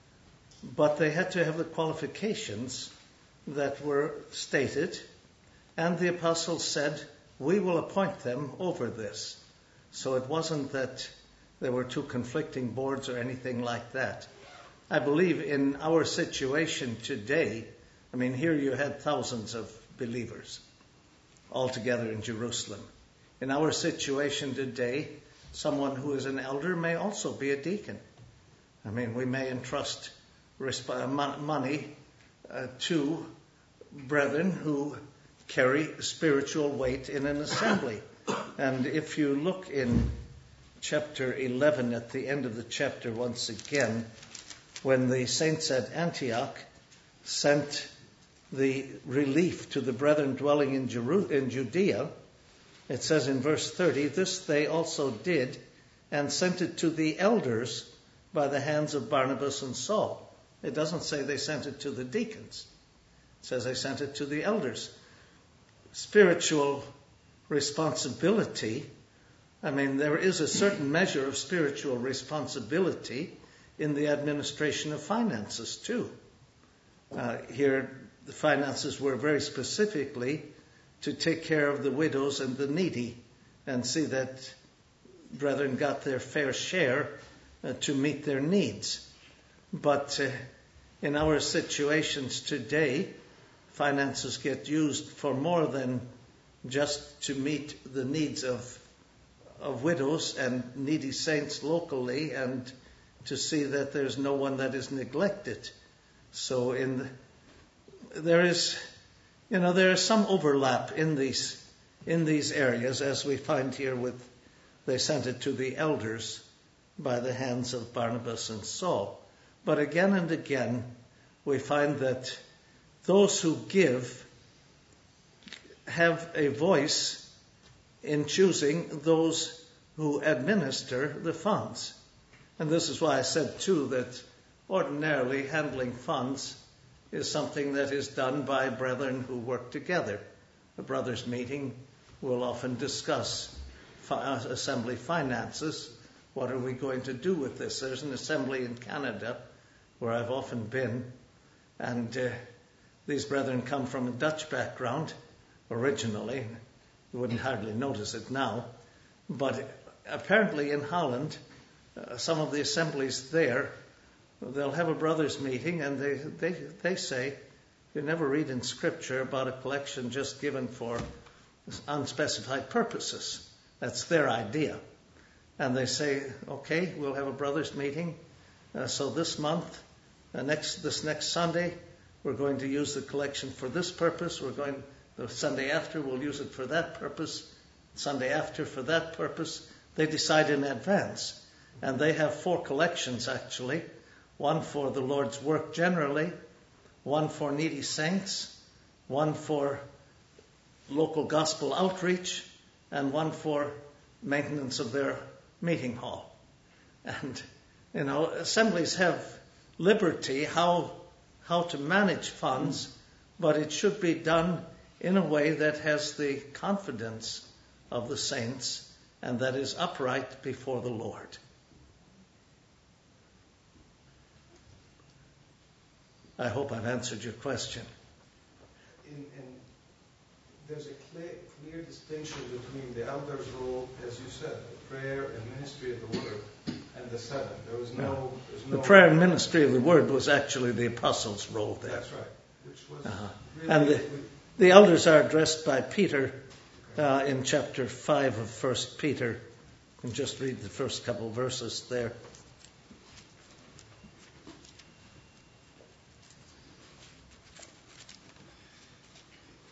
but they had to have the qualifications that were stated. And the apostles said, we will appoint them over this. So it wasn't that there were two conflicting boards or anything like that. I believe in our situation today, I mean, here you had thousands of believers all together in Jerusalem. In our situation today, someone who is an elder may also be a deacon. I mean, we may entrust resp- money uh, to brethren who carry spiritual weight in an assembly. And if you look in chapter eleven, at the end of the chapter once again, when the saints at Antioch sent the relief to the brethren dwelling in, Jeru- in Judea, it says in verse thirty, this they also did and sent it to the elders by the hands of Barnabas and Saul. It doesn't say they sent it to the deacons. It says they sent it to the elders. Spiritual responsibility, I mean, there is a certain measure of spiritual responsibility in the administration of finances too. Uh, here, the finances were very specifically to take care of the widows and the needy and see that brethren got their fair share uh, to meet their needs. But uh, in our situations today, finances get used for more than just to meet the needs of of widows and needy saints locally and to see that there's no one that is neglected. So in there is, you know, there is some overlap in these in these areas, as we find here with they sent it to the elders by the hands of Barnabas and Saul. But again and again, we find that those who give have a voice in choosing those who administer the funds. And this is why I said, too, that ordinarily handling funds is something that is done by brethren who work together. A brothers' meeting will often discuss fi- assembly finances. What are we going to do with this? There's an assembly in Canada where I've often been, and uh, these brethren come from a Dutch background originally. You wouldn't hardly notice it now. But apparently in Holland, uh, some of the assemblies there, they'll have a brothers' meeting, and they, they, they say, you never read in Scripture about a collection just given for unspecified purposes. That's their idea. And they say, okay, we'll have a brothers' meeting. Uh, so this month, uh, next this next Sunday, we're going to use the collection for this purpose. We're going the Sunday after, we'll use it for that purpose. Sunday after for that purpose. They decide in advance. And they have four collections, actually. One for the Lord's work generally, one for needy saints, one for local gospel outreach, and one for maintenance of their meeting hall. And, you know, assemblies have liberty how how to manage funds, but it should be done in a way that has the confidence of the saints and that is upright before the Lord. I hope I've answered your question. In, in, there's a clear, clear distinction between the elder's role, as you said, the prayer and ministry of the word, and the seven. There was no... There's no the prayer and ministry of the word was actually the apostles' role there. That's right. Which was uh-huh. really... And the, the elders are addressed by Peter uh, in chapter five of First Peter. You can just read the first couple verses there.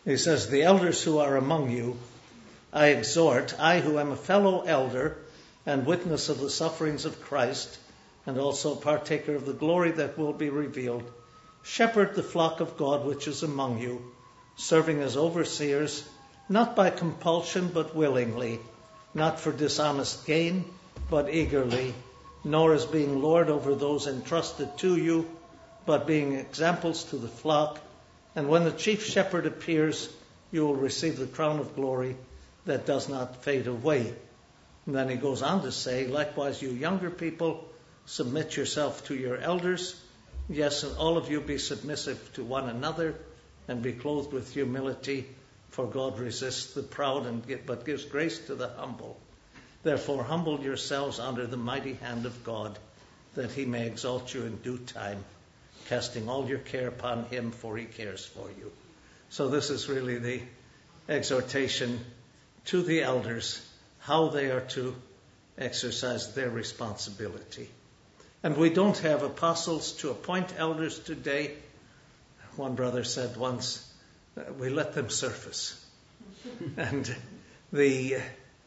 He says, the elders who are among you, I exhort, I who am a fellow elder and witness of the sufferings of Christ, and also partaker of the glory that will be revealed, shepherd the flock of God which is among you, serving as overseers, not by compulsion but willingly, not for dishonest gain but eagerly, nor as being lord over those entrusted to you, but being examples to the flock. And when the chief shepherd appears, you will receive the crown of glory that does not fade away. And then he goes on to say, likewise, you younger people, submit yourself to your elders. Yes, and all of you be submissive to one another and be clothed with humility, for God resists the proud and give, but gives grace to the humble. Therefore, humble yourselves under the mighty hand of God, that he may exalt you in due time, casting all your care upon him, for he cares for you. So this is really the exhortation to the elders, how they are to exercise their responsibility. And we don't have apostles to appoint elders today. One brother said once, we let them surface. And the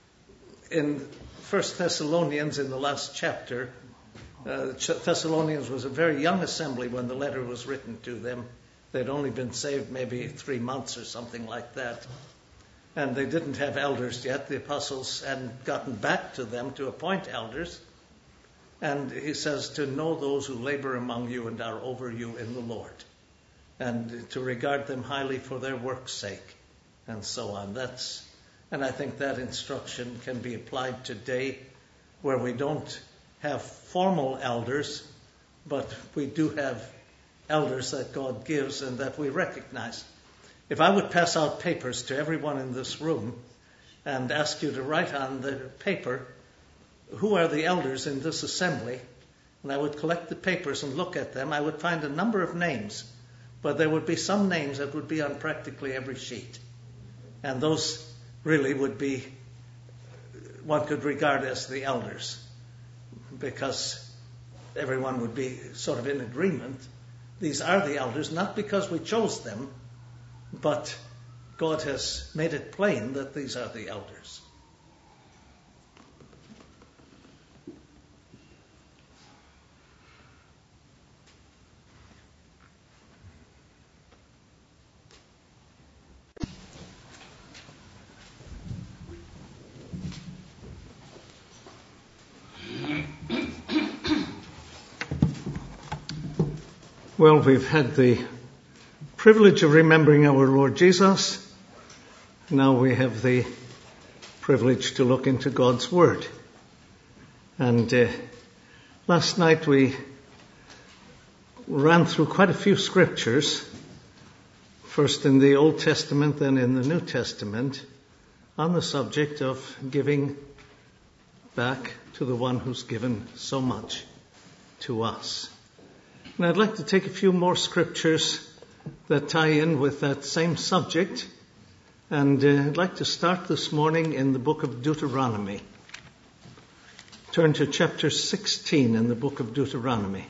in First Thessalonians, in the last chapter, uh, Thessalonians was a very young assembly when the letter was written to them. They'd only been saved maybe three months or something like that. And they didn't have elders yet. The apostles hadn't gotten back to them to appoint elders. And he says to know those who labor among you and are over you in the Lord, and to regard them highly for their work's sake, and so on. That's, and I think that instruction can be applied today, where we don't have formal elders, but we do have elders that God gives and that we recognize. If I would pass out papers to everyone in this room and ask you to write on the paper, who are the elders in this assembly, and I would collect the papers and look at them, I would find a number of names, but there would be some names that would be on practically every sheet. And those really would be, one could regard as the elders, because everyone would be sort of in agreement. These are the elders, not because we chose them, but God has made it plain that these are the elders. Well, we've had the privilege of remembering our Lord Jesus. Now we have the privilege to look into God's Word. And uh, last night we ran through quite a few scriptures, first in the Old Testament, then in the New Testament, on the subject of giving back to the one who's given so much to us. And I'd like to take a few more scriptures that tie in with that same subject. And uh, I'd like to start this morning in the book of Deuteronomy. Turn to chapter sixteen in the book of Deuteronomy.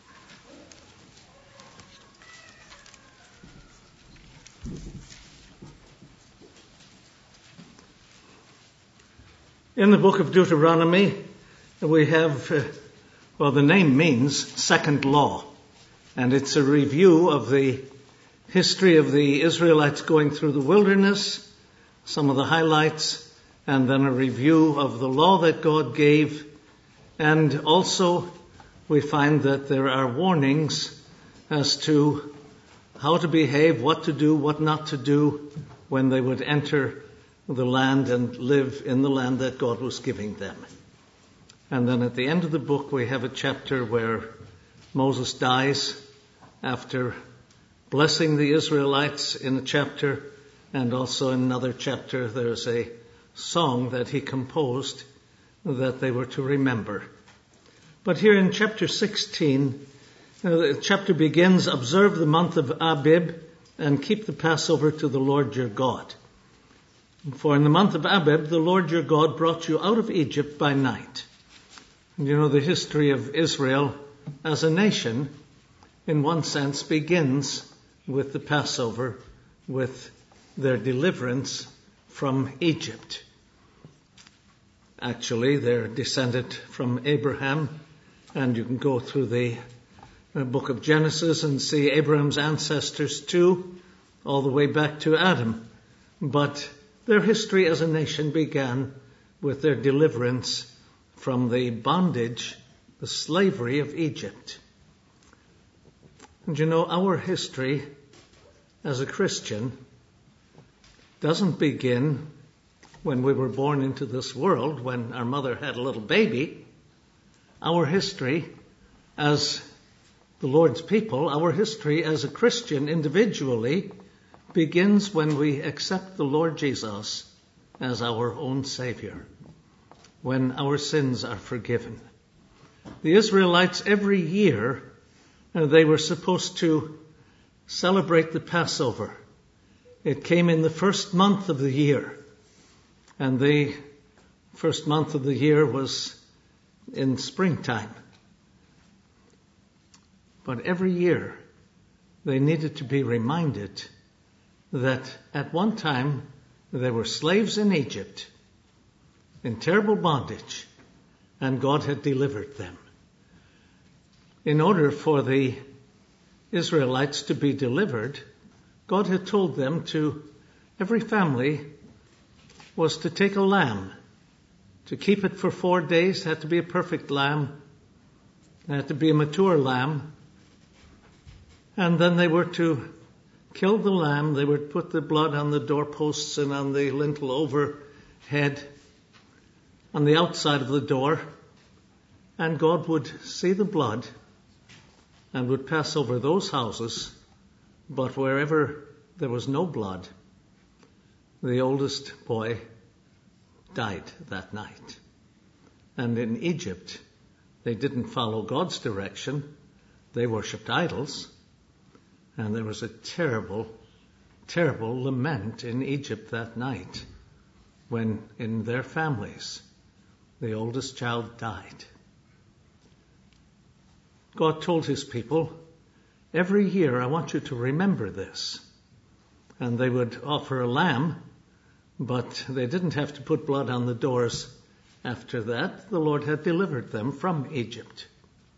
In the book of Deuteronomy, we have, uh, well, the name means second law. And it's a review of the history of the Israelites going through the wilderness, some of the highlights, and then a review of the law that God gave. And also we find that there are warnings as to how to behave, what to do, what not to do when they would enter the land and live in the land that God was giving them. And then at the end of the book we have a chapter where Moses dies after blessing the Israelites in a chapter, and also in another chapter there's a song that he composed that they were to remember. But here in chapter sixteen, the chapter begins, observe the month of Abib and keep the Passover to the Lord your God. For in the month of Abib, the Lord your God brought you out of Egypt by night. And you know, the history of Israel as a nation, in one sense, begins with the Passover, with their deliverance from Egypt. Actually, they're descended from Abraham, and you can go through the book of Genesis and see Abraham's ancestors too, all the way back to Adam. But their history as a nation began with their deliverance from the bondage, the slavery of Egypt. And you know, our history as a Christian doesn't begin when we were born into this world, when our mother had a little baby. Our history as the Lord's people, our history as a Christian individually, begins when we accept the Lord Jesus as our own Savior, when our sins are forgiven. The Israelites, every year, they were supposed to celebrate the Passover. It came in the first month of the year. And the first month of the year was in springtime. But every year they needed to be reminded that at one time they were slaves in Egypt, in terrible bondage, and God had delivered them. In order for the Israelites to be delivered, God had told them to, every family was to take a lamb, to keep it for four days. It had to be a perfect lamb. It had to be a mature lamb. And then they were to kill the lamb. They would put the blood on the doorposts and on the lintel overhead, on the outside of the door. And God would see the blood and would pass over those houses. But wherever there was no blood, the oldest boy died that night. And in Egypt, they didn't follow God's direction. They worshipped idols. And there was a terrible, terrible lament in Egypt that night when in their families, the oldest child died. God told his people, every year I want you to remember this. And they would offer a lamb, but they didn't have to put blood on the doors after that. The Lord had delivered them from Egypt.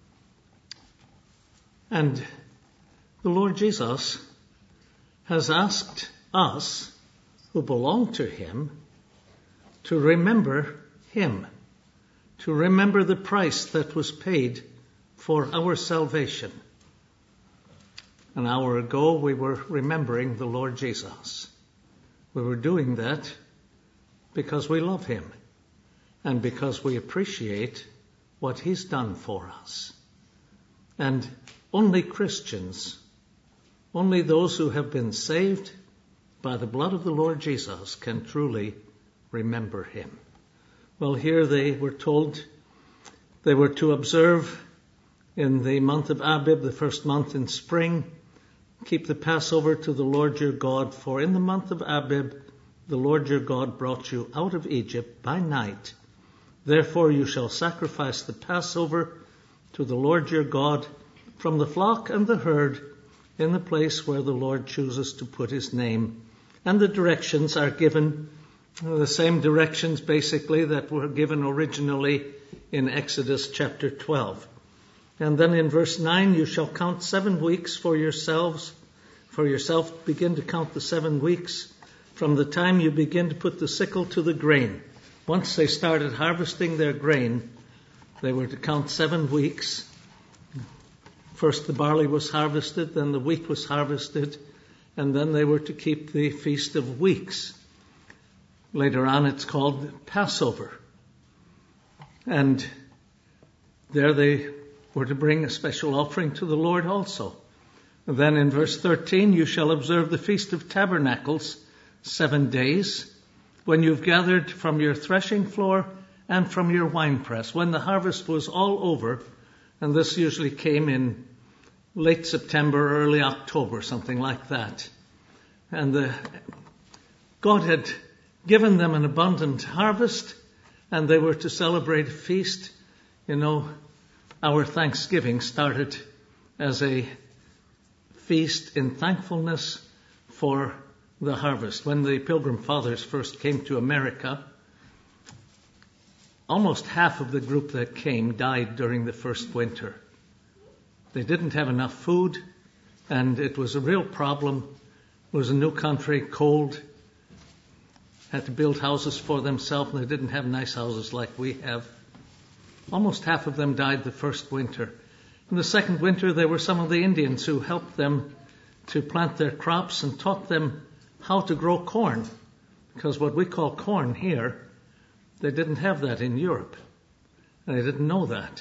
And the Lord Jesus has asked us, who belong to him, to remember him, to remember the price that was paid for our salvation. An hour ago, we were remembering the Lord Jesus. We were doing that because we love him and because we appreciate what he's done for us. And only Christians, only those who have been saved by the blood of the Lord Jesus can truly remember him. Well, here they were told they were to observe in the month of Abib, the first month in spring, keep the Passover to the Lord your God, for in the month of Abib the Lord your God brought you out of Egypt by night. Therefore you shall sacrifice the Passover to the Lord your God from the flock and the herd in the place where the Lord chooses to put his name. And the directions are given, the same directions basically that were given originally in Exodus chapter twelve. And then in verse nine, you shall count seven weeks for yourselves. For yourself, begin to count the seven weeks from the time you begin to put the sickle to the grain. Once they started harvesting their grain, they were to count seven weeks. First the barley was harvested, then the wheat was harvested, and then they were to keep the Feast of Weeks. Later on it's called Passover. And there they were to bring a special offering to the Lord also. And then in verse thirteen, you shall observe the Feast of Tabernacles seven days, when you've gathered from your threshing floor and from your winepress, when the harvest was all over, and this usually came in late September, early October, something like that. And the, God had given them an abundant harvest, and they were to celebrate a feast. You know, our Thanksgiving started as a feast in thankfulness for the harvest. When the Pilgrim Fathers first came to America, almost half of the group that came died during the first winter. They didn't have enough food, and it was a real problem. It was a new country, cold, had to build houses for themselves, and they didn't have nice houses like we have. Almost half of them died the first winter. In the second winter, there were some of the Indians who helped them to plant their crops and taught them how to grow corn, because what we call corn here, they didn't have that in Europe. They didn't know that.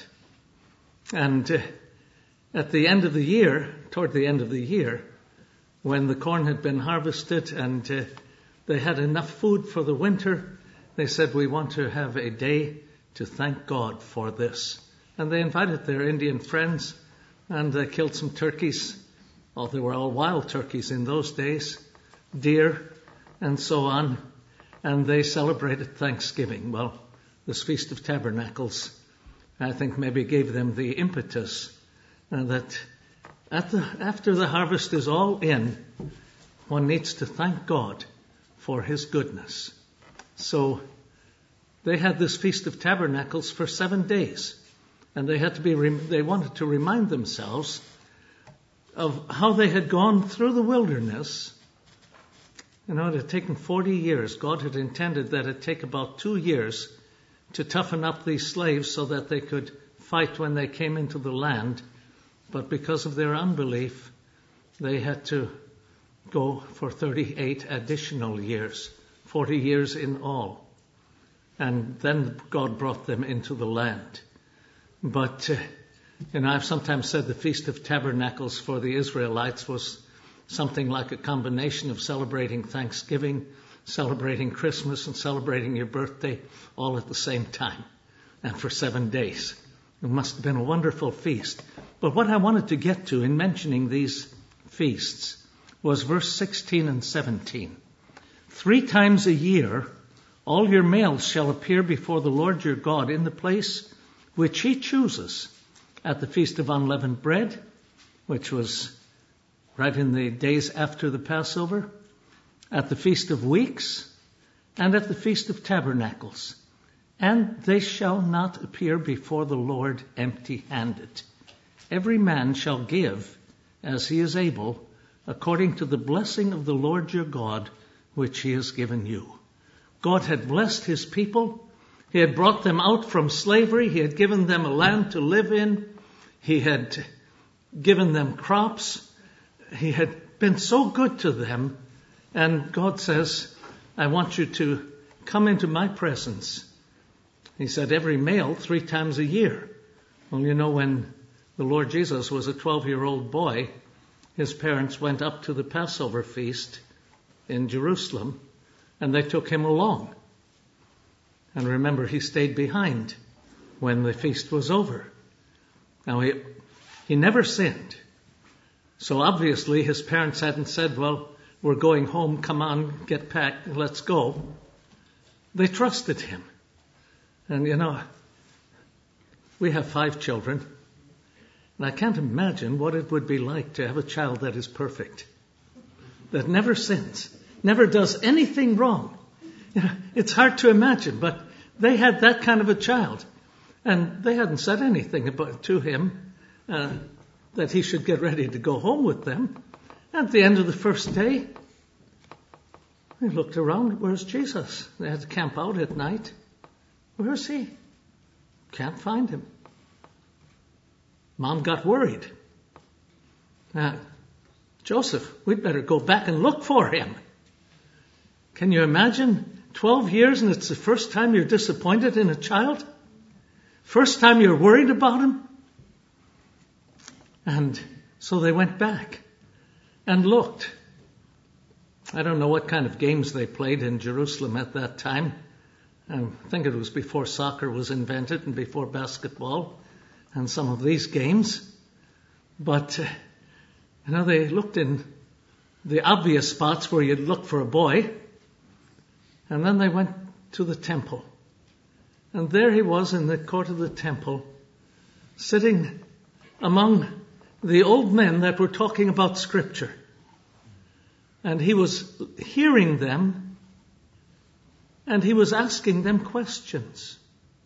And uh, at the end of the year, toward the end of the year, when the corn had been harvested and uh, they had enough food for the winter, they said, we want to have a day to thank God for this. And they invited their Indian friends, and they killed some turkeys. Oh, they were all wild turkeys in those days, deer, and so on. And they celebrated Thanksgiving. Well, this Feast of Tabernacles, I think, maybe gave them the impetus uh, that at the, after the harvest is all in, one needs to thank God for His goodness. So they had this Feast of Tabernacles for seven days. And they had to be, they wanted to remind themselves of how they had gone through the wilderness. You know, it had taken forty years. God had intended that it take about two years to toughen up these slaves so that they could fight when they came into the land. But because of their unbelief, they had to go for thirty-eight additional years, forty years in all. And then God brought them into the land. But, uh, you know, I've sometimes said the Feast of Tabernacles for the Israelites was something like a combination of celebrating Thanksgiving, celebrating Christmas, and celebrating your birthday all at the same time, and for seven days. It must have been a wonderful feast. But what I wanted to get to in mentioning these feasts was verse sixteen and seventeen. Three times a year, all your males shall appear before the Lord your God in the place which He chooses, at the Feast of Unleavened Bread, which was right in the days after the Passover, at the Feast of Weeks, and at the Feast of Tabernacles. And they shall not appear before the Lord empty-handed. Every man shall give as he is able, according to the blessing of the Lord your God, which He has given you. God had blessed His people. He had brought them out from slavery. He had given them a land to live in. He had given them crops. He had been so good to them. And God says, I want you to come into my presence. He said every male three times a year. Well, you know, when the Lord Jesus was a twelve-year-old boy, His parents went up to the Passover feast in Jerusalem, and they took Him along. And remember, He stayed behind when the feast was over. Now, he, he never sinned. So obviously His parents hadn't said, well, we're going home, come on, get packed, let's go. They trusted Him. And you know, we have five children, and I can't imagine what it would be like to have a child that is perfect, that never sins, never does anything wrong. You know, it's hard to imagine, but they had that kind of a child. And they hadn't said anything about to him uh, that he should get ready to go home with them. At the end of the first day, they looked around. Where's Jesus? They had to camp out at night. Where's He? Can't find Him. Mom got worried. Uh, Joseph, we'd better go back and look for Him. Can you imagine? Twelve years and it's the first time you're disappointed in a child? First time you're worried about him? And so they went back and looked. I don't know what kind of games they played in Jerusalem at that time. I think it was before soccer was invented and before basketball and some of these games. But, uh, you know, they looked in the obvious spots where you'd look for a boy. And then they went to the temple. And there He was in the court of the temple, sitting among the old men that were talking about Scripture. And he was hearing them, and he was asking them questions.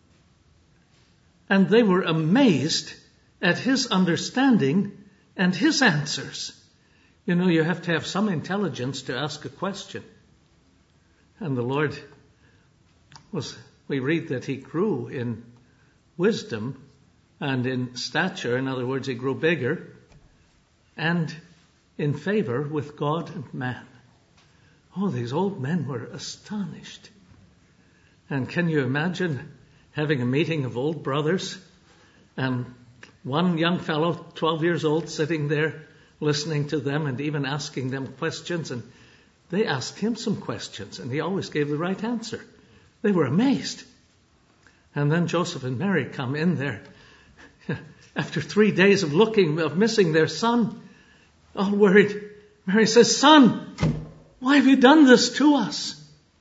And they were amazed at his understanding and his answers. You know, you have to have some intelligence to ask a question. And the Lord was, we read that he grew in wisdom and in stature. In other words, he grew bigger and in favor with God and man. Oh, these old men were astonished. And can you imagine having a meeting of old brothers and one young fellow, twelve years old, sitting there listening to them and even asking them questions? And they asked him some questions, and he always gave the right answer. They were amazed. And then Joseph and Mary come in there after three days of looking, of missing their son, all worried. Mary says, "Son, why have you done this to us?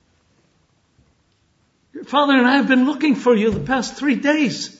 Your father and I have been looking for you the past three days.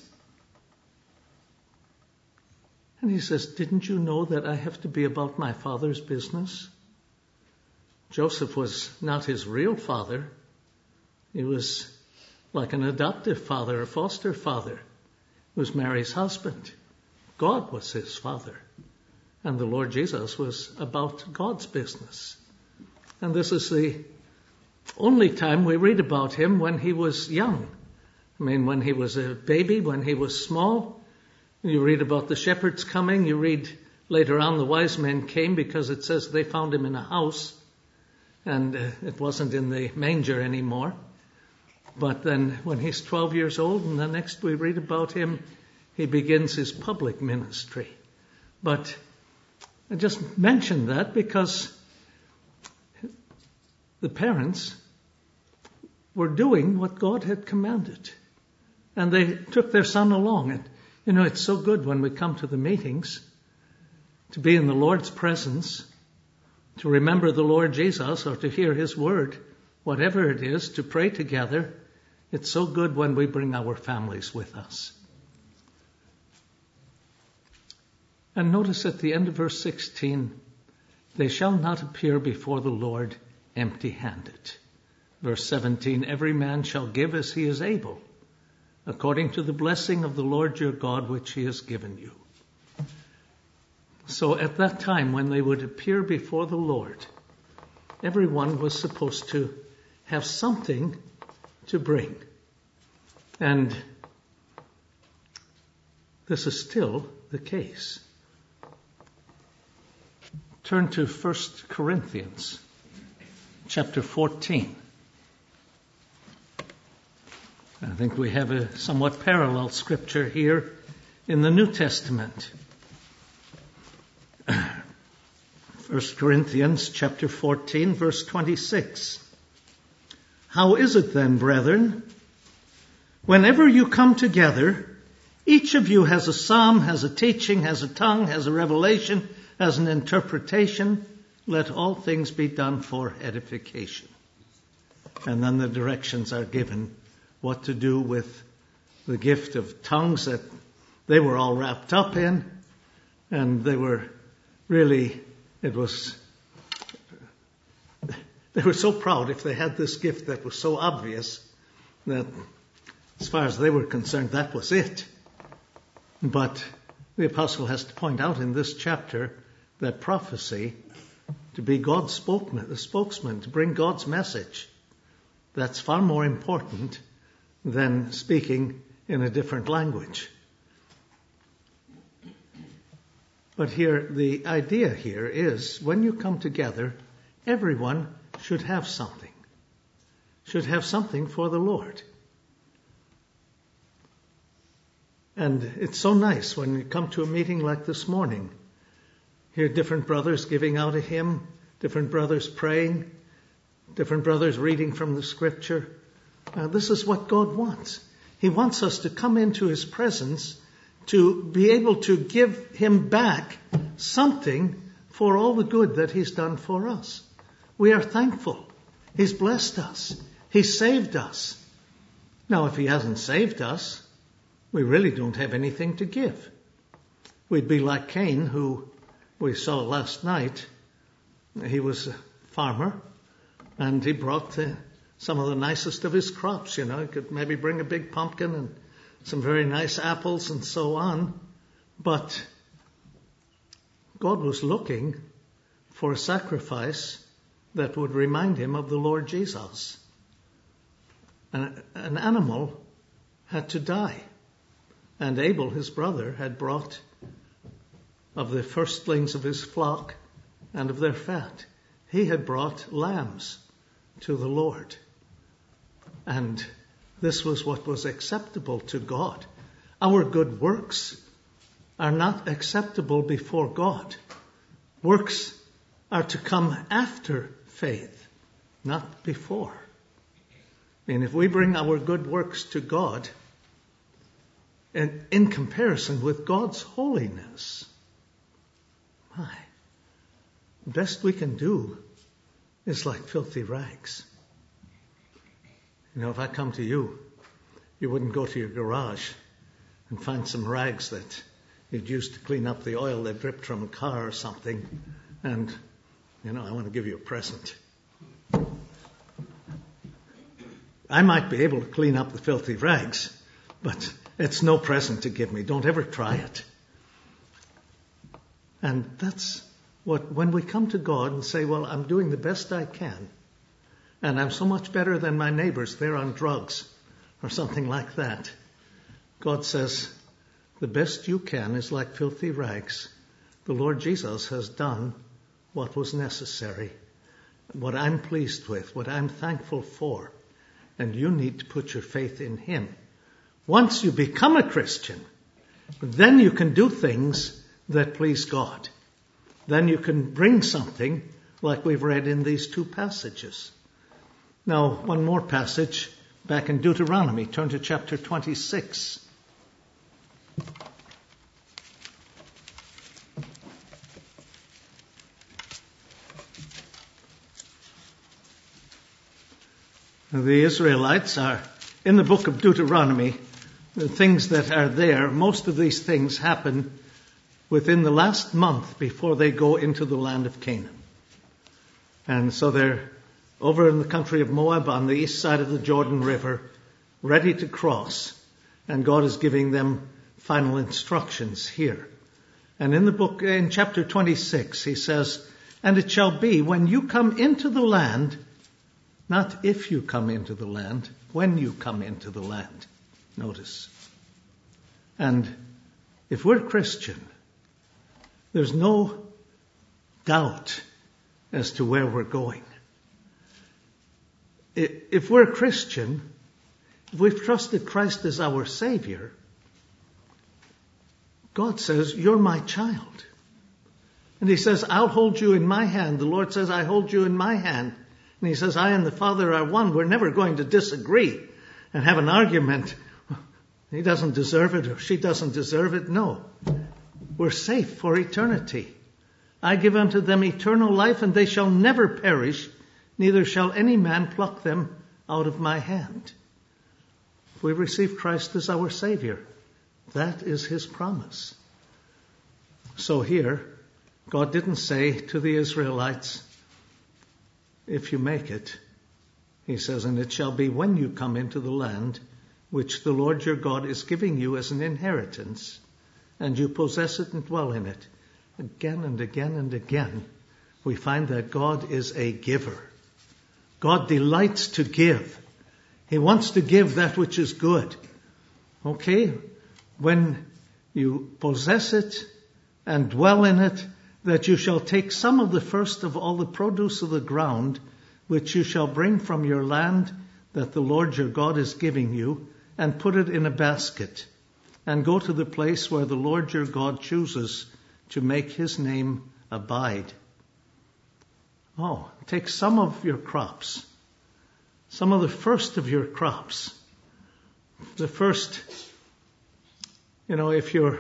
And he says, "Didn't you know that I have to be about my father's business?" Joseph was not his real father. He was like an adoptive father, a foster father. He was Mary's husband. God was his father. And the Lord Jesus was about God's business. And this is the only time we read about him when he was young. I mean, when he was a baby, when he was small. You read about the shepherds coming. You read later on the wise men came because it says they found him in a house. And uh, it wasn't in the manger anymore. But then when he's twelve years old, and the next we read about him, he begins his public ministry. But I just mentioned that because the parents were doing what God had commanded. And they took their son along. And, you know, it's so good when we come to the meetings to be in the Lord's presence, to remember the Lord Jesus or to hear his word, whatever it is, to pray together. It's so good when we bring our families with us. And notice at the end of verse sixteen, they shall not appear before the Lord empty-handed. Verse seventeen, every man shall give as he is able, according to the blessing of the Lord your God, which he has given you. So at that time, when they would appear before the Lord, everyone was supposed to have something to bring. And this is still the case. Turn to First Corinthians chapter fourteen. I think we have a somewhat parallel scripture here in the New Testament. First Corinthians chapter fourteen, verse twenty-six. How is it then, brethren, whenever you come together, each of you has a psalm, has a teaching, has a tongue, has a revelation, has an interpretation? Let all things be done for edification. And then the directions are given what to do with the gift of tongues that they were all wrapped up in. And they were really, it was, they were so proud if they had this gift that was so obvious that as far as they were concerned, that was it. But the apostle has to point out in this chapter that prophecy, to be God's spokesman, the spokesman, to bring God's message, that's far more important than speaking in a different language. But here, the idea here is when you come together, everyone should have something, should have something for the Lord. And it's so nice when you come to a meeting like this morning, hear different brothers giving out a hymn, different brothers praying, different brothers reading from the scripture. Uh, this is what God wants. He wants us to come into his presence to be able to give him back something for all the good that he's done for us. We are thankful. He's blessed us. He's saved us. Now, if he hasn't saved us, we really don't have anything to give. We'd be like Cain, who we saw last night. He was farmer, and he brought uh, some of the nicest of his crops. You know, he could maybe bring a big pumpkin and some very nice apples and so on. But God was looking for a sacrifice that would remind him of the Lord Jesus. An, an animal had to die. And Abel, his brother, had brought of the firstlings of his flock and of their fat. He had brought lambs to the Lord. And this was what was acceptable to God. Our good works are not acceptable before God. Works are to come after faith, not before. I mean, if we bring our good works to God, and in comparison with God's holiness, my, the best we can do is like filthy rags. You know, if I come to you, you wouldn't go to your garage and find some rags that you'd used to clean up the oil that dripped from a car or something, and, you know, I want to give you a present. I might be able to clean up the filthy rags, but it's no present to give me. Don't ever try it. And that's what, when we come to God and say, well, I'm doing the best I can, and I'm so much better than my neighbors, they're on drugs, or something like that. God says, the best you can is like filthy rags. The Lord Jesus has done what was necessary, what I'm pleased with, what I'm thankful for. And you need to put your faith in Him. Once you become a Christian, then you can do things that please God. Then you can bring something like we've read in these two passages. Now, one more passage back in Deuteronomy. Turn to chapter twenty-six. The Israelites are in the book of Deuteronomy. The things that are there, most of these things happen within the last month before they go into the land of Canaan. And so they're over in the country of Moab on the east side of the Jordan River, ready to cross. And God is giving them final instructions here. And in the book, in chapter twenty-six, He says, and it shall be when you come into the land, not if you come into the land, when you come into the land. Notice. And if we're Christian, there's no doubt as to where we're going. If we're a Christian, if we've trusted Christ as our Savior, God says, you're my child. And He says, I'll hold you in my hand. The Lord says, I hold you in my hand. And He says, I and the Father are one. We're never going to disagree and have an argument. He doesn't deserve it or she doesn't deserve it. No. We're safe for eternity. I give unto them eternal life, and they shall never perish, neither shall any man pluck them out of my hand. If we receive Christ as our Savior, that is His promise. So here, God didn't say to the Israelites, if you make it, He says, and it shall be when you come into the land which the Lord your God is giving you as an inheritance, and you possess it and dwell in it. Again and again and again, we find that God is a giver. God delights to give. He wants to give that which is good. Okay? When you possess it and dwell in it, that you shall take some of the first of all the produce of the ground, which you shall bring from your land that the Lord your God is giving you, and put it in a basket, and go to the place where the Lord your God chooses to make His name abide. Oh, take some of your crops, some of the first of your crops. The first, you know, if you're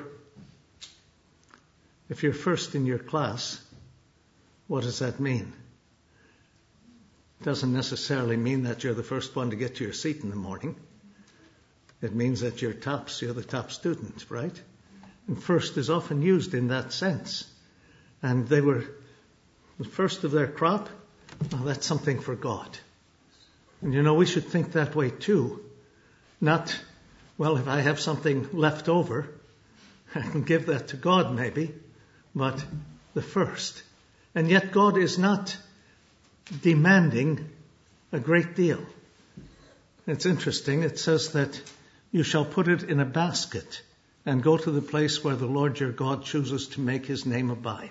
if you're first in your class, what does that mean? It doesn't necessarily mean that you're the first one to get to your seat in the morning. It means that you're tops, you're the top student, right? And first is often used in that sense. And they were the first of their crop, Well, that's something for God. And you know, we should think that way too. Not, well, if I have something left over, I can give that to God maybe, but the first. And yet God is not demanding a great deal. It's interesting. It says that you shall put it in a basket and go to the place where the Lord your God chooses to make his name abide.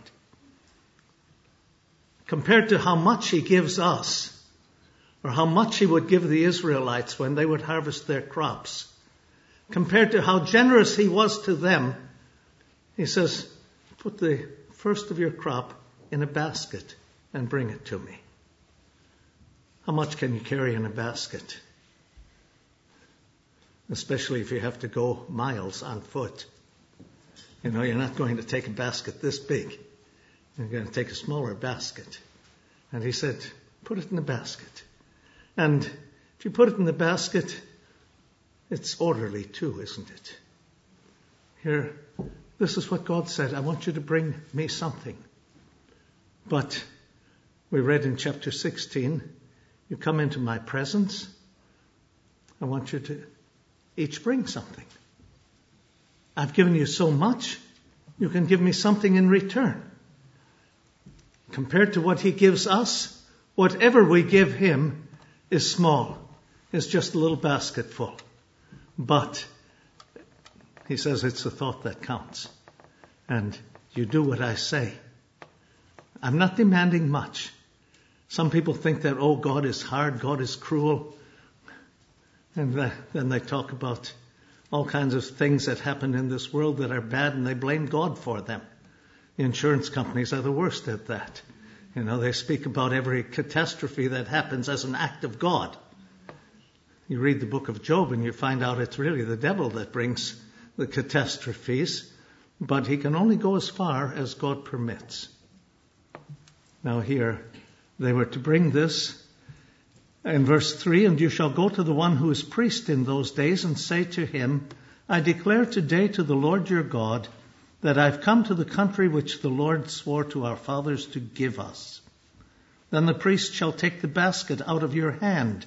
Compared to how much he gives us, or how much he would give the Israelites when they would harvest their crops, compared to how generous he was to them, he says, put the first of your crop in a basket and bring it to me. How much can you carry in a basket? Especially if you have to go miles on foot. You know, you're not going to take a basket this big. You're going to take a smaller basket. And he said, put it in the basket. And if you put it in the basket, it's orderly too, isn't it? Here, this is what God said. I want you to bring me something. But we read in chapter sixteen, you come into my presence. I want you to each bring something. I've given you so much, you can give me something in return. Compared to what he gives us, whatever we give him is small. It's just a little basket full. But he says it's the thought that counts. And you do what I say. I'm not demanding much. Some people think that, oh, God is hard, God is cruel. And then they talk about all kinds of things that happen in this world that are bad, and they blame God for them. The insurance companies are the worst at that. You know, they speak about every catastrophe that happens as an act of God. You read the book of Job and you find out it's really the devil that brings the catastrophes, but he can only go as far as God permits. Now here, they were to bring this in verse three, and you shall go to the one who is priest in those days and say to him, I declare today to the Lord your God that I've come to the country which the Lord swore to our fathers to give us. Then the priest shall take the basket out of your hand.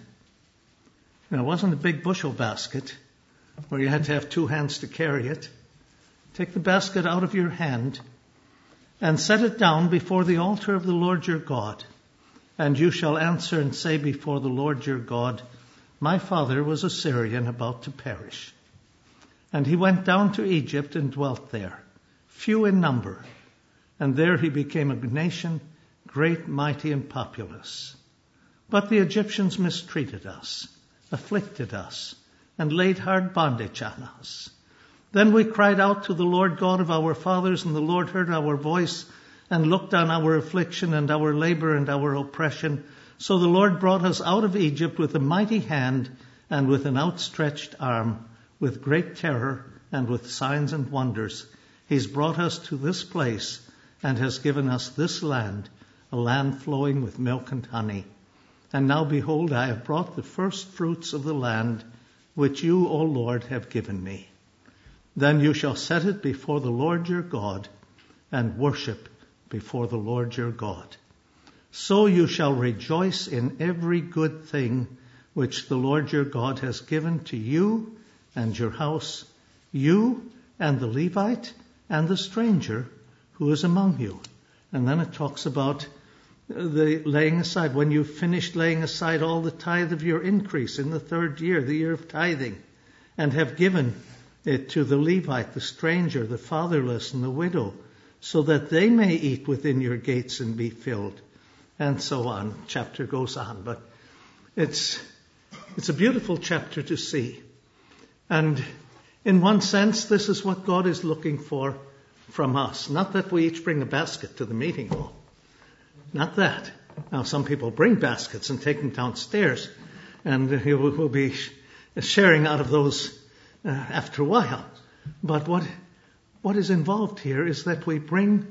Now, it wasn't a big bushel basket where you had to have two hands to carry it. Take the basket out of your hand and set it down before the altar of the Lord your God. And you shall answer and say before the Lord your God, my father was a Syrian about to perish. And he went down to Egypt and dwelt there, few in number. And there he became a nation, great, mighty, and populous. But the Egyptians mistreated us, afflicted us, and laid hard bondage on us. Then we cried out to the Lord God of our fathers, and the Lord heard our voice and looked on our affliction and our labor and our oppression. So the Lord brought us out of Egypt with a mighty hand and with an outstretched arm, with great terror and with signs and wonders. He's brought us to this place and has given us this land, a land flowing with milk and honey. And now behold, I have brought the first fruits of the land, which you, O Lord, have given me. Then you shall set it before the Lord your God and worship before the Lord your God. So you shall rejoice in every good thing which the Lord your God has given to you and your house, you and the Levite and the stranger who is among you. And then it talks about the laying aside. When you've finished laying aside all the tithe of your increase in the third year, the year of tithing, and have given it to the Levite, the stranger, the fatherless, and the widow, so that they may eat within your gates and be filled. And so on. Chapter goes on. But it's it's a beautiful chapter to see. And in one sense, this is what God is looking for from us. Not that we each bring a basket to the meeting hall. Not that. Now, some people bring baskets and take them downstairs, and we'll be sharing out of those uh, after a while. But what what is involved here is that we bring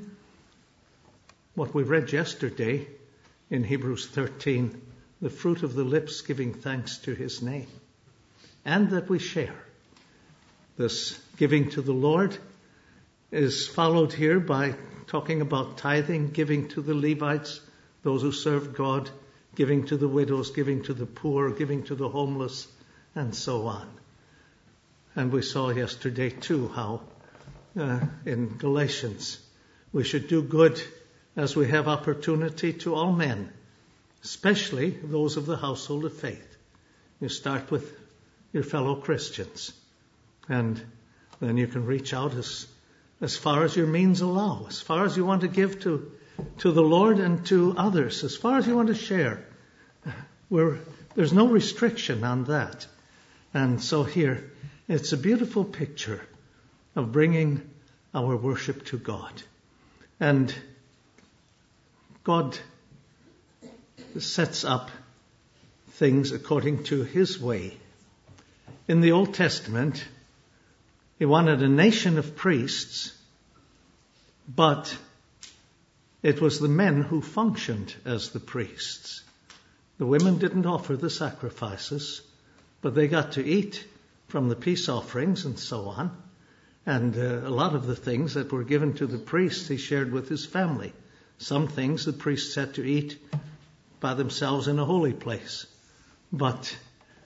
what we read yesterday in Hebrews thirteen, the fruit of the lips giving thanks to his name, and that we share. This giving to the Lord is followed here by talking about tithing, giving to the Levites, those who served God, giving to the widows, giving to the poor, giving to the homeless, and so on. And we saw yesterday too how uh, in Galatians we should do good as we have opportunity to all men, especially those of the household of faith. You start with your fellow Christians, and then you can reach out as, as far as your means allow, as far as you want to give to, to the Lord and to others, as far as you want to share. We're, there's no restriction on that. And so here, it's a beautiful picture of bringing our worship to God. And God sets up things according to His way. In the Old Testament, He wanted a nation of priests, but it was the men who functioned as the priests. The women didn't offer the sacrifices, but they got to eat from the peace offerings and so on. And uh, a lot of the things that were given to the priests, he shared with his family. Some things the priests had to eat by themselves in a holy place. But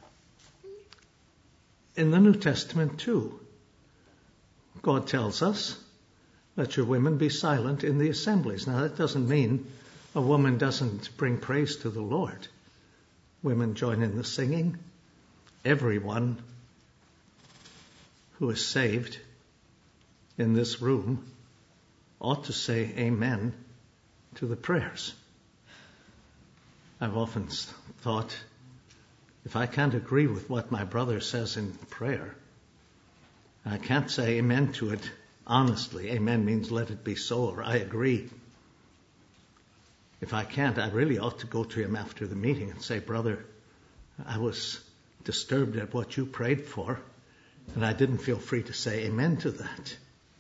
in the New Testament too, God tells us, let your women be silent in the assemblies. Now that doesn't mean a woman doesn't bring praise to the Lord. Women join in the singing. Everyone who is saved in this room ought to say amen to the prayers. I've often thought, if I can't agree with what my brother says in prayer, I can't say amen to it honestly. Amen means let it be so, or I agree. If I can't, I really ought to go to him after the meeting and say, brother, I was disturbed at what you prayed for, and I didn't feel free to say amen to that.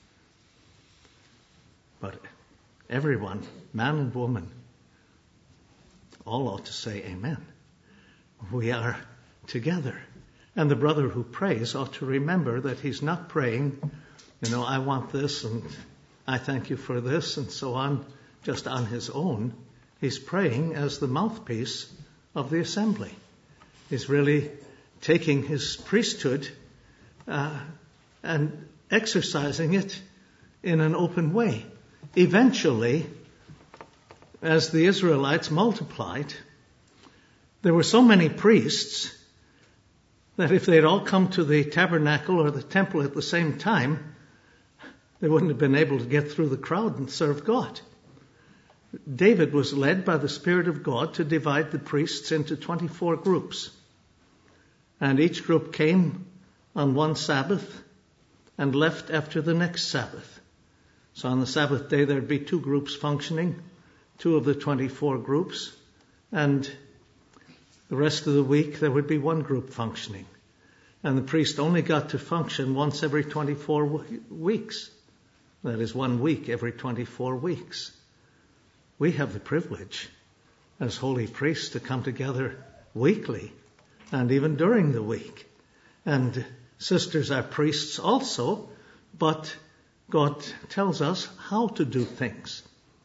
But everyone, man and woman, all ought to say amen. We are together. And the brother who prays ought to remember that he's not praying, you know, I want this and I thank you for this and so on, just on his own. He's praying as the mouthpiece of the assembly. He's really taking his priesthood uh, and exercising it in an open way. Eventually, as the Israelites multiplied, there were so many priests that if they'd all come to the tabernacle or the temple at the same time, they wouldn't have been able to get through the crowd and serve God. David was led by the Spirit of God to divide the priests into twenty-four groups. And each group came on one Sabbath and left after the next Sabbath. So on the Sabbath day there'd be two groups functioning, two of the twenty-four groups, and the rest of the week there would be one group functioning. And the priest only got to function once every twenty-four weeks. That is one week every twenty-four weeks. We have the privilege as holy priests to come together weekly and even during the week. And sisters are priests also, but God tells us how to do things.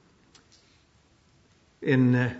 In, uh,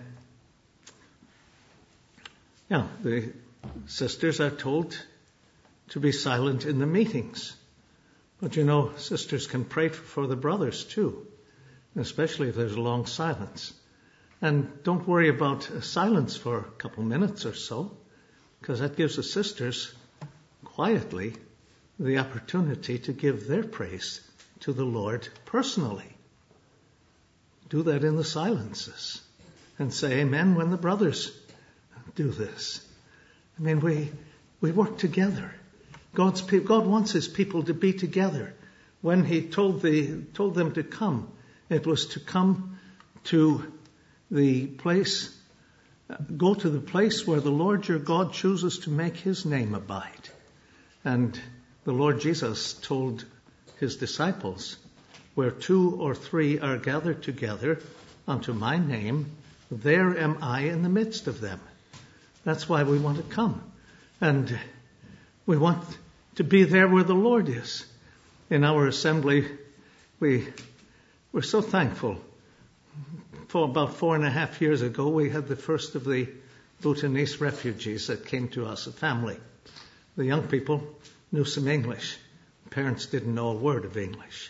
yeah, the sisters are told to be silent in the meetings. But you know, sisters can pray for the brothers too, especially if there's a long silence. And don't worry about silence for a couple minutes or so, because that gives the sisters quietly the opportunity to give their praise to the Lord personally. Do that in the silences and say amen when the brothers do this. I mean, we we work together. God's pe- God wants His people to be together. When He told the told them to come, it was to come to the place, uh, go to the place where the Lord your God chooses to make His name abide. And the Lord Jesus told His disciples, where two or three are gathered together unto my name, there am I in the midst of them. That's why we want to come. And we want to be there where the Lord is. In our assembly, we, we're so thankful for about four and a half years ago, we had the first of the Bhutanese refugees that came to us, a family. The young people knew some English. Parents didn't know a word of English.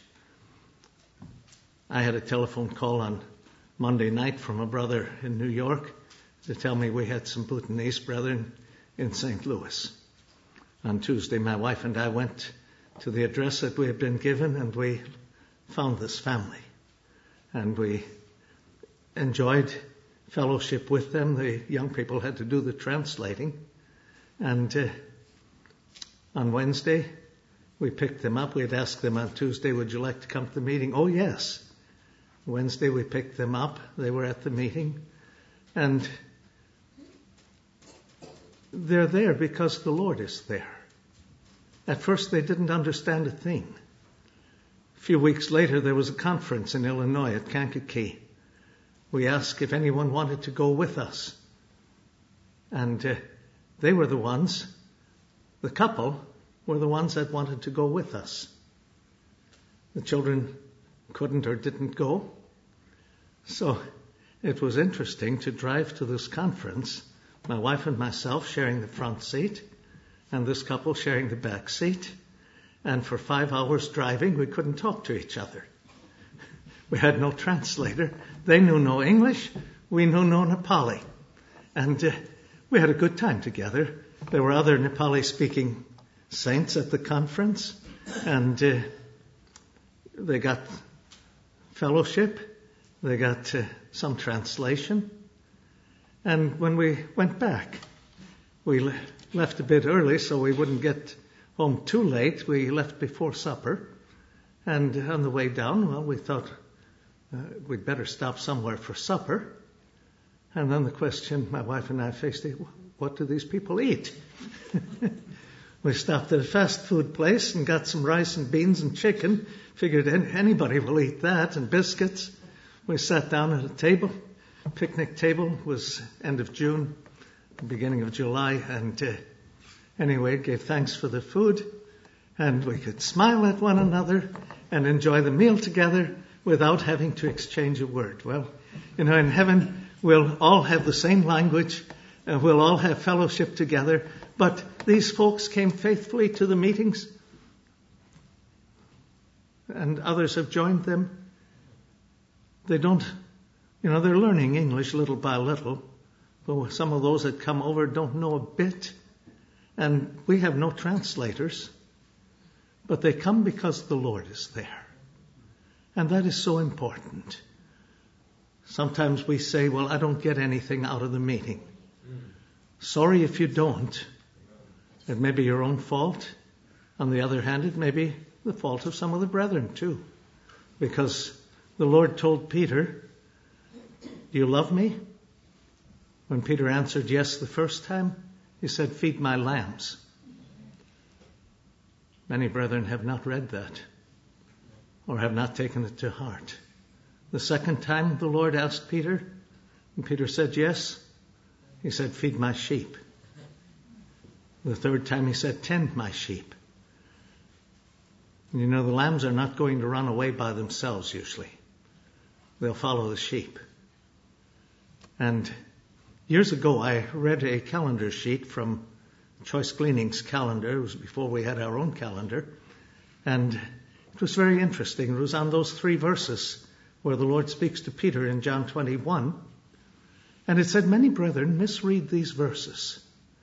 I had a telephone call on Monday night from a brother in New York to tell me we had some Bhutanese brethren in Saint Louis. On Tuesday, my wife and I went to the address that we had been given, and we found this family. And we enjoyed fellowship with them. The young people had to do the translating. And uh, on Wednesday, we picked them up. We had asked them on Tuesday, would you like to come to the meeting? Oh, yes. Wednesday, we picked them up. They were at the meeting. And they're there because the Lord is there. At first, they didn't understand a thing. A few weeks later, there was a conference in Illinois at Kankakee. We asked if anyone wanted to go with us. And uh, they were the ones, the couple were the ones that wanted to go with us. The children couldn't or didn't go. So it was interesting to drive to this conference, my wife and myself sharing the front seat, and this couple sharing the back seat. And for five hours driving, we couldn't talk to each other. We had no translator. They knew no English. We knew no Nepali. And uh, we had a good time together. There were other Nepali-speaking saints at the conference, and uh, they got fellowship. They got uh, some translation. And when we went back, we le- left a bit early so we wouldn't get home too late. We left before supper. And on the way down, well, we thought uh, we'd better stop somewhere for supper. And then the question my wife and I faced, what do these people eat? We stopped at a fast food place and got some rice and beans and chicken. Figured anybody will eat that, and biscuits. We sat down at a table. Picnic table. It was end of June, beginning of July. And uh, anyway, gave thanks for the food. And we could smile at one another and enjoy the meal together without having to exchange a word. Well, you know, in heaven, we'll all have the same language. Uh, we'll all have fellowship together. But these folks came faithfully to the meetings, and others have joined them. They don't, you know, they're learning English little by little. But some of those that come over don't know a bit. And we have no translators. But they come because the Lord is there. And that is so important. Sometimes we say, well, I don't get anything out of the meeting. Sorry if you don't. It may be your own fault. On the other hand, it may be the fault of some of the brethren too. Because the Lord told Peter, do you love me? When Peter answered yes the first time, he said, feed my lambs. Many brethren have not read that or have not taken it to heart. The second time the Lord asked Peter, and Peter said yes, he said, feed my sheep. The third time he said, tend my sheep. And you know, the lambs are not going to run away by themselves usually. They'll follow the sheep. And years ago, I read a calendar sheet from Choice Gleanings calendar. It was before we had our own calendar. And it was very interesting. It was on those three verses where the Lord speaks to Peter in John twenty-one. And it said, many brethren misread these verses.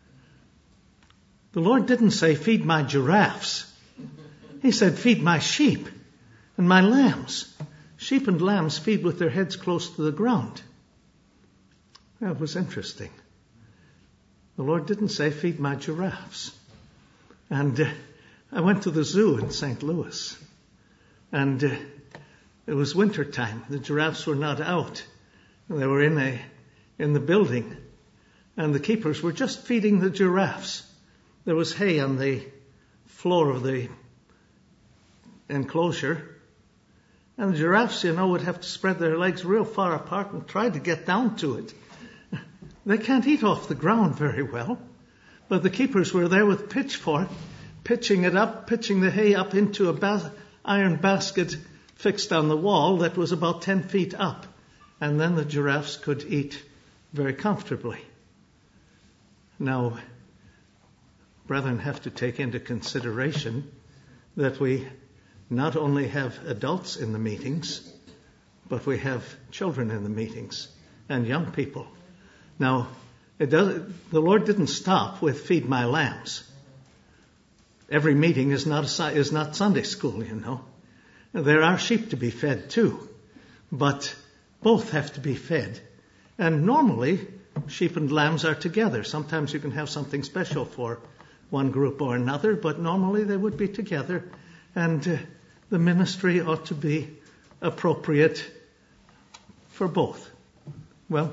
The Lord didn't say, feed my giraffes. He said, feed my sheep and my lambs. Sheep and lambs feed with their heads close to the ground. Well, it was interesting. The Lord didn't say, feed my giraffes. And uh, I went to the zoo in Saint Louis. And uh, it was winter time. The giraffes were not out. They were in a in the building. And the keepers were just feeding the giraffes. There was hay on the floor of the enclosure. And the giraffes, you know, would have to spread their legs real far apart and try to get down to it. They can't eat off the ground very well. But the keepers were there with pitchfork, pitching it up, pitching the hay up into a bas- iron basket fixed on the wall that was about ten feet up. and then the giraffes could eat very comfortably. Now, brethren have to take into consideration that we not only have adults in the meetings, but we have children in the meetings and young people. Now, it does, the Lord didn't stop with feed my lambs. Every meeting is not a, is not Sunday school, you know. There are sheep to be fed too, but both have to be fed. And normally, sheep and lambs are together. Sometimes you can have something special for one group or another, but normally they would be together, and uh, the ministry ought to be appropriate for both. Well,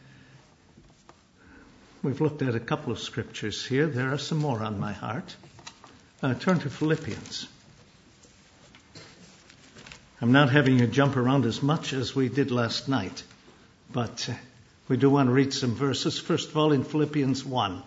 we've looked at a couple of scriptures here. There are some more on my heart. Uh, turn to Philippians. I'm not having you jump around as much as we did last night, but uh, we do want to read some verses. First of all, in Philippians one.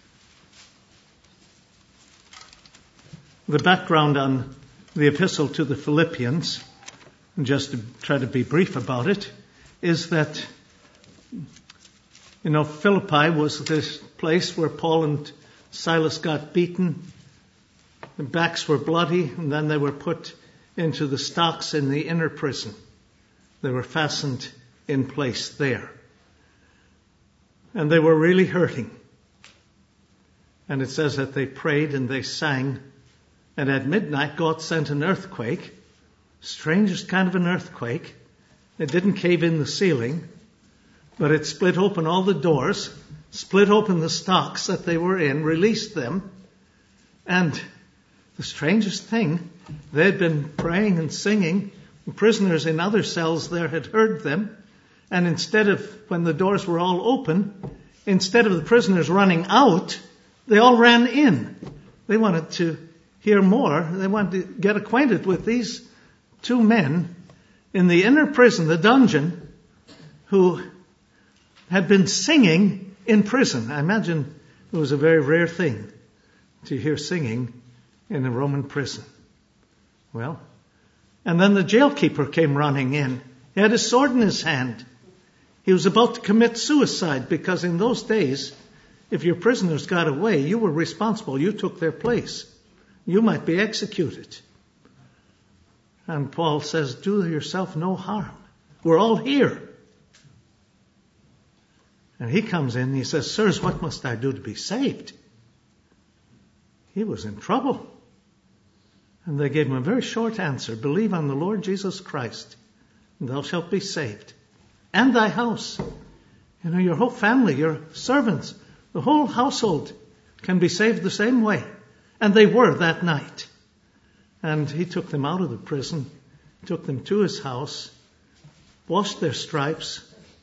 The background on the epistle to the Philippians, just to try to be brief about it, is that, you know, Philippi was this place where Paul and Silas got beaten. Their backs were bloody, and then they were put into the stocks in the inner prison. They were fastened in place there. And they were really hurting. And it says that they prayed and they sang. And at midnight, God sent an earthquake, strangest kind of an earthquake. It didn't cave in the ceiling, but it split open all the doors, split open the stocks that they were in, released them. And the strangest thing, they had been praying and singing. Prisoners in other cells there had heard them. And instead of, when the doors were all open, instead of the prisoners running out, they all ran in. They wanted to hear more. They wanted to get acquainted with these two men in the inner prison, the dungeon, who had been singing in prison. I imagine it was a very rare thing to hear singing in a Roman prison. Well, and then the jailkeeper came running in. He had a sword in his hand. He was about to commit suicide because in those days, if your prisoners got away, you were responsible. You took their place. You might be executed. And Paul says, do yourself no harm. We're all here. And he comes in and he says, sirs, what must I do to be saved? He was in trouble. And they gave him a very short answer. Believe on the Lord Jesus Christ, and thou shalt be saved. And thy house. You know, your whole family, your servants, the whole household can be saved the same way. And they were that night. And he took them out of the prison, took them to his house, washed their stripes,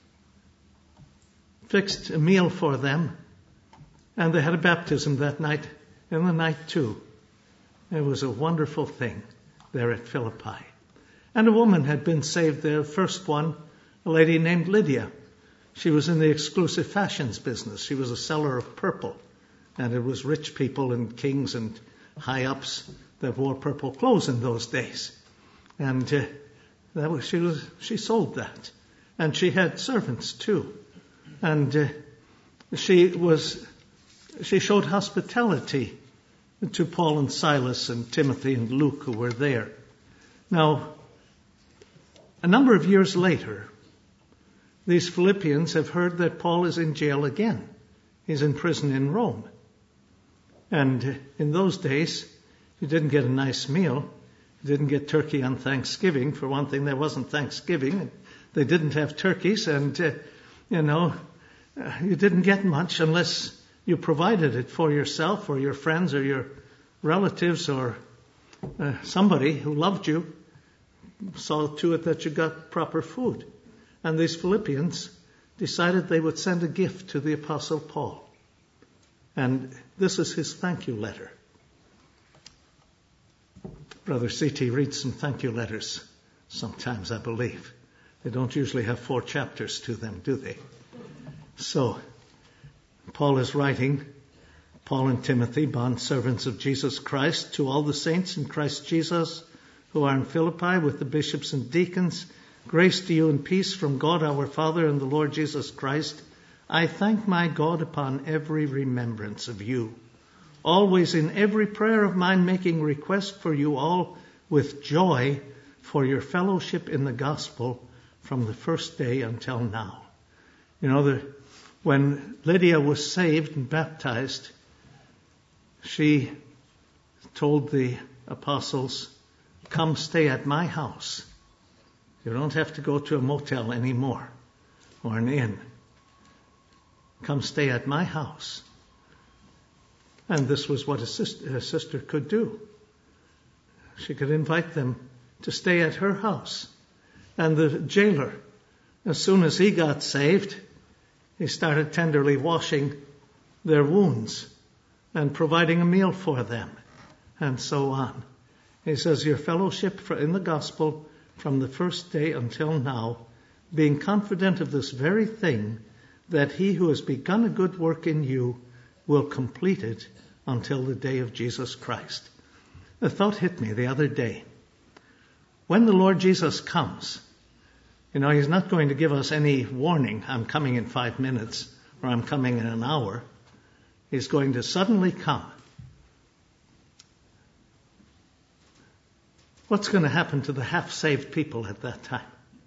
fixed a meal for them, and they had a baptism that night, and the night too. It was a wonderful thing there at Philippi. And a woman had been saved there, first one, a lady named Lydia. She was in the exclusive fashions business. She was a seller of purple. And it was rich people and kings and high-ups that wore purple clothes in those days. And uh, that was she was she sold that. And she had servants too. And uh, she was she showed hospitality to Paul and Silas and Timothy and Luke who were there. Now, a number of years later, these Philippians have heard that Paul is in jail again. He's in prison in Rome. And in those days, you didn't get a nice meal. You didn't get turkey on Thanksgiving. For one thing, there wasn't Thanksgiving. They didn't have turkeys. And, uh, you know, uh, you didn't get much unless you provided it for yourself or your friends or your relatives or uh, somebody who loved you saw to it that you got proper food. And these Philippians decided they would send a gift to the Apostle Paul. And this is his thank you letter. Brother C T reads some thank you letters sometimes, I believe. They don't usually have four chapters to them, do they? So, Paul is writing, Paul and Timothy, bondservants of Jesus Christ, to all the saints in Christ Jesus who are in Philippi with the bishops and deacons, Grace to you and peace from God our Father and the Lord Jesus Christ. I thank my God upon every remembrance of you, always in every prayer of mine making request for you all with joy for your fellowship in the gospel from the first day until now. You know, the, when Lydia was saved and baptized, she told the apostles, come stay at my house. You don't have to go to a motel anymore or an inn. Come stay at my house. And this was what a sister, a sister could do. She could invite them to stay at her house. And the jailer, as soon as he got saved, he started tenderly washing their wounds and providing a meal for them, and so on. He says, your fellowship in the gospel from the first day until now, being confident of this very thing, that he who has begun a good work in you will complete it until the day of Jesus Christ. A thought hit me the other day. When the Lord Jesus comes, you know, he's not going to give us any warning, I'm coming in five minutes, or I'm coming in an hour. He's going to suddenly come. What's going to happen to the half-saved people at that time?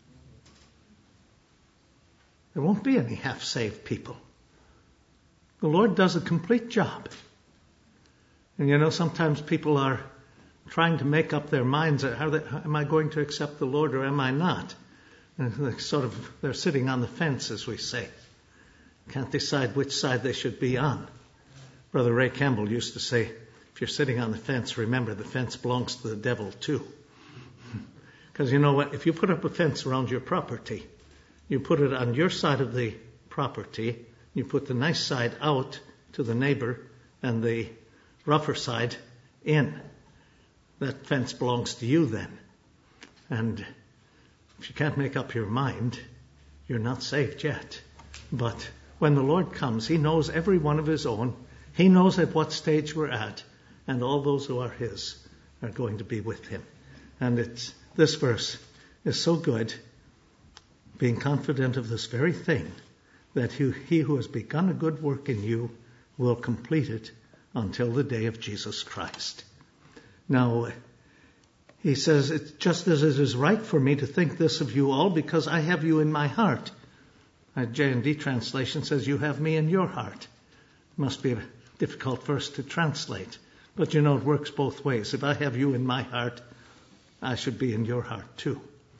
There won't be any half-saved people. The Lord does a complete job. And you know, sometimes people are trying to make up their minds, are they, am I going to accept the Lord or am I not? And they're sort of, they're sitting on the fence, as we say. Can't decide which side they should be on. Brother Ray Campbell used to say, if you're sitting on the fence, remember the fence belongs to the devil too. Because you know what? If you put up a fence around your property, you put it on your side of the property, you put the nice side out to the neighbor and the rougher side in. That fence belongs to you then. And if you can't make up your mind, you're not saved yet. But when the Lord comes, he knows every one of his own. He knows at what stage we're at. And all those who are his are going to be with him. And it's, this verse is so good, being confident of this very thing, that he, he who has begun a good work in you will complete it until the day of Jesus Christ. Now, he says, it's just as it is right for me to think this of you all, because I have you in my heart. A J and D translation says, you have me in your heart. Must be a difficult verse to translate. But you know, it works both ways. If I have you in my heart, I should be in your heart too.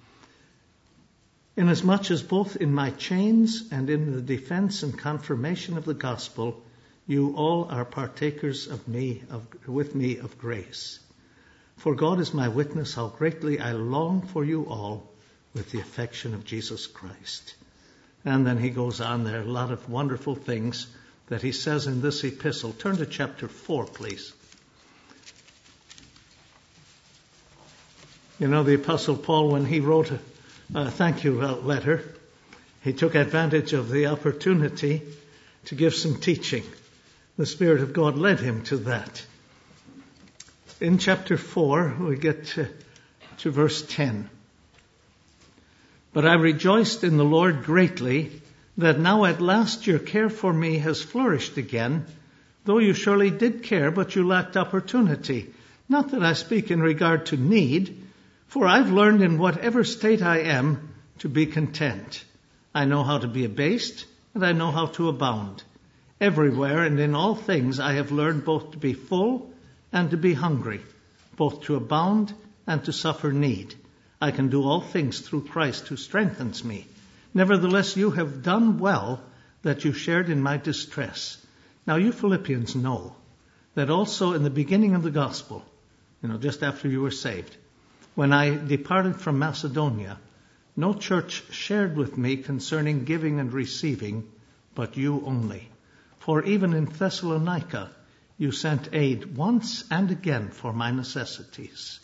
Inasmuch as both in my chains and in the defense and confirmation of the gospel, you all are partakers of me, of, with me of grace. For God is my witness how greatly I long for you all with the affection of Jesus Christ. And then he goes on there, a lot of wonderful things that he says in this epistle. Turn to chapter four, please. You know, the Apostle Paul, when he wrote a, a thank you letter, he took advantage of the opportunity to give some teaching. The Spirit of God led him to that. In chapter four, we get to, to verse ten. But I rejoiced in the Lord greatly that now at last your care for me has flourished again, though you surely did care, but you lacked opportunity. Not that I speak in regard to need, for I've learned in whatever state I am to be content. I know how to be abased, and I know how to abound. Everywhere and in all things I have learned both to be full and to be hungry, both to abound and to suffer need. I can do all things through Christ who strengthens me. Nevertheless, you have done well that you shared in my distress. Now you Philippians know that also in the beginning of the gospel, you know, just after you were saved, when I departed from Macedonia, no church shared with me concerning giving and receiving, but you only. For even in Thessalonica, you sent aid once and again for my necessities.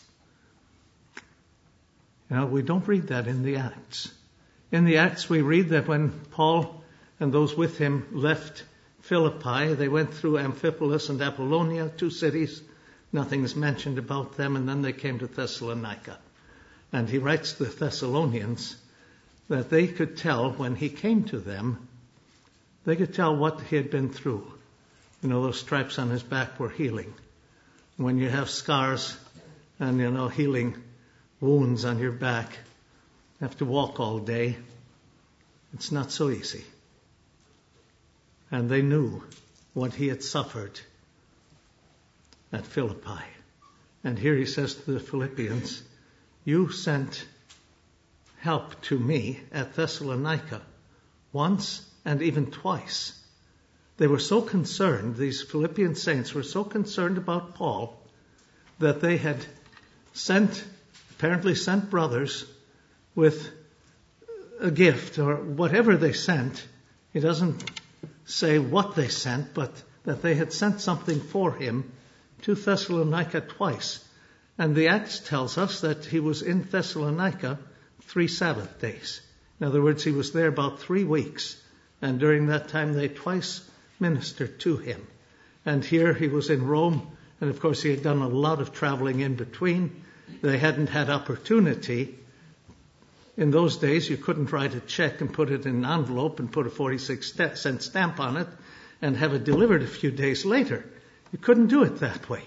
You know, we don't read that in the Acts. In the Acts, we read that when Paul and those with him left Philippi, they went through Amphipolis and Apollonia, two cities. Nothing is mentioned about them, and then they came to Thessalonica. And he writes to the Thessalonians that they could tell when he came to them, they could tell what he had been through. You know, those stripes on his back were healing. When you have scars and, you know, healing wounds on your back, you have to walk all day. It's not so easy. And they knew what he had suffered at Philippi. And here he says to the Philippians, you sent help to me at Thessalonica once and even twice. They were so concerned, these Philippian saints were so concerned about Paul, that they had sent, apparently sent brothers with a gift or whatever they sent. He doesn't say what they sent, but that they had sent something for him to Thessalonica twice. And the Acts tells us that he was in Thessalonica three Sabbath days. In other words, he was there about three weeks. And during that time, they twice ministered to him. And here he was in Rome. And of course, he had done a lot of traveling in between. They hadn't had opportunity. In those days, you couldn't write a check and put it in an envelope and put a forty-six cent stamp on it and have it delivered a few days later. You couldn't do it that way.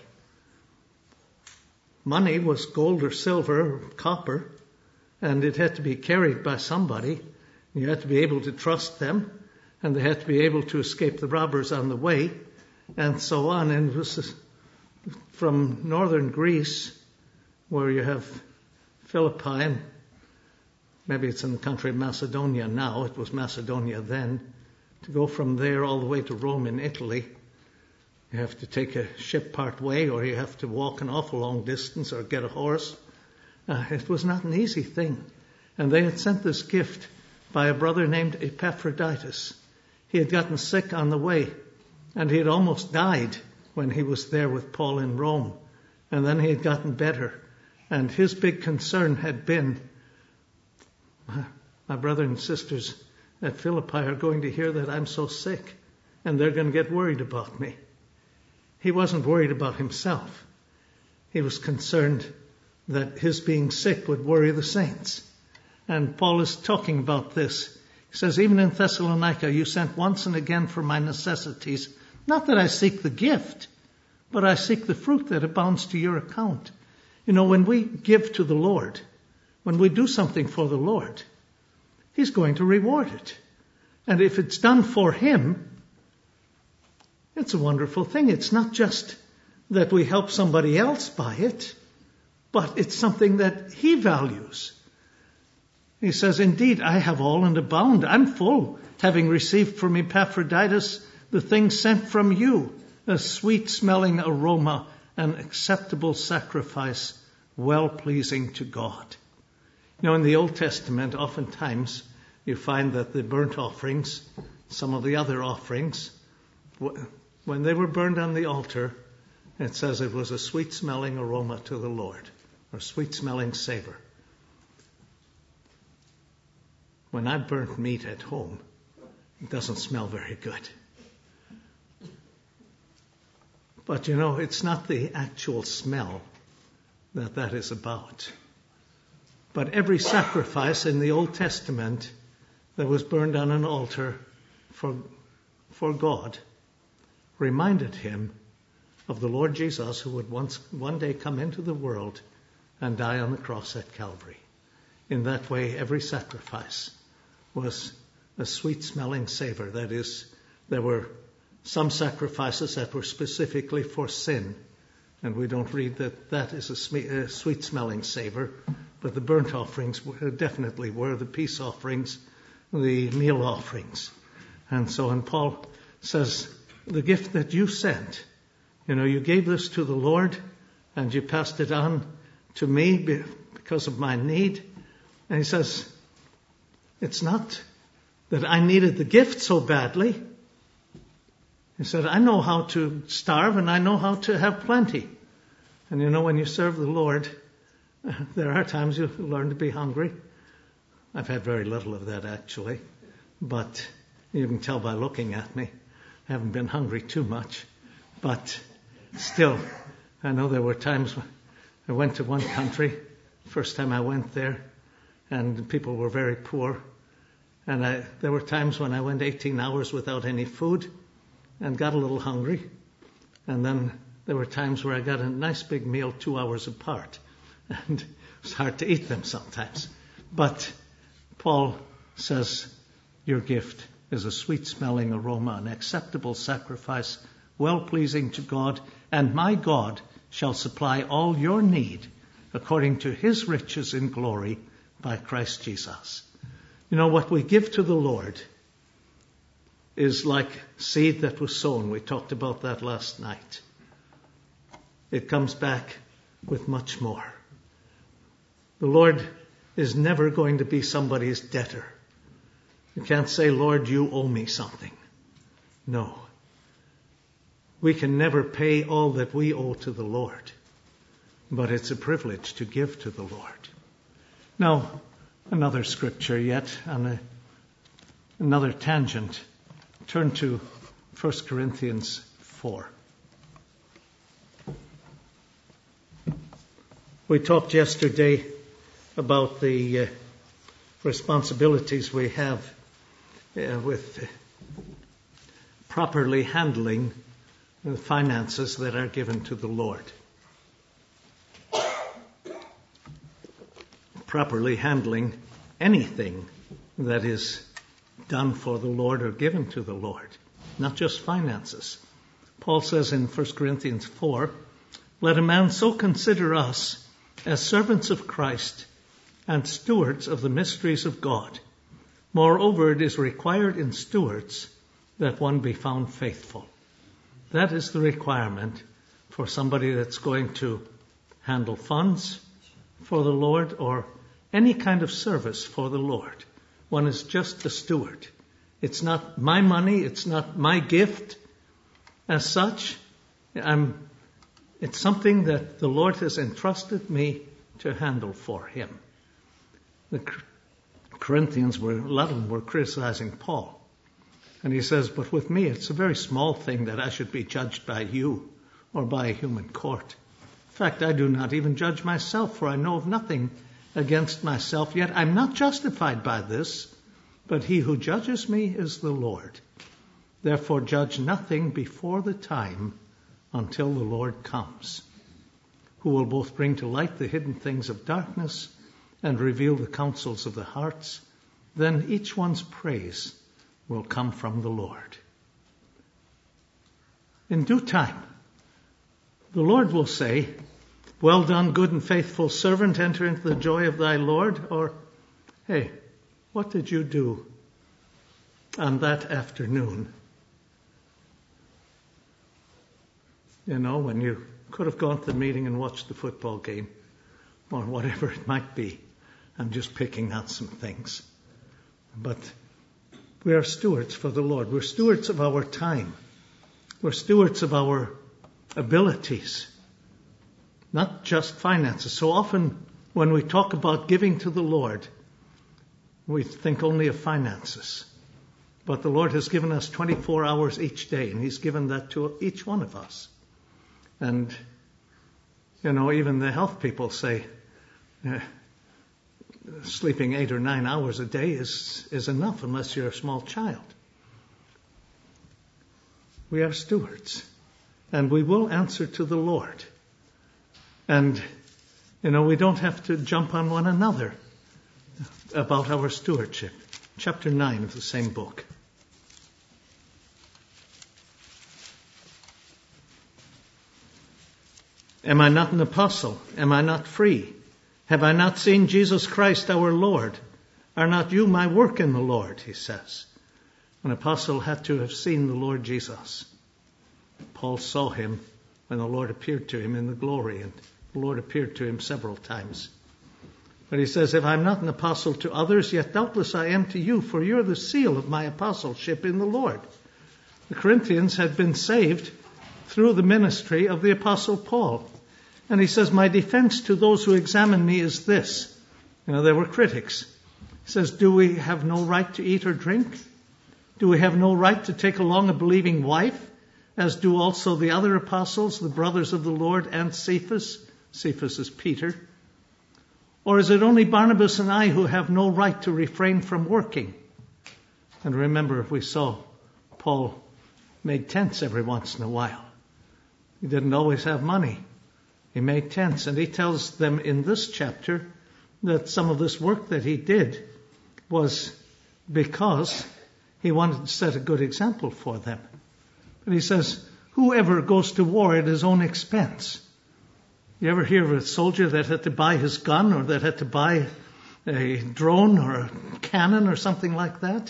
Money was gold or silver or copper, and it had to be carried by somebody. You had to be able to trust them, and they had to be able to escape the robbers on the way, and so on. And it was from northern Greece, where you have Philippi, and maybe it's in the country of Macedonia now, it was Macedonia then, to go from there all the way to Rome in Italy. You have to take a ship part way, or you have to walk an awful long distance, or get a horse. Uh, it was not an easy thing. And they had sent this gift by a brother named Epaphroditus. He had gotten sick on the way, and he had almost died when he was there with Paul in Rome. And then he had gotten better. And his big concern had been, my brothers and sisters at Philippi are going to hear that I'm so sick, and they're going to get worried about me. He wasn't worried about himself. He was concerned that his being sick would worry the saints. And Paul is talking about this. He says, even in Thessalonica, you sent once and again for my necessities. Not that I seek the gift, but I seek the fruit that abounds to your account. You know, when we give to the Lord, when we do something for the Lord, He's going to reward it. And if it's done for Him, it's a wonderful thing. It's not just that we help somebody else by it, but it's something that He values. He says, indeed, I have all and abound. I'm full, having received from Epaphroditus the things sent from you, a sweet-smelling aroma, an acceptable sacrifice, well-pleasing to God. You know, in the Old Testament, oftentimes you find that the burnt offerings, some of the other offerings, when they were burned on the altar, it says it was a sweet-smelling aroma to the Lord, or sweet-smelling savor. When I burnt meat at home, it doesn't smell very good. But you know, it's not the actual smell that that is about. But every sacrifice in the Old Testament that was burned on an altar for, for God reminded him of the Lord Jesus, who would once one day come into the world and die on the cross at Calvary. In that way, every sacrifice was a sweet-smelling savor. That is, there were some sacrifices that were specifically for sin, and we don't read that that is a sweet-smelling savor, but the burnt offerings definitely were, the peace offerings, the meal offerings. And so, and Paul says, the gift that you sent, you know, you gave this to the Lord, and you passed it on to me because of my need. And he says, it's not that I needed the gift so badly. He said, I know how to starve and I know how to have plenty. And you know, when you serve the Lord, there are times you learn to be hungry. I've had very little of that, actually. But you can tell by looking at me, I haven't been hungry too much. But still, I know there were times when I went to one country first time I went there, and people were very poor. And I, there were times when I went eighteen hours without any food and got a little hungry. And then there were times where I got a nice big meal two hours apart. And it was hard to eat them sometimes. But Paul says, your gift is a sweet-smelling aroma, an acceptable sacrifice, well-pleasing to God, and my God shall supply all your need according to his riches in glory by Christ Jesus. You know, what we give to the Lord is like seed that was sown. We talked about that last night. It comes back with much more. The Lord is never going to be somebody's debtor. You can't say, Lord, you owe me something. No. We can never pay all that we owe to the Lord. But it's a privilege to give to the Lord. Now, another scripture yet, on a, another tangent. Turn to First Corinthians four. We talked yesterday about the uh, responsibilities we have uh, with uh, properly handling the finances that are given to the Lord. Properly handling anything that is done for the Lord or given to the Lord, not just finances. Paul says in First Corinthians four, let a man so consider us as servants of Christ and stewards of the mysteries of God. Moreover, it is required in stewards that one be found faithful. That is the requirement for somebody that's going to handle funds for the Lord or any kind of service for the Lord. One is just a steward. It's not my money. It's not my gift as such. I'm, it's something that the Lord has entrusted me to handle for him. The Corinthians were, a lot of them were criticizing Paul. And he says, but with me, it's a very small thing that I should be judged by you or by a human court. In fact, I do not even judge myself, for I know of nothing against myself, yet I'm not justified by this, but he who judges me is the Lord. Therefore judge nothing before the time until the Lord comes, who will both bring to light the hidden things of darkness and reveal the counsels of the hearts. Then each one's praise will come from the Lord. In due time, the Lord will say, well done, good and faithful servant, enter into the joy of thy Lord. Or, hey, what did you do on that afternoon? You know, when you could have gone to the meeting and watched the football game or whatever it might be. I'm just picking out some things. But we are stewards for the Lord. We're stewards of our time. We're stewards of our abilities. Not just finances. So often when we talk about giving to the Lord, we think only of finances. But the Lord has given us twenty-four hours each day, and he's given that to each one of us. And, you know, even the health people say uh, sleeping eight or nine hours a day is, is enough unless you're a small child. We are stewards, and we will answer to the Lord. And, you know, we don't have to jump on one another about our stewardship. Chapter nine of the same book. Am I not an apostle? Am I not free? Have I not seen Jesus Christ our Lord? Are not you my work in the Lord, he says. An apostle had to have seen the Lord Jesus. Paul saw him when the Lord appeared to him in the glory, and the Lord appeared to him several times. But he says, if I'm not an apostle to others, yet doubtless I am to you, for you're the seal of my apostleship in the Lord. The Corinthians had been saved through the ministry of the apostle Paul. And he says, my defense to those who examine me is this. You know, there were critics. He says, do we have no right to eat or drink? Do we have no right to take along a believing wife, as do also the other apostles, the brothers of the Lord, and Cephas? Cephas is Peter. Or is it only Barnabas and I who have no right to refrain from working? And remember, we saw Paul made tents every once in a while. He didn't always have money. He made tents, and he tells them in this chapter that some of this work that he did was because he wanted to set a good example for them. But he says, whoever goes to war at his own expense. You ever hear of a soldier that had to buy his gun, or that had to buy a drone or a cannon or something like that?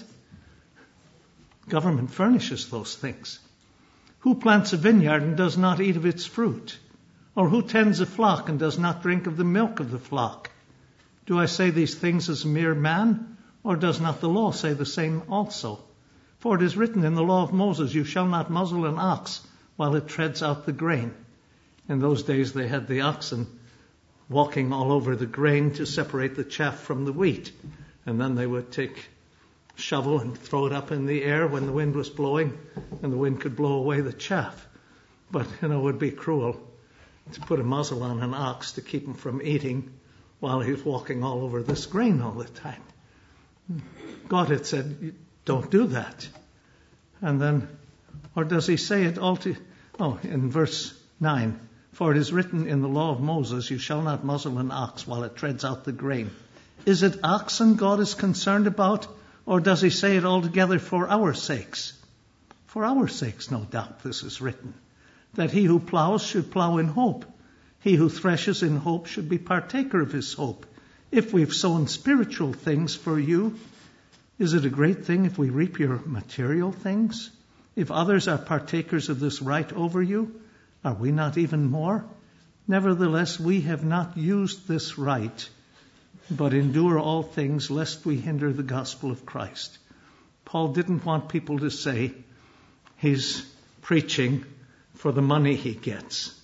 Government furnishes those things. Who plants a vineyard and does not eat of its fruit? Or who tends a flock and does not drink of the milk of the flock? Do I say these things as a mere man? Or does not the law say the same also? For it is written in the law of Moses, you shall not muzzle an ox while it treads out the grain. In those days they had the oxen walking all over the grain to separate the chaff from the wheat. And then they would take a shovel and throw it up in the air when the wind was blowing, and the wind could blow away the chaff. But, you know, it would be cruel to put a muzzle on an ox to keep him from eating while he was walking all over this grain all the time. God had said, don't do that. And then, or does he say it all to, oh, in verse nine, for it is written in the law of Moses, you shall not muzzle an ox while it treads out the grain. Is it oxen God is concerned about, or does he say it altogether for our sakes? For our sakes, no doubt, this is written, that he who plows should plow in hope. He who threshes in hope should be partaker of his hope. If we've sown spiritual things for you, is it a great thing if we reap your material things? If others are partakers of this right over you, are we not even more? Nevertheless, we have not used this right, but endure all things lest we hinder the gospel of Christ. Paul didn't want people to say he's preaching for the money he gets.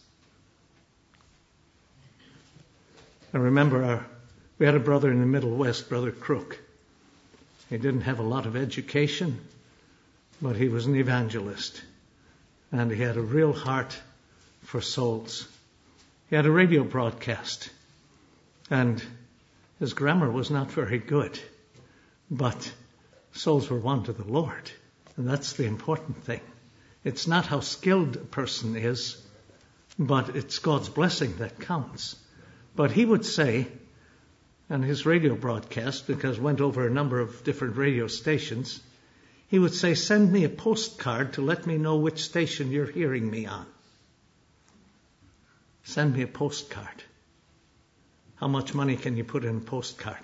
I remember our, we had a brother in the Middle West, Brother Crook. He didn't have a lot of education, but he was an evangelist. And he had a real heart for souls. He had a radio broadcast, and his grammar was not very good, but souls were won to the Lord, and that's the important thing. It's not how skilled a person is, but it's God's blessing that counts. But he would say, and his radio broadcast, because it went over a number of different radio stations, he would say, send me a postcard to let me know which station you're hearing me on. Send me a postcard. How much money can you put in a postcard?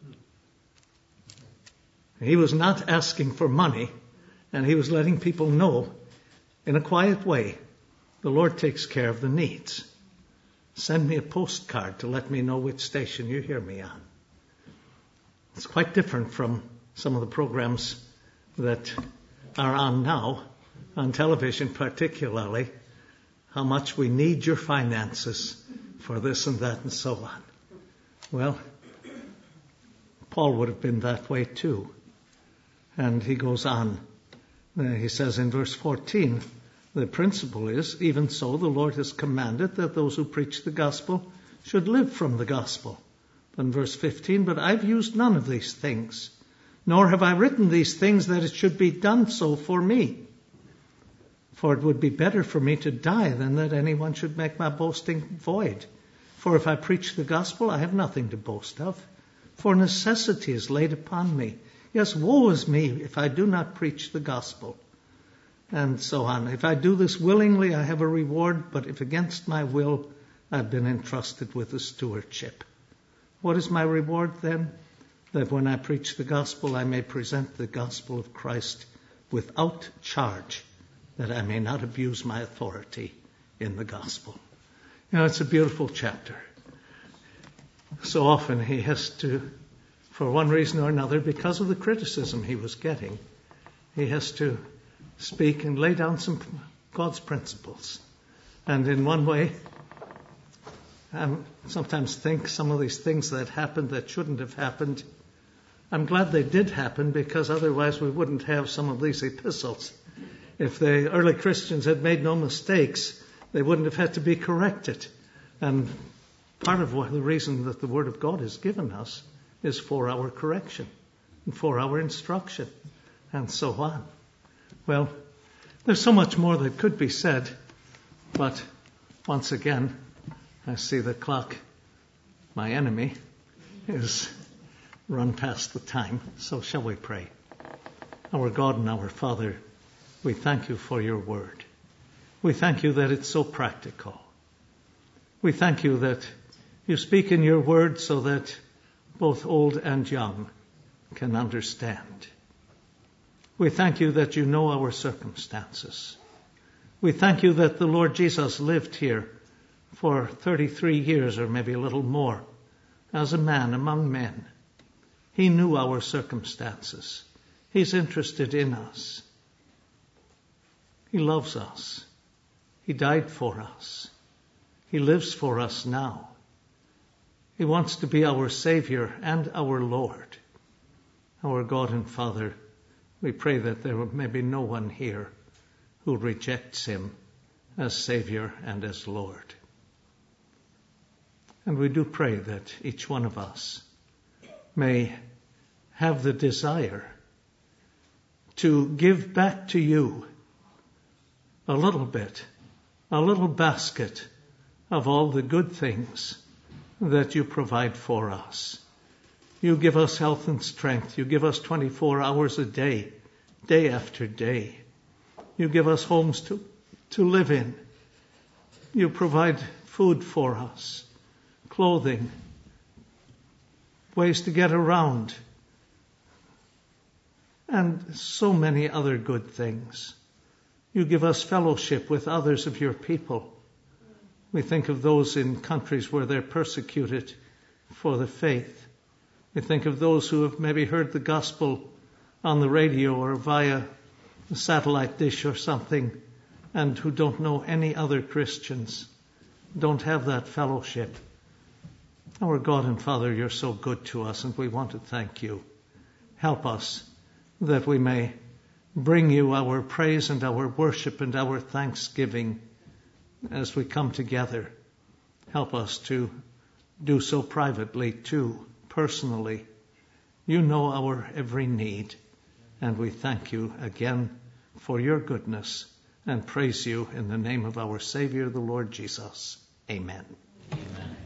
He was not asking for money, and he was letting people know in a quiet way, the Lord takes care of the needs. Send me a postcard to let me know which station you hear me on. It's quite different from some of the programs that are on now, on television particularly, how much we need your finances for this and that and so on. Well, Paul would have been that way too. And he goes on. He says in verse fourteen, the principle is, even so the Lord has commanded that those who preach the gospel should live from the gospel. Then verse fifteen, but I've used none of these things, nor have I written these things that it should be done so for me. For it would be better for me to die than that anyone should make my boasting void. For if I preach the gospel, I have nothing to boast of, for necessity is laid upon me. Yes, woe is me if I do not preach the gospel. And so on. If I do this willingly, I have a reward, but if against my will, I've been entrusted with a stewardship. What is my reward then? That when I preach the gospel, I may present the gospel of Christ without charge, that I may not abuse my authority in the gospel. You know, it's a beautiful chapter. So often he has to, for one reason or another, because of the criticism he was getting, he has to speak and lay down some God's principles. And in one way, I sometimes think some of these things that happened that shouldn't have happened, I'm glad they did happen, because otherwise we wouldn't have some of these epistles. If the early Christians had made no mistakes, they wouldn't have had to be corrected. And Part of what, the reason that the Word of God is given us is for our correction and for our instruction and so on. Well, there's so much more that could be said, but once again, I see the clock, my enemy, is run past the time. So shall we pray? Our God and our Father, we thank you for your word. We thank you that it's so practical. We thank you that you speak in your word so that both old and young can understand. We thank you that you know our circumstances. We thank you that the Lord Jesus lived here for thirty-three years or maybe a little more as a man among men. He knew our circumstances. He's interested in us. He loves us. He died for us. He lives for us now. He wants to be our Savior and our Lord. Our God and Father, we pray that there may be no one here who rejects him as Savior and as Lord. And we do pray that each one of us may have the desire to give back to you a little bit, a little basket of all the good things that you provide for us. You give us health and strength. You give us twenty-four hours a day, day after day. You give us homes to, to live in. You provide food for us, clothing, ways to get around, and so many other good things. You give us fellowship with others of your people. We think of those in countries where they're persecuted for the faith. We think of those who have maybe heard the gospel on the radio or via a satellite dish or something, and who don't know any other Christians, don't have that fellowship. Our God and Father, you're so good to us, and we want to thank you. Help us that we may bring you our praise and our worship and our thanksgiving as we come together. Help us to do so privately too, personally. You know our every need, and we thank you again for your goodness and praise you in the name of our Savior, the Lord Jesus. Amen. Amen.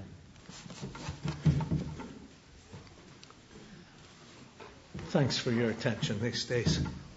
Thanks for your attention these days.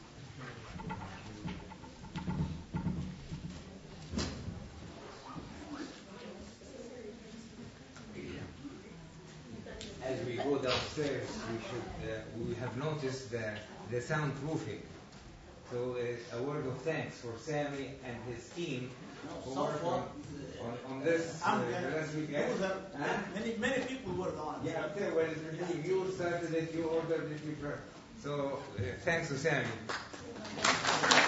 As we go downstairs, we should uh, we have noticed the the soundproofing. So uh, a word of thanks for Sammy and his team who worked on, on, on this uh, last weekend. Huh? Many many people worked on it. Yeah, okay. Well, you started it, you ordered it, you. So uh, thanks to Sammy.